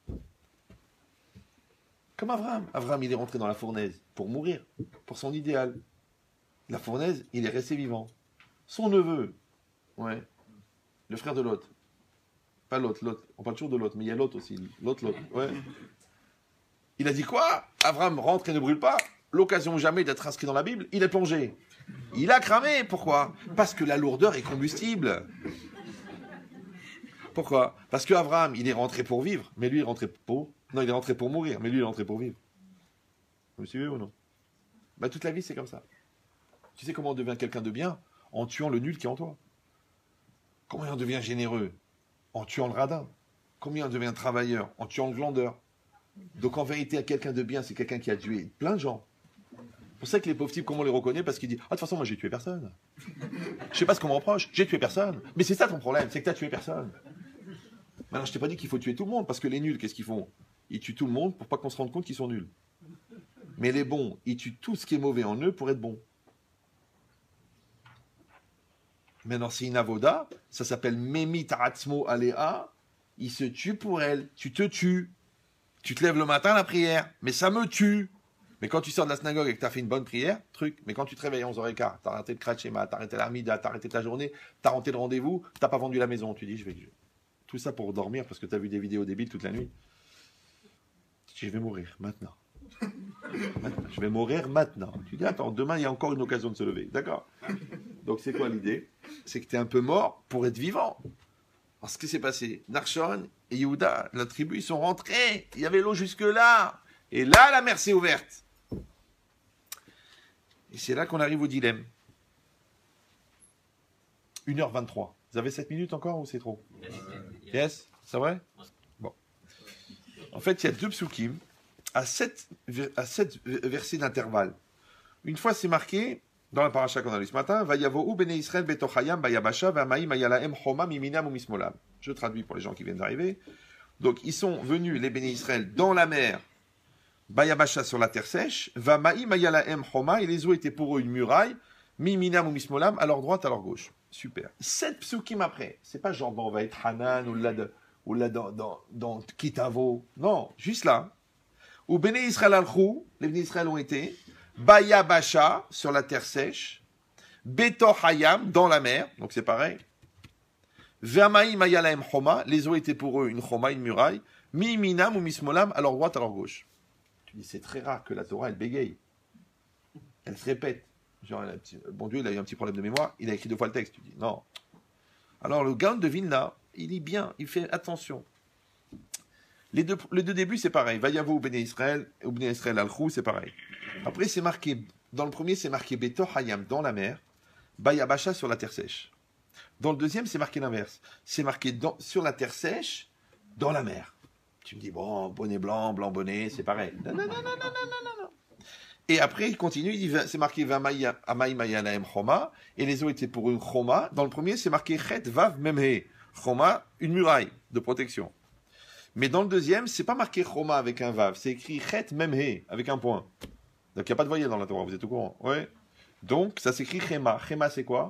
S1: Comme Abraham. Abraham, il est rentré dans la fournaise pour mourir, pour son idéal. La fournaise, il est resté vivant. Son neveu, ouais, le frère de Lot. Pas Lot. On parle toujours de Lot, mais il y a Lot aussi. Lot, ouais. Il a dit quoi? Abraham rentre et ne brûle pas. L'occasion jamais d'être inscrit dans la Bible, il est plongé. Il a cramé. Pourquoi? Parce que la lourdeur est combustible. Pourquoi? Parce que Abraham, il est rentré pour vivre, mais lui, il est rentré pour... Non, il est rentré pour mourir, mais lui, il est rentré pour vivre. Vous me suivez ou non? Bah, toute la vie, c'est comme ça. Tu sais comment on devient quelqu'un de bien? En tuant le nul qui est en toi. Comment on devient généreux? En tuant le radin. Comment on devient travailleur? En tuant le glandeur. Donc, en vérité, quelqu'un de bien, c'est quelqu'un qui a tué plein de gens. C'est pour ça que les pauvres types, comment on les reconnaît? Parce qu'ils disent, ah, de toute façon, moi, j'ai tué personne. Je sais pas ce qu'on me reproche. J'ai tué personne. Mais c'est ça ton problème, c'est que tu as tué personne. Maintenant, je t'ai pas dit qu'il faut tuer tout le monde, parce que les nuls, qu'est-ce qu'ils font? Ils tuent tout le monde pour pas qu'on se rende compte qu'ils sont nuls. Mais les bons, ils tuent tout ce qui est mauvais en eux pour être bons. Maintenant, c'est une avoda, ça s'appelle Memi Taratzmo Alea, il se tue pour elle, tu te tues. Tu te lèves le matin à la prière, mais ça me tue. Mais quand tu sors de la synagogue et que tu as fait une bonne prière, truc, mais quand tu te réveilles à 11h15, tu as arrêté le Kratchema, tu as arrêté l'Amida, tu as arrêté ta journée, tu as raté le rendez-vous, tu n'as pas vendu la maison, tu dis, tout ça pour dormir parce que tu as vu des vidéos débiles toute la nuit. Je vais mourir maintenant. Je vais mourir maintenant. Tu dis, attends, demain, il y a encore une occasion de se lever. D'accord? Donc, c'est quoi l'idée? C'est que tu es un peu mort pour être vivant. Alors, ce qui s'est passé, Narshon et Yehuda, la tribu, ils sont rentrés. Il y avait l'eau jusque-là. Et là, la mer s'est ouverte. Et c'est là qu'on arrive au dilemme. 1h23. Vous avez 7 minutes encore ou c'est trop? Yes? C'est vrai? Bon. En fait, il y a 2 psukim à 7 versets d'intervalle. Une fois, c'est marqué dans la paracha qu'on a lu ce matin, Vayavohu bene Israël betochayam bayabasha v'amaim ayalahem choma miminam ou mismolam. Je traduis pour les gens qui viennent d'arriver. Donc, ils sont venus, les béné Israël, dans la mer, bayabasha sur la terre sèche, v'amaim ayalahem choma, et les eaux étaient pour eux une muraille, miminam ou mismolam, à leur droite, à leur gauche. Super. 7 psukim après. C'est pas genre, on va être Hanan ou là dans Kitavo. Non, juste là. Ou Béné Israël al-Khou, les Béné Israël ont été, Bayabasha, sur la terre sèche, Beto Hayam, dans la mer, donc c'est pareil. Vermaïm ayalaem Choma, les eaux étaient pour eux une Choma, une muraille, Mi-minam ou mismolam, à leur droite, à leur gauche. Tu dis, c'est très rare que la Torah, elle bégaye. Elle se répète. Genre, bon Dieu, il a eu un petit problème de mémoire, il a écrit 2 fois le texte. Tu dis, non. Alors, le Gaon de Vilna, il lit bien, il fait attention. Les deux débuts, c'est pareil. Vayavo ou Béné Israël, ou Béné Israël al-Khou, c'est pareil. Après, c'est marqué, dans le premier, c'est marqué Beto Hayam, dans la mer, Bayabasha sur la terre sèche. Dans le deuxième, c'est marqué l'inverse. C'est marqué sur la terre sèche, dans la mer. Tu me dis, bon, bonnet blanc, blanc bonnet, c'est pareil. Non, non, non, non, non, non, non. Et après, il continue, il dit, c'est marqué Amaï Mayalaem Choma, et les eaux étaient pour une Choma. Dans le premier, c'est marqué Chet Vav Memhe. Choma, une muraille de protection. Mais dans le deuxième, c'est pas marqué Choma avec un Vav, c'est écrit Chet Memhe avec un point. Donc il n'y a pas de voyelle dans la Torah, vous êtes au courant? Ouais. Donc ça s'écrit Chema. Chema, c'est quoi?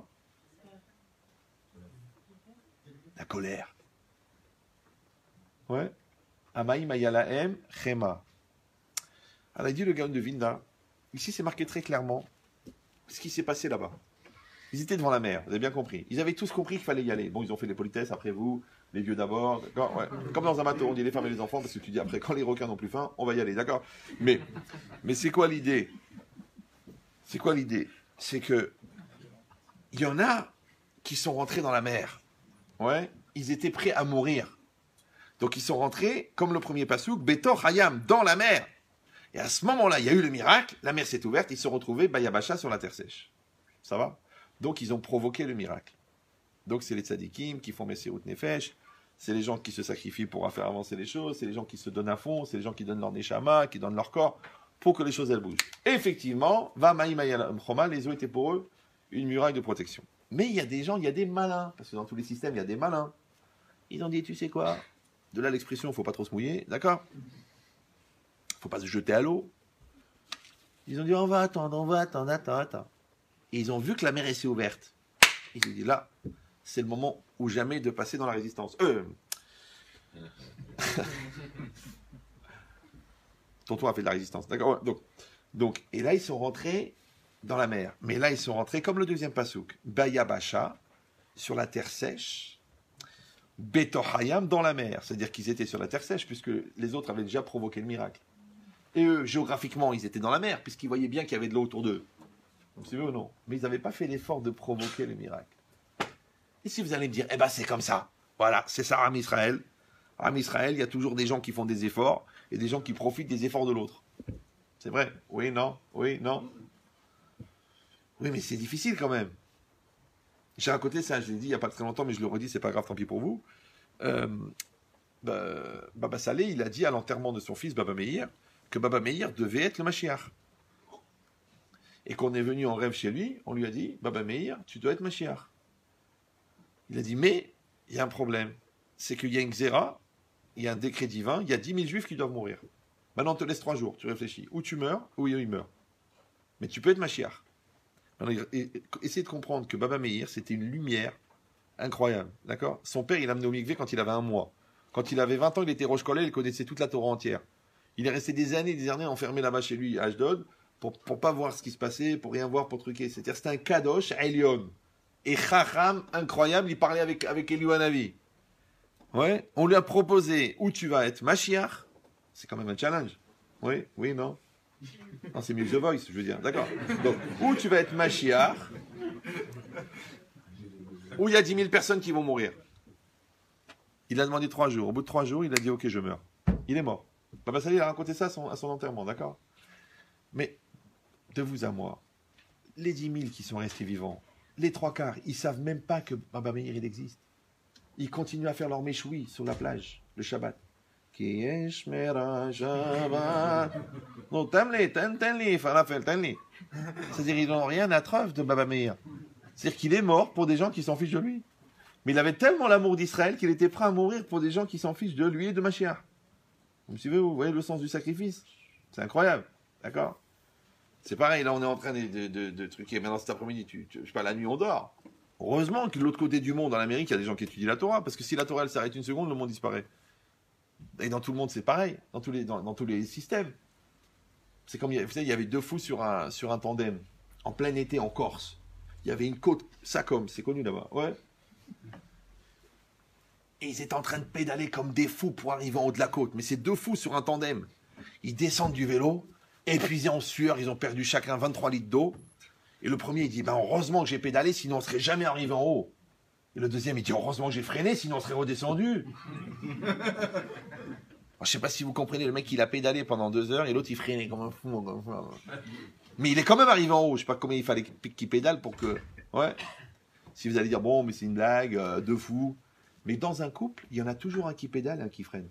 S1: La colère. Ouais. Amaï Mayalaem Chema. Alors il dit le gars de Vilna, ici c'est marqué très clairement ce qui s'est passé là-bas. Ils étaient devant la mer, vous avez bien compris. Ils avaient tous compris qu'il fallait y aller. Bon, ils ont fait les politesses après vous, les vieux d'abord, d'accord, ouais. Comme dans un bateau, on dit les femmes et les enfants, parce que tu dis après, quand les requins n'ont plus faim, on va y aller, d'accord. Mais c'est quoi l'idée? C'est quoi l'idée? C'est que il y en a qui sont rentrés dans la mer. Ouais, ils étaient prêts à mourir. Donc ils sont rentrés, comme le premier pasouk, Betor Hayam, dans la mer. Et à ce moment-là, il y a eu le miracle, la mer s'est ouverte, ils se sont retrouvés Bayabasha sur la terre sèche. Ça va? Donc ils ont provoqué le miracle. Donc c'est les tzadikim qui font Messirut Nefesh, c'est les gens qui se sacrifient pour faire avancer les choses, c'est les gens qui se donnent à fond, c'est les gens qui donnent leur neshama, qui donnent leur corps, pour que les choses elles bougent. Et effectivement, les eaux étaient pour eux une muraille de protection. Mais il y a des gens, il y a des malins, parce que dans tous les systèmes, il y a des malins. Ils ont dit, tu sais quoi? De là l'expression, il ne faut pas trop se mouiller, d'accord? Il ne faut pas se jeter à l'eau. Ils ont dit, on va attendre, attends. Et ils ont vu que la mer s'est ouverte. Ils ont dit, là, c'est le moment ou jamais de passer dans la résistance. Tonton a fait de la résistance, d'accord? Donc, et là, ils sont rentrés dans la mer. Mais là, ils sont rentrés comme le deuxième pasouk. Bayabasha, sur la terre sèche. Betohayam, dans la mer. C'est-à-dire qu'ils étaient sur la terre sèche, puisque les autres avaient déjà provoqué le miracle. Et eux, géographiquement, ils étaient dans la mer, puisqu'ils voyaient bien qu'il y avait de l'eau autour d'eux. C'est vrai ou non? Mais ils n'avaient pas fait l'effort de provoquer le miracle. Et si vous allez me dire, eh ben c'est comme ça. Voilà, c'est ça, Am Israël. Am Israël, il y a toujours des gens qui font des efforts et des gens qui profitent des efforts de l'autre. C'est vrai? Oui, non? Oui, non? Oui, mais c'est difficile quand même. J'ai raconté ça, je l'ai dit il n'y a pas très longtemps, mais je le redis, c'est pas grave, tant pis pour vous. Baba Saleh, il a dit à l'enterrement de son fils, Baba Meir, que Baba Meir devait être le Mashiach. Et qu'on est venu en rêve chez lui, on lui a dit, Baba Meir, tu dois être Mashiach. Il a dit, mais il y a un problème. C'est qu'il y a une xéra, il y a un décret divin, il y a 10 000 juifs qui doivent mourir. Maintenant, on te laisse 3 jours, tu réfléchis. Ou tu meurs, ou il meurt. Mais tu peux être Mashiach. Maintenant, essayez de comprendre que Baba Meir, c'était une lumière incroyable. D'accord? Son père, il l'a amené au mikvé quand il avait 1 mois. Quand il avait 20 ans, il était Rosh Kolel, il connaissait toute la Torah entière. Il est resté des années enfermé là-bas chez lui, à Ashdod, pour pas voir ce qui se passait, pour rien voir, pour truquer. C'est-à-dire, c'était un kadosh Elion. Et Chacham, incroyable, il parlait avec Eliou Hanavi. Ouais, on lui a proposé où tu vas être Mashiach. C'est quand même un challenge. Oui, non. Non, c'est mieux que The Voice, je veux dire. D'accord. Donc, où tu vas être Mashiach, où il y a 10 000 personnes qui vont mourir. Il a demandé 3 jours. Au bout de 3 jours, il a dit, ok, je meurs. Il est mort. Baba Saleh, il a raconté ça à son enterrement, d'accord? Mais, de vous à moi, les 10 000 qui sont restés vivants, les 3/4, ils savent même pas que Baba Meir, il existe. Ils continuent à faire leur méchoui sur la plage, le Shabbat. Non, t'en-les, Falafel, t'en-les. C'est-à-dire, ils n'ont rien à preuve de Baba Meir. C'est-à-dire qu'il est mort pour des gens qui s'en fichent de lui. Mais il avait tellement l'amour d'Israël qu'il était prêt à mourir pour des gens qui s'en fichent de lui et de Mashiach. Vous me suivez, vous voyez le sens du sacrifice? C'est incroyable, d'accord? C'est pareil, là on est en train de truquer. Maintenant cet après-midi, je sais pas, la nuit on dort. Heureusement que de l'autre côté du monde, en Amérique, il y a des gens qui étudient la Torah, parce que si la Torah elle s'arrête une seconde, le monde disparaît. Et dans tout le monde c'est pareil, dans tous les systèmes. C'est comme, vous savez, il y avait 2 fous sur un tandem, en plein été en Corse. Il y avait une côte, Sacom, c'est connu là-bas, ouais. Et ils étaient en train de pédaler comme des fous pour arriver en haut de la côte. Mais c'est 2 fous sur un tandem. Ils descendent du vélo, épuisés en sueur, ils ont perdu chacun 23 litres d'eau. Et le premier, il dit, heureusement que j'ai pédalé, sinon on ne serait jamais arrivé en haut. Et le deuxième, il dit, heureusement que j'ai freiné, sinon on serait redescendu. Alors, je ne sais pas si vous comprenez, le mec, il a pédalé pendant 2 heures, et l'autre, il freinait comme un fou. Mais il est quand même arrivé en haut. Je ne sais pas combien il fallait qu'il pédale pour que... Ouais. Si vous allez dire, bon, mais c'est une blague, de fou. Mais dans un couple, il y en a toujours un qui pédale et un qui freine.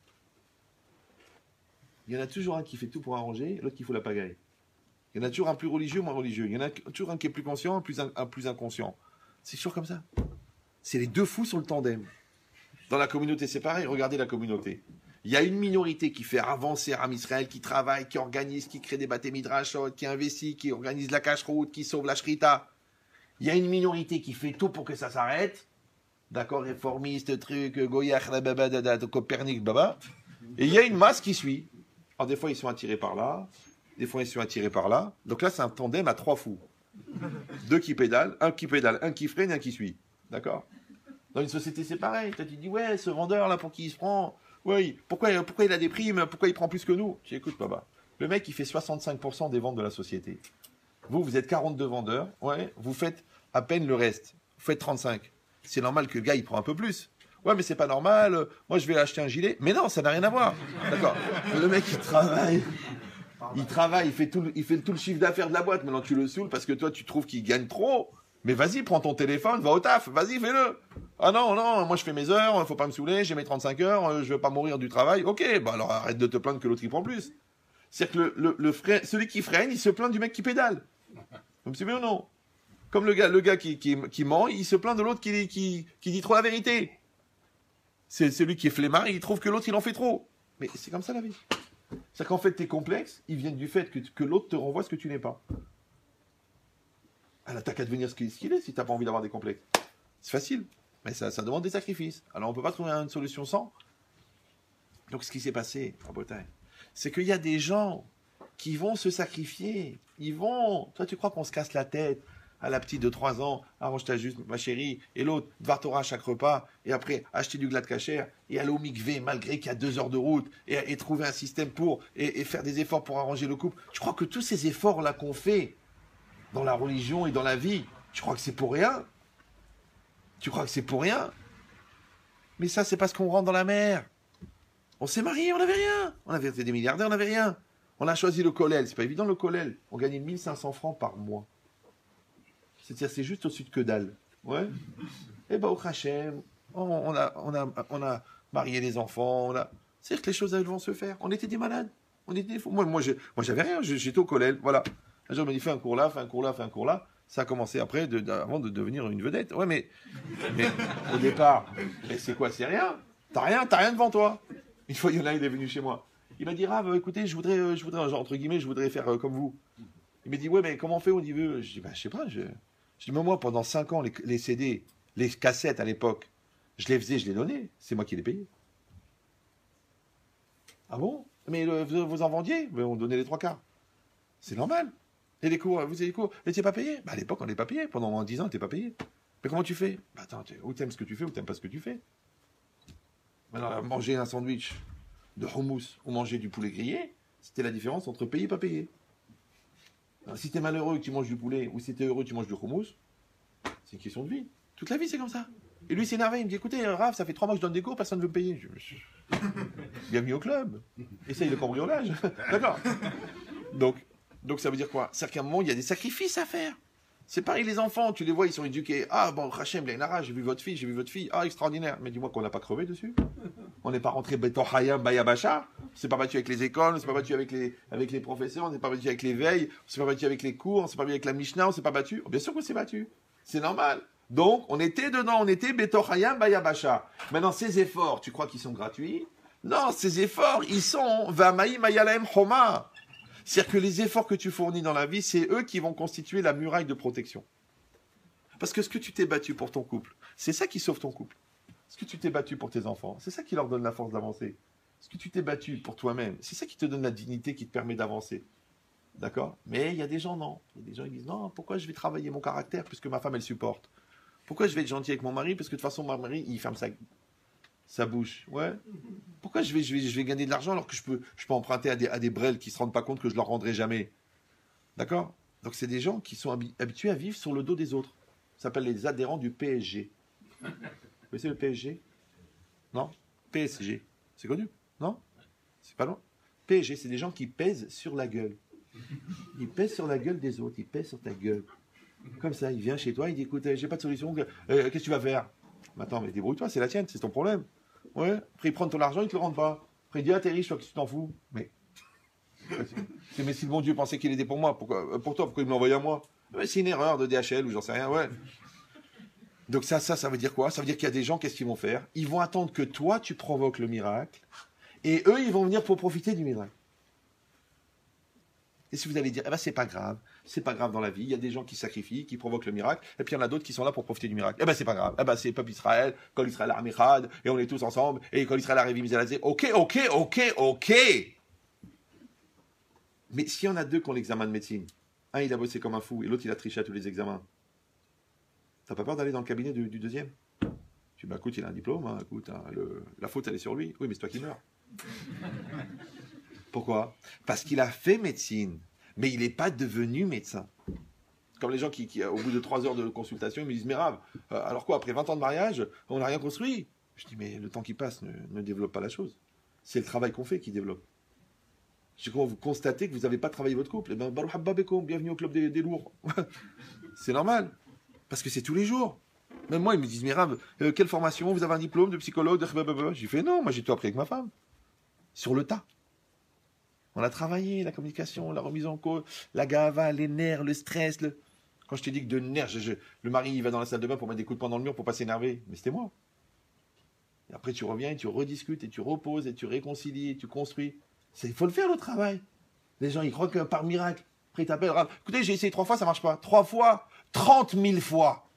S1: Il y en a toujours un qui fait tout pour arranger, l'autre qui fout la pagaille. Il y en a toujours un plus religieux, moins religieux. Il y en a toujours un qui est plus conscient, un plus inconscient. C'est toujours comme ça. C'est les deux fous sur le tandem. Dans la communauté, c'est pareil. Regardez la communauté. Il y a une minorité qui fait avancer Am Israël, qui travaille, qui organise, qui crée des bâtés midrashot, qui investit, qui organise la cache-route, qui sauve la shrita. Il y a une minorité qui fait tout pour que ça s'arrête. D'accord, réformiste, truc, Goyach, Copernic, baba. Et il y a une masse qui suit. Alors des fois, ils sont attirés par là. Des fois, ils sont attirés par là. Donc là, c'est un tandem à trois fous. Deux qui pédalent, un qui freine et un qui suit. D'accord? Dans une société, c'est pareil. Toi, tu dis, ouais, ce vendeur-là, pour qui il se prend? Oui, pourquoi il a des primes? Pourquoi il prend plus que nous? Je dis, écoute, papa, le mec, il fait 65% des ventes de la société. Vous êtes 42 vendeurs. Ouais, vous faites à peine le reste. Vous faites 35. C'est normal que le gars, il prend un peu plus. Ouais, mais c'est pas normal. Moi, je vais acheter un gilet. Mais non, ça n'a rien à voir. D'accord? Le mec, il travaille. Il fait tout le chiffre d'affaires de la boîte. Maintenant, tu le saoules parce que toi, tu trouves qu'il gagne trop. Mais vas-y, prends ton téléphone, va au taf. Vas-y, fais-le. Ah non, moi, je fais mes heures. Faut pas me saouler. J'ai mes 35 heures. Je vais pas mourir du travail. Ok, bah alors arrête de te plaindre que l'autre, il prend plus. C'est-à-dire que celui qui freine, il se plaint du mec qui pédale. Vous me suivez ou non? Comme le gars qui ment, il se plaint de l'autre qui dit trop la vérité. C'est celui qui est flemmard, il trouve que l'autre, il en fait trop. Mais c'est comme ça la vie. C'est-à-dire qu'en fait, tes complexes, ils viennent du fait que l'autre te renvoie ce que tu n'es pas. Alors, t'as qu'à devenir ce qu'il est si t'as pas envie d'avoir des complexes. C'est facile, mais ça demande des sacrifices. Alors, on peut pas trouver une solution sans. Donc, ce qui s'est passé en Bretagne, c'est qu'il y a des gens qui vont se sacrifier. Toi, tu crois qu'on se casse la tête à la petite de 3 ans, arrange-toi juste, ma chérie, et l'autre, Dvar Torah à chaque repas, et après, acheter du glad kasher, et aller au mikvé, malgré qu'il y a 2 heures de route, et trouver un système et faire des efforts pour arranger le couple. Tu crois que tous ces efforts-là qu'on fait dans la religion et dans la vie, tu crois que c'est pour rien? Tu crois que c'est pour rien? Mais ça, c'est parce qu'on rentre dans la mer. On s'est marié, on n'avait rien. On avait été des milliardaires, on n'avait rien. On a choisi le kollel. C'est pas évident le kollel. On gagnait 1500 francs par mois. C'est-à-dire, c'est juste au-dessus de que dalle. Ouais. Et bah, au Hachem, on a marié les enfants. C'est-à-dire que les choses, elles vont se faire. On était des malades. On était des fous. Moi, j'avais rien. J'étais au kollel. Voilà. Un jour, on m'a dit, fais un cours là, fais un cours là, fais un cours là. Ça a commencé après, avant de devenir une vedette. Ouais, mais au départ, mais c'est quoi? C'est rien. T'as rien devant toi. Une fois, il y en a un, il est venu chez moi. Il m'a dit, Rav, écoutez, je voudrais, genre, entre guillemets, je voudrais faire comme vous. Il m'a dit, ouais, mais comment on fait au niveau? Je dis, bah, je sais pas. Je dis, mais moi, pendant 5 ans, les CD, les cassettes à l'époque, je les faisais, je les donnais. C'est moi qui les payais. Ah bon? Mais vous en vendiez? Mais on donnait les 3 quarts. C'est normal. Et les cours, vous avez les cours, vous n'étiez pas payé? Bah, à l'époque, on n'est pas payé. Pendant 10 ans, on n'était pas payé. Mais comment tu fais? Bah, attends, ou t'aimes ce que tu fais, ou t'aimes pas ce que tu fais. Maintenant, manger un sandwich de hummus ou manger du poulet grillé, c'était la différence entre payer et pas payer. Alors, si t'es malheureux et que tu manges du poulet, ou si t'es heureux et que tu manges du hummus, c'est une question de vie. Toute la vie, c'est comme ça. Et lui, s'est énervé. Il me dit, écoutez, Raph, ça fait 3 mois que je donne des cours, personne ne veut me payer. Bienvenue au club. Essaye le cambriolage. D'accord. Donc, ça veut dire quoi? C'est qu'à un moment, il y a des sacrifices à faire. C'est pareil, les enfants, tu les vois, ils sont éduqués. Ah, bon, Hachem, Lénara, j'ai vu votre fille. Ah, extraordinaire. Mais dis-moi qu'on n'a pas crevé dessus. On n'est pas rentré Beton Hayam, Bayabacha. On s'est pas battu avec les écoles, on s'est pas battu avec les professeurs, on s'est pas battu avec les veilles, on s'est pas battu avec les cours, on s'est pas battu avec la Mishnah, on s'est pas battu. Bien sûr qu'on s'est battu. C'est normal. Donc, on était dedans, on était Beton Hayam, Bayabacha. Maintenant, ces efforts, tu crois qu'ils sont gratuits? Non, ces efforts, ils sont Vamaï Mayalaem Homa. C'est-à-dire que les efforts que tu fournis dans la vie, c'est eux qui vont constituer la muraille de protection. Parce que ce que tu t'es battu pour ton couple, c'est ça qui sauve ton couple. Ce que tu t'es battu pour tes enfants, c'est ça qui leur donne la force d'avancer. Ce que tu t'es battu pour toi-même, c'est ça qui te donne la dignité, qui te permet d'avancer. D'accord? Mais il y a des gens, non. Il y a des gens qui disent, non, pourquoi je vais travailler mon caractère puisque ma femme, elle supporte? Pourquoi je vais être gentil avec mon mari parce que de toute façon, mon mari, il ferme sa bouche? Ouais. Pourquoi je vais gagner de l'argent alors que je peux emprunter à des brels qui ne se rendent pas compte que je leur rendrai jamais? D'accord? Donc c'est des gens qui sont habitués à vivre sur le dos des autres. Ça s'appelle les adhérents du PSG. Vous connaissez le PSG? Non? PSG. C'est connu? Non? C'est pas loin? PSG, c'est des gens qui pèsent sur la gueule. Ils pèsent sur la gueule des autres. Ils pèsent sur ta gueule. Comme ça, il vient chez toi, il dit, écoute, j'ai pas de solution, qu'est-ce que tu vas faire? Mais attends, mais débrouille-toi, c'est la tienne, c'est ton problème. Ouais. Après, il prend ton argent, il te le rend pas. Après, il dit, ah, t'es riche, toi, qu'est-ce que tu t'en fous? Mais si le bon Dieu pensait qu'il était pour moi, pour toi, pourquoi il me l'envoyait à moi? Ouais, c'est une erreur de DHL ou j'en sais rien, ouais. Donc ça veut dire quoi? Ça veut dire qu'il y a des gens, qu'est-ce qu'ils vont faire? Ils vont attendre que toi, tu provoques le miracle, et eux, ils vont venir pour profiter du miracle. Et si vous allez dire, eh ben, c'est pas grave dans la vie, il y a des gens qui sacrifient, qui provoquent le miracle, et puis il y en a d'autres qui sont là pour profiter du miracle. Eh ben, c'est pas grave, eh ben, c'est le peuple Israël, quand Israël a Amichad, et on est tous ensemble, et quand Israël a Révi Mizalazé, ok. Mais s'il y en a deux qui ont l'examen de médecine, un il a bossé comme un fou, et l'autre il a triché à tous les examens, t'as pas peur d'aller dans le cabinet du deuxième? Tu dis, bah écoute, il a un diplôme, hein, écoute, hein, la faute elle est sur lui. Oui, mais c'est toi qui meurs. Pourquoi? Parce qu'il a fait médecine, mais il n'est pas devenu médecin. Comme les gens qui au bout de 3 heures de consultation, ils me disent, mais Rav, alors quoi, après 20 ans de mariage, on n'a rien construit? Je dis, mais le temps qui passe ne développe pas la chose. C'est le travail qu'on fait qui développe. Je crois que vous constatez que vous n'avez pas travaillé votre couple. Eh bien, Baruch Habba Bekoum, bienvenue au club des lourds. C'est normal, parce que c'est tous les jours. Même moi, ils me disent, mais Rav, quelle formation? Vous avez un diplôme de psychologue? J'ai fait, non, moi j'ai tout appris avec ma femme. Sur le tas. On a travaillé, la communication, la remise en cause, la gava, les nerfs, le stress. Quand je t'ai dit que de nerfs, le mari il va dans la salle de bain pour mettre des coups de poing dans le mur pour pas s'énerver. Mais c'était moi. Et après tu reviens et tu rediscutes et tu reposes et tu réconcilies et tu construis. Il faut le faire le travail. Les gens ils croient que par miracle. Après ils t'appellent, écoutez j'ai essayé 3 fois, ça marche pas. 3 fois, 30 000 fois.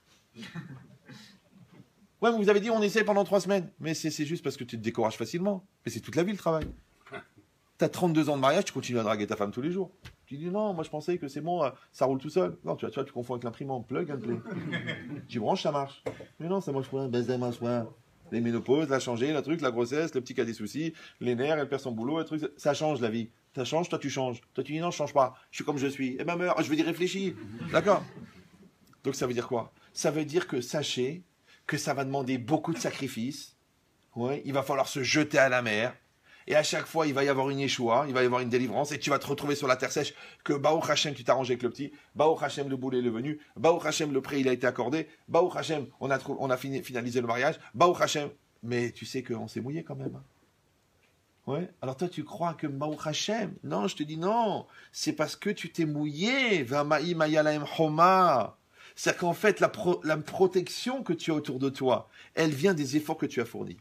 S1: Ouais mais vous avez dit on essaie pendant 3 semaines. Mais c'est juste parce que tu te décourages facilement. Mais c'est toute la vie le travail. T'as 32 ans de mariage, tu continues à draguer ta femme tous les jours. Tu dis non, moi je pensais que c'est bon, ça roule tout seul. Non, tu confonds avec l'imprimante, plug and play. Tu branches, ça marche. Mais non, ça marche pas, ben ça marche pas. Les ménopauses, la changée, la truc, la grossesse, le petit qui a des soucis, les nerfs, elle perd son boulot, le truc, ça change la vie. Ça change, toi tu changes. Toi tu dis non, je change pas, je suis comme je suis. Eh ben meurs, je veux dire réfléchis. D'accord? Donc ça veut dire quoi? Ça veut dire que sachez que ça va demander beaucoup de sacrifices. Ouais, il va falloir se jeter à la mer. Et à chaque fois, il va y avoir une échoua, il va y avoir une délivrance, et tu vas te retrouver sur la terre sèche, que Baruch Hashem, tu t'es arrangé avec le petit, Baruch Hashem, le boulet est venu, Baruch Hashem, le prêt, il a été accordé, Baruch Hashem, on a finalisé le mariage, Baruch Hashem, mais tu sais qu'on s'est mouillé quand même. Hein. Ouais. Alors toi, tu crois que Baruch Hashem, non, je te dis non, c'est parce que tu t'es mouillé, Vama'i Mayalaim Homa. C'est-à-dire qu'en fait, la protection que tu as autour de toi, elle vient des efforts que tu as fournis.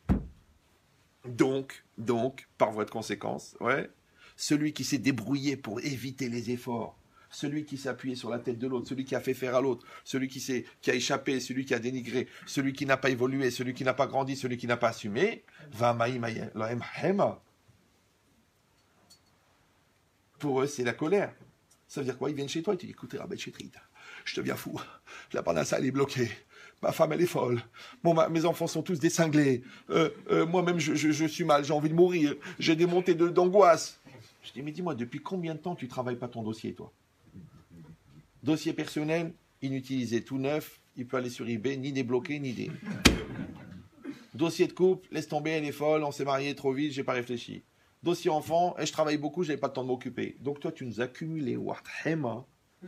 S1: Donc, par voie de conséquence, ouais, celui qui s'est débrouillé pour éviter les efforts, celui qui s'est appuyé sur la tête de l'autre, celui qui a fait faire à l'autre, celui qui a échappé, celui qui a dénigré, celui qui n'a pas évolué, celui qui n'a pas grandi, celui qui n'a pas assumé, pour eux, c'est la colère. Ça veut dire quoi? Ils viennent chez toi et tu dis, écoutez, Rabbi Chetrit, je deviens fou, la parnassa elle est bloquée. Ma femme, elle est folle. Bon, mes enfants sont tous des cinglés. Moi-même, je suis mal. J'ai envie de mourir. J'ai des montées d'angoisse. Je dis, mais dis-moi, depuis combien de temps tu travailles pas ton dossier, toi? Dossier personnel, inutilisé, tout neuf. Il peut aller sur eBay, ni débloqué, ni dé. Dossier de couple, laisse tomber, elle est folle. On s'est marié trop vite, j'ai pas réfléchi. Dossier enfant, je travaille beaucoup, j'avais pas le temps de m'occuper. Donc toi, tu nous as cumulé, Warthema,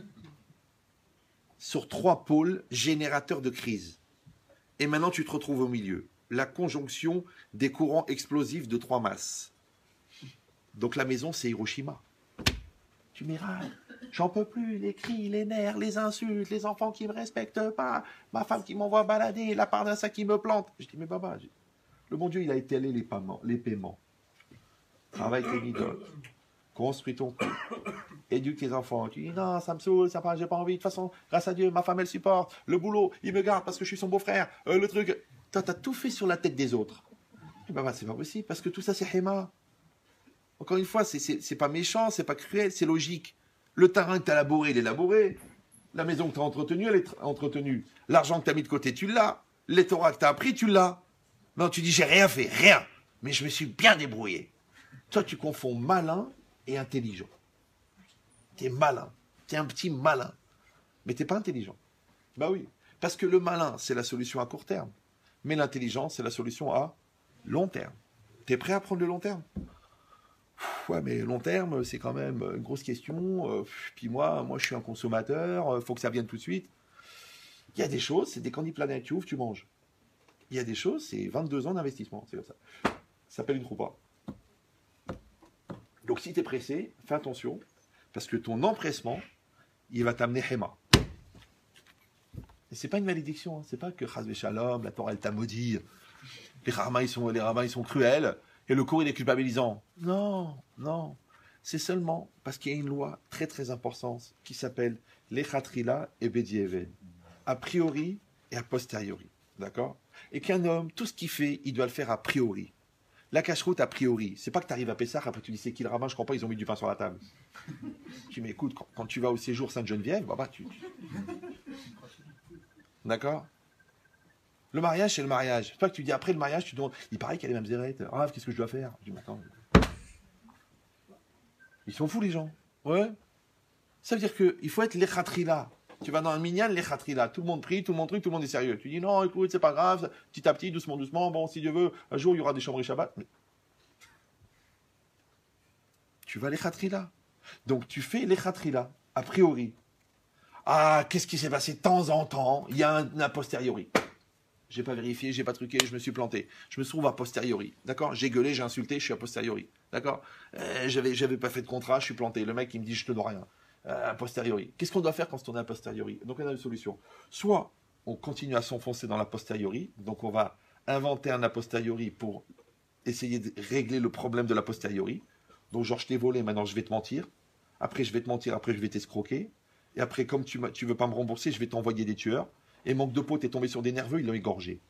S1: sur 3 pôles générateurs de crise. Et maintenant, tu te retrouves au milieu. La conjonction des courants explosifs de 3 masses. Donc la maison, c'est Hiroshima. Tu mirailles. J'en peux plus. Les cris, les nerfs, les insultes, les enfants qui ne me respectent pas, ma femme qui m'envoie balader, la part d'un sac qui me plante. Je dis, mais baba, le bon Dieu, il a étalé les paiements. Travaille tes midotes. Construis ton couple. Éduque tes enfants. Tu dis non, ça me saoule, j'ai pas envie. De toute façon, grâce à Dieu, ma femme elle supporte. Le boulot, il me garde parce que je suis son beau-frère. Le truc. Toi, t'as tout fait sur la tête des autres. Et ben, c'est pas possible parce que tout ça, c'est Héma. Encore une fois, c'est pas méchant, c'est pas cruel, c'est logique. Le terrain que t'as labouré, il est labouré. La maison que t'as entretenue, elle est entretenue. L'argent que t'as mis de côté, tu l'as. Les Torahs que t'as appris, tu l'as. Non, tu dis j'ai rien fait, rien. Mais je me suis bien débrouillé. Toi, tu confonds malin et intelligent. T'es malin. T'es un petit malin. Mais t'es pas intelligent. Bah oui. Parce que le malin, c'est la solution à court terme. Mais l'intelligence, c'est la solution à long terme. T'es prêt à prendre le long terme? Ouais, mais long terme, c'est quand même une grosse question. Puis moi, je suis un consommateur. Faut que ça vienne tout de suite. Il y a des choses, c'est des candy planètes, tu ouvres, tu manges. Il y a des choses, c'est 22 ans d'investissement, c'est comme ça. Ça s'appelle une troupa. Donc si tu es pressé, fais attention, parce que ton empressement, il va t'amener Hema. Et c'est pas une malédiction, hein. C'est pas que Chazvé Shalom, la Torah elle t'a maudit, les rabbins ils sont cruels, et le cours il est culpabilisant. Non, non. C'est seulement parce qu'il y a une loi très très importante qui s'appelle l'Echatrila et Bedi'even. A priori et a posteriori. D'accord? Et qu'un homme, tout ce qu'il fait, il doit le faire a priori. La cache-route a priori. C'est pas que tu arrives à Pessah, après tu dis c'est qui le rabbin, je comprends pas, ils ont mis du pain sur la table. Tu m'écoutes, quand tu vas au séjour Sainte-Geneviève, tu... D'accord? Le mariage, c'est le mariage. C'est pas que tu dis après le mariage, tu demandes, il paraît qu'il y a les mêmes zérettes. Ah, qu'est-ce que je dois faire? Je dis, mais attends. Ils sont fous les gens. Ouais. Ça veut dire qu'il faut être l'echatrila. Tu vas dans un minyan, l'echatrila. Tout le monde prie, tout le monde truc, tout le monde est sérieux. Tu dis non, écoute, c'est pas grave, petit à petit, doucement, doucement. Bon, si Dieu veut, un jour il y aura des chambres Shabbat. Mais... tu vas l'echatrila. Donc tu fais l'echatrila, a priori. Ah, qu'est-ce qui s'est passé de temps en temps? Il y a un a posteriori. J'ai pas vérifié, j'ai pas truqué, je me suis planté. Je me trouve a posteriori. D'accord? J'ai gueulé, j'ai insulté, je suis a posteriori. D'accord? J'avais pas fait de contrat, je suis planté. Le mec, il me dit, je te dois rien. A posteriori. Qu'est-ce qu'on doit faire quand on est a posteriori? Donc, on a une solution. Soit on continue à s'enfoncer dans la posteriori, donc on va inventer un a posteriori pour essayer de régler le problème de la posteriori. Donc, genre, je t'ai volé, maintenant je vais te mentir. Après, je vais te mentir, après, je vais t'escroquer. Et après, comme tu veux pas me rembourser, je vais t'envoyer des tueurs. Et manque de peau, t'es tombé sur des nerveux, ils l'ont égorgé.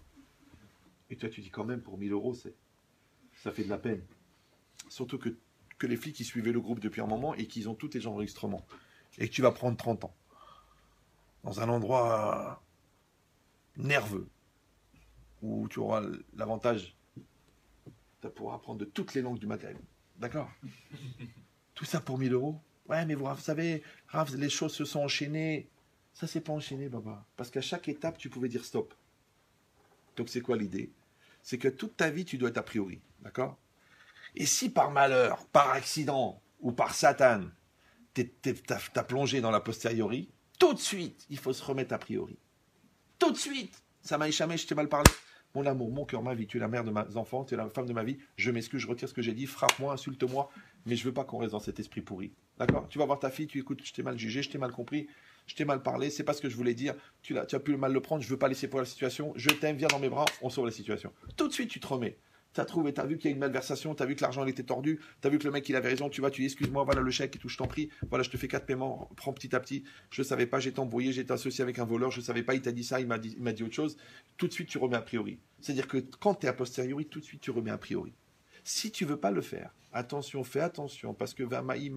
S1: Et toi, tu dis quand même, pour 1000 euros, ça fait de la peine. Surtout que les flics, ils suivaient le groupe depuis un moment et qu'ils ont tous tes enregistrements. Et que tu vas prendre 30 ans. Dans un endroit nerveux. Où tu auras l'avantage, tu pourras apprendre de toutes les langues du Maghreb. D'accord? Tout ça pour 1000 euros? Ouais, mais vous savez, Rav, les choses se sont enchaînées. Ça, c'est pas enchaîné, Baba. Parce qu'à chaque étape, tu pouvais dire stop. Donc, c'est quoi l'idée? C'est que toute ta vie, tu dois être a priori. D'accord? Et si par malheur, par accident ou par Satan, t'as plongé dans la posteriori, tout de suite, il faut se remettre a priori. Tout de suite. Ça m'a échappé, je t'ai mal parlé. Mon amour, mon cœur, ma vie, tu es la mère de mes enfants, tu es la femme de ma vie. Je m'excuse, je retire ce que j'ai dit. Frappe-moi, insulte-moi. Mais je veux pas qu'on reste dans cet esprit pourri. D'accord? Tu vas voir ta fille, tu écoutes, je t'ai mal jugé, je t'ai mal compris. Je t'ai mal parlé, c'est pas ce que je voulais dire. Tu as pu mal le prendre, je veux pas laisser pour la situation. Je t'aime, viens dans mes bras, on sauve la situation. Tout de suite, tu te remets. Tu as trouvé, tu as vu qu'il y a une malversation, tu as vu que l'argent il était tordu, tu as vu que le mec il avait raison, tu vas, tu dis excuse-moi, voilà le chèque et tout, je t'en prie. Voilà, je te fais 4 paiements, prends petit à petit. Je savais pas, j'étais embrouillé, j'étais associé avec un voleur, je savais pas, il t'a dit ça, il m'a dit autre chose. Tout de suite, tu remets a priori. C'est-à-dire que quand tu es a posteriori, tout de suite, tu remets a priori. Si tu veux pas le faire, attention, fais attention, parce que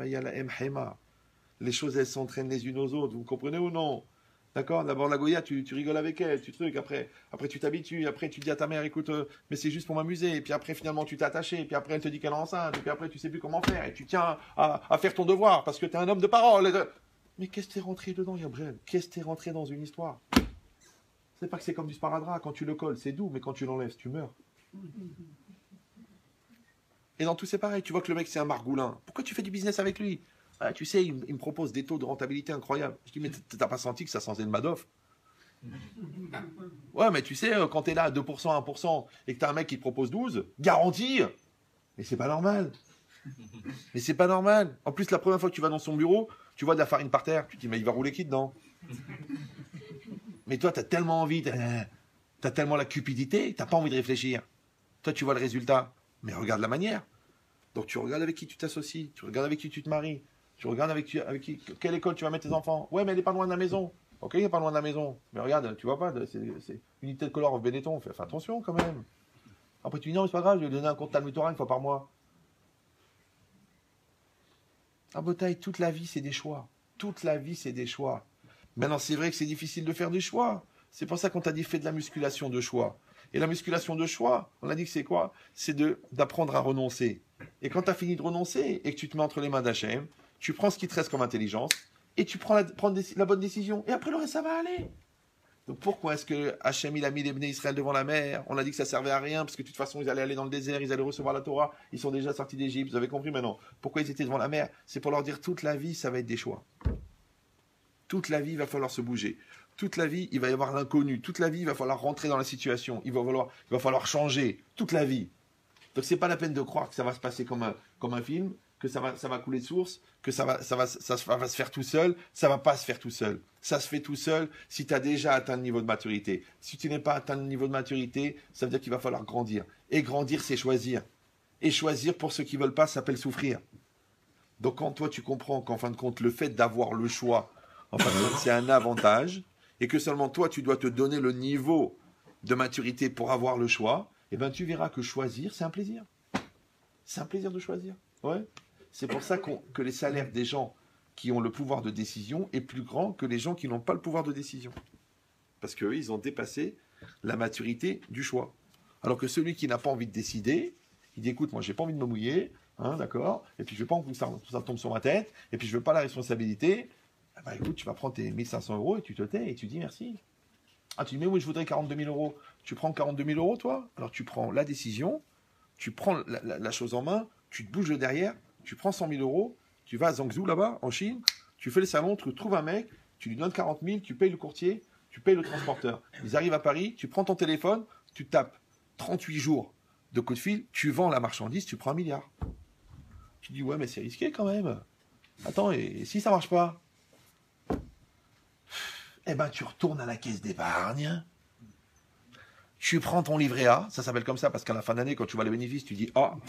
S1: les choses elles s'entraînent les unes aux autres, vous comprenez ou non? D'accord? D'abord la Goya, tu rigoles avec elle, tu trucs, après tu t'habitues, après tu dis à ta mère, écoute, mais c'est juste pour m'amuser, et puis après finalement tu t'es attaché, et puis après elle te dit qu'elle est enceinte, et puis après tu sais plus comment faire, et tu tiens à faire ton devoir, parce que tu es un homme de parole. Mais qu'est-ce que t'es rentré dedans, Gabriel? Qu'est-ce que t'es rentré dans une histoire? C'est pas que c'est comme du sparadrap, quand tu le colles, c'est doux, mais quand tu l'enlèves, tu meurs. Et dans tout c'est pareil, tu vois que le mec c'est un margoulin, pourquoi tu fais du business avec lui? Ah, tu sais, il me propose des taux de rentabilité incroyables. Je dis, mais t'as pas senti que ça sentait le Madoff? Ouais, mais tu sais, quand t'es là à 2%, 1%, et que t'as un mec qui te propose 12, garantie. Mais c'est pas normal. Mais c'est pas normal. En plus, la première fois que tu vas dans son bureau, tu vois de la farine par terre. Tu te dis, mais il va rouler qui dedans? Mais toi, t'as tellement envie, t'as tellement la cupidité, t'as pas envie de réfléchir. Toi, tu vois le résultat. Mais regarde la manière. Donc, tu regardes avec qui tu t'associes, tu regardes avec qui tu te maries. Tu regardes avec qui, quelle école tu vas mettre tes enfants. Ouais, mais elle n'est pas loin de la maison. Ok, elle n'est pas loin de la maison. Mais regarde, tu vois pas, c'est Unité de Color of Benetton. Fais attention quand même. Après, tu dis non, mais c'est pas grave, je vais lui donner un compte Talmud Torah une fois par mois. Ah, Botaï, toute la vie, c'est des choix. Toute la vie, c'est des choix. Maintenant, c'est vrai que c'est difficile de faire des choix. C'est pour ça qu'on t'a dit fais de la musculation de choix. Et la musculation de choix, on a dit que c'est quoi? C'est d'apprendre à renoncer. Et quand tu as fini de renoncer et que tu te mets entre les mains d'Hachem, tu prends ce qui te reste comme intelligence et tu prends la bonne décision. Et après, le reste, ça va aller. Donc, pourquoi est-ce que Hachem, il a mis les Bnei Israël devant la mer? On a dit que ça servait à rien, parce que de toute façon, ils allaient aller dans le désert, ils allaient recevoir la Torah, ils sont déjà sortis d'Égypte, vous avez compris maintenant. Pourquoi ils étaient devant la mer? C'est pour leur dire toute la vie, ça va être des choix. Toute la vie, il va falloir se bouger. Toute la vie, il va y avoir l'inconnu. Toute la vie, il va falloir rentrer dans la situation. Il va falloir changer. Toute la vie. Donc, c'est pas la peine de croire que ça va se passer comme un film, que ça va couler de source, que ça va se faire tout seul. Ça va pas se faire tout seul. Ça se fait tout seul si tu as déjà atteint le niveau de maturité. Si tu n'es pas atteint le niveau de maturité, ça veut dire qu'il va falloir grandir. Et grandir, c'est choisir. Et choisir, pour ceux qui veulent pas, ça s'appelle souffrir. Donc, quand toi, tu comprends qu'en fin de compte, le fait d'avoir le choix, en fin de compte, c'est un avantage, et que seulement toi, tu dois te donner le niveau de maturité pour avoir le choix, eh ben, tu verras que choisir, c'est un plaisir. C'est un plaisir de choisir. Ouais. C'est pour ça que les salaires des gens qui ont le pouvoir de décision est plus grand que les gens qui n'ont pas le pouvoir de décision. Parce qu'eux, ils ont dépassé la maturité du choix. Alors que celui qui n'a pas envie de décider, il dit, écoute, moi, j'ai pas envie de me mouiller, hein, d'accord, et puis je veux pas que tout ça tombe sur ma tête, et puis je veux pas la responsabilité. Ah bah, écoute, tu vas prendre tes 1500 euros et tu te tais et tu dis merci. Ah, tu dis, mais oui, je voudrais 42 000 euros. Tu prends 42 000 euros, toi? Alors tu prends la décision, tu prends la chose en main, tu te bouges le derrière, tu prends 100 000 euros, tu vas à Zhangzhou, là-bas, en Chine, tu fais le salon, tu trouves un mec, tu lui donnes 40 000, tu payes le courtier, tu payes le transporteur. Ils arrivent à Paris, tu prends ton téléphone, tu tapes 38 jours de coup de fil, tu vends la marchandise, tu prends 1 milliard. Tu dis, ouais, mais c'est risqué quand même. Attends, et si ça marche pas? Eh ben, tu retournes à la caisse d'épargne, tu prends ton livret A, ça s'appelle comme ça parce qu'à la fin d'année, quand tu vois les bénéfices, tu dis ah.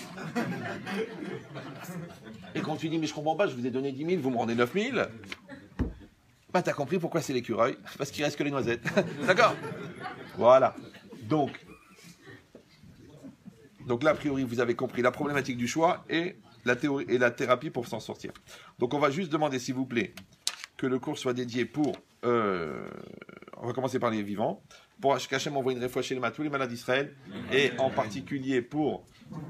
S1: Et quand tu dis, mais je comprends pas, je vous ai donné 10 000, vous me rendez 9 000, bah t'as compris pourquoi c'est l'écureuil, parce qu'il reste que les noisettes. D'accord? Voilà. Donc là, a priori, vous avez compris la problématique du choix et la théorie et la thérapie pour s'en sortir. Donc on va juste demander, s'il vous plaît, que le cours soit dédié pour, on va commencer par les vivants, pour Hachem envoyer une réfoua chez tous les malades d'Israël, et en particulier pour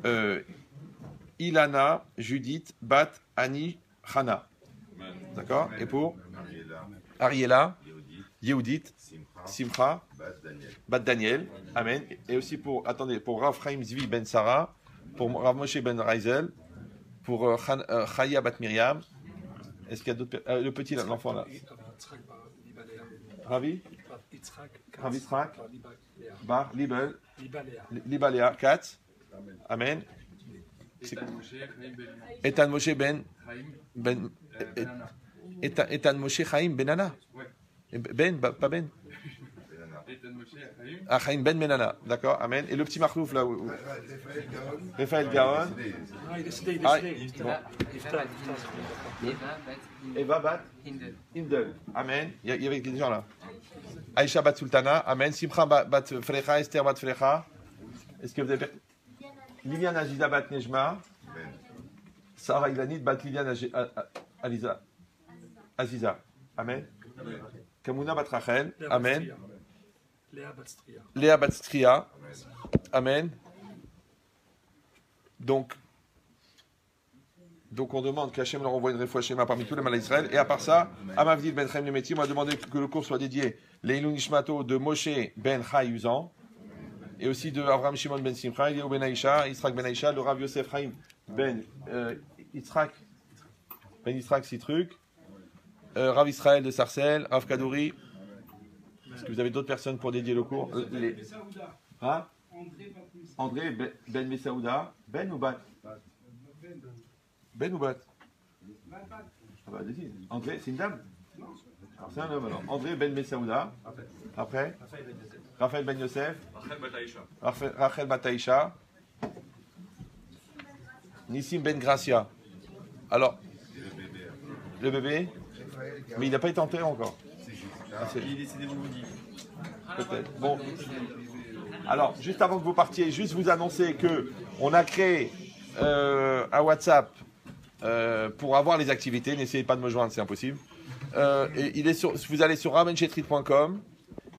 S1: Ilana, Judith, Bat, Annie, Hana. D'accord? Et pour Ariela, Yehudit, Simcha, Bat Daniel. Amen. Et aussi pour Rav Chaim Zvi Ben Sarah, pour Rav Moshe Ben Reisel, pour Chaya Bat Miriam. Est-ce qu'il y a d'autres le petit, l'enfant là? Ravi? Rav Yitzhak, Bar, Libel, Libalea, Katz. Amen. Etan Moshe Ben Etan Moshe Chaim Benana. Ben, pas Ben. Ah, Chaim Ben Benana. D'accord, Amen. Et le petit Marlouf là où Raphaël Garon. Eva Bat Hindel. Amen. Il y avait des gens là. Aïcha Bat Sultana. Amen. Simcha Bat Frecha. Esther Bat Frecha. Est-ce que vous avez. Liliane Aziza Bat Nejma. Sarah Ilanit Bat Liliane Aziza. Amen. Kamuna Bat Rachel. Amen. Léa Bat Stria. Amen. Donc on demande qu'Hachem leur envoie une réfoua Shema parmi tous les malades d'Israël. Et à part ça, Amavdil Ben Chaim Lemeti, on a demandé que le cours soit dédié Leilou Nishmato de Moshe Ben Chai Uzan, et aussi de Avraham Shimon Ben Simcha, Eliyahu Ben Aïcha, Yitzhak Ben Aïcha, le Rav Yosef Chaim Ben Yitzhak Citruc, Rav Israël de Sarcelles, Rav Kadouri. Est-ce que vous avez d'autres personnes pour dédier le cours? Hein? André Ben Messaouda. Ben ou Bat? Ben ou Bat? Ah bah, André, c'est une dame? Alors, c'est un homme alors. André Ben Messaouda. Après? Raphaël Ben Yosef. Rachel Bataïcha. Nissim Ben Gracia. Alors, le bébé? Mais il n'a pas été enterré encore. Il est décédé vendredi. Peut-être. Bon. Alors, juste avant que vous partiez, juste vous annoncer que on a créé un WhatsApp pour avoir les activités. N'essayez pas de me joindre, c'est impossible. Et vous allez sur ramenchetrit.com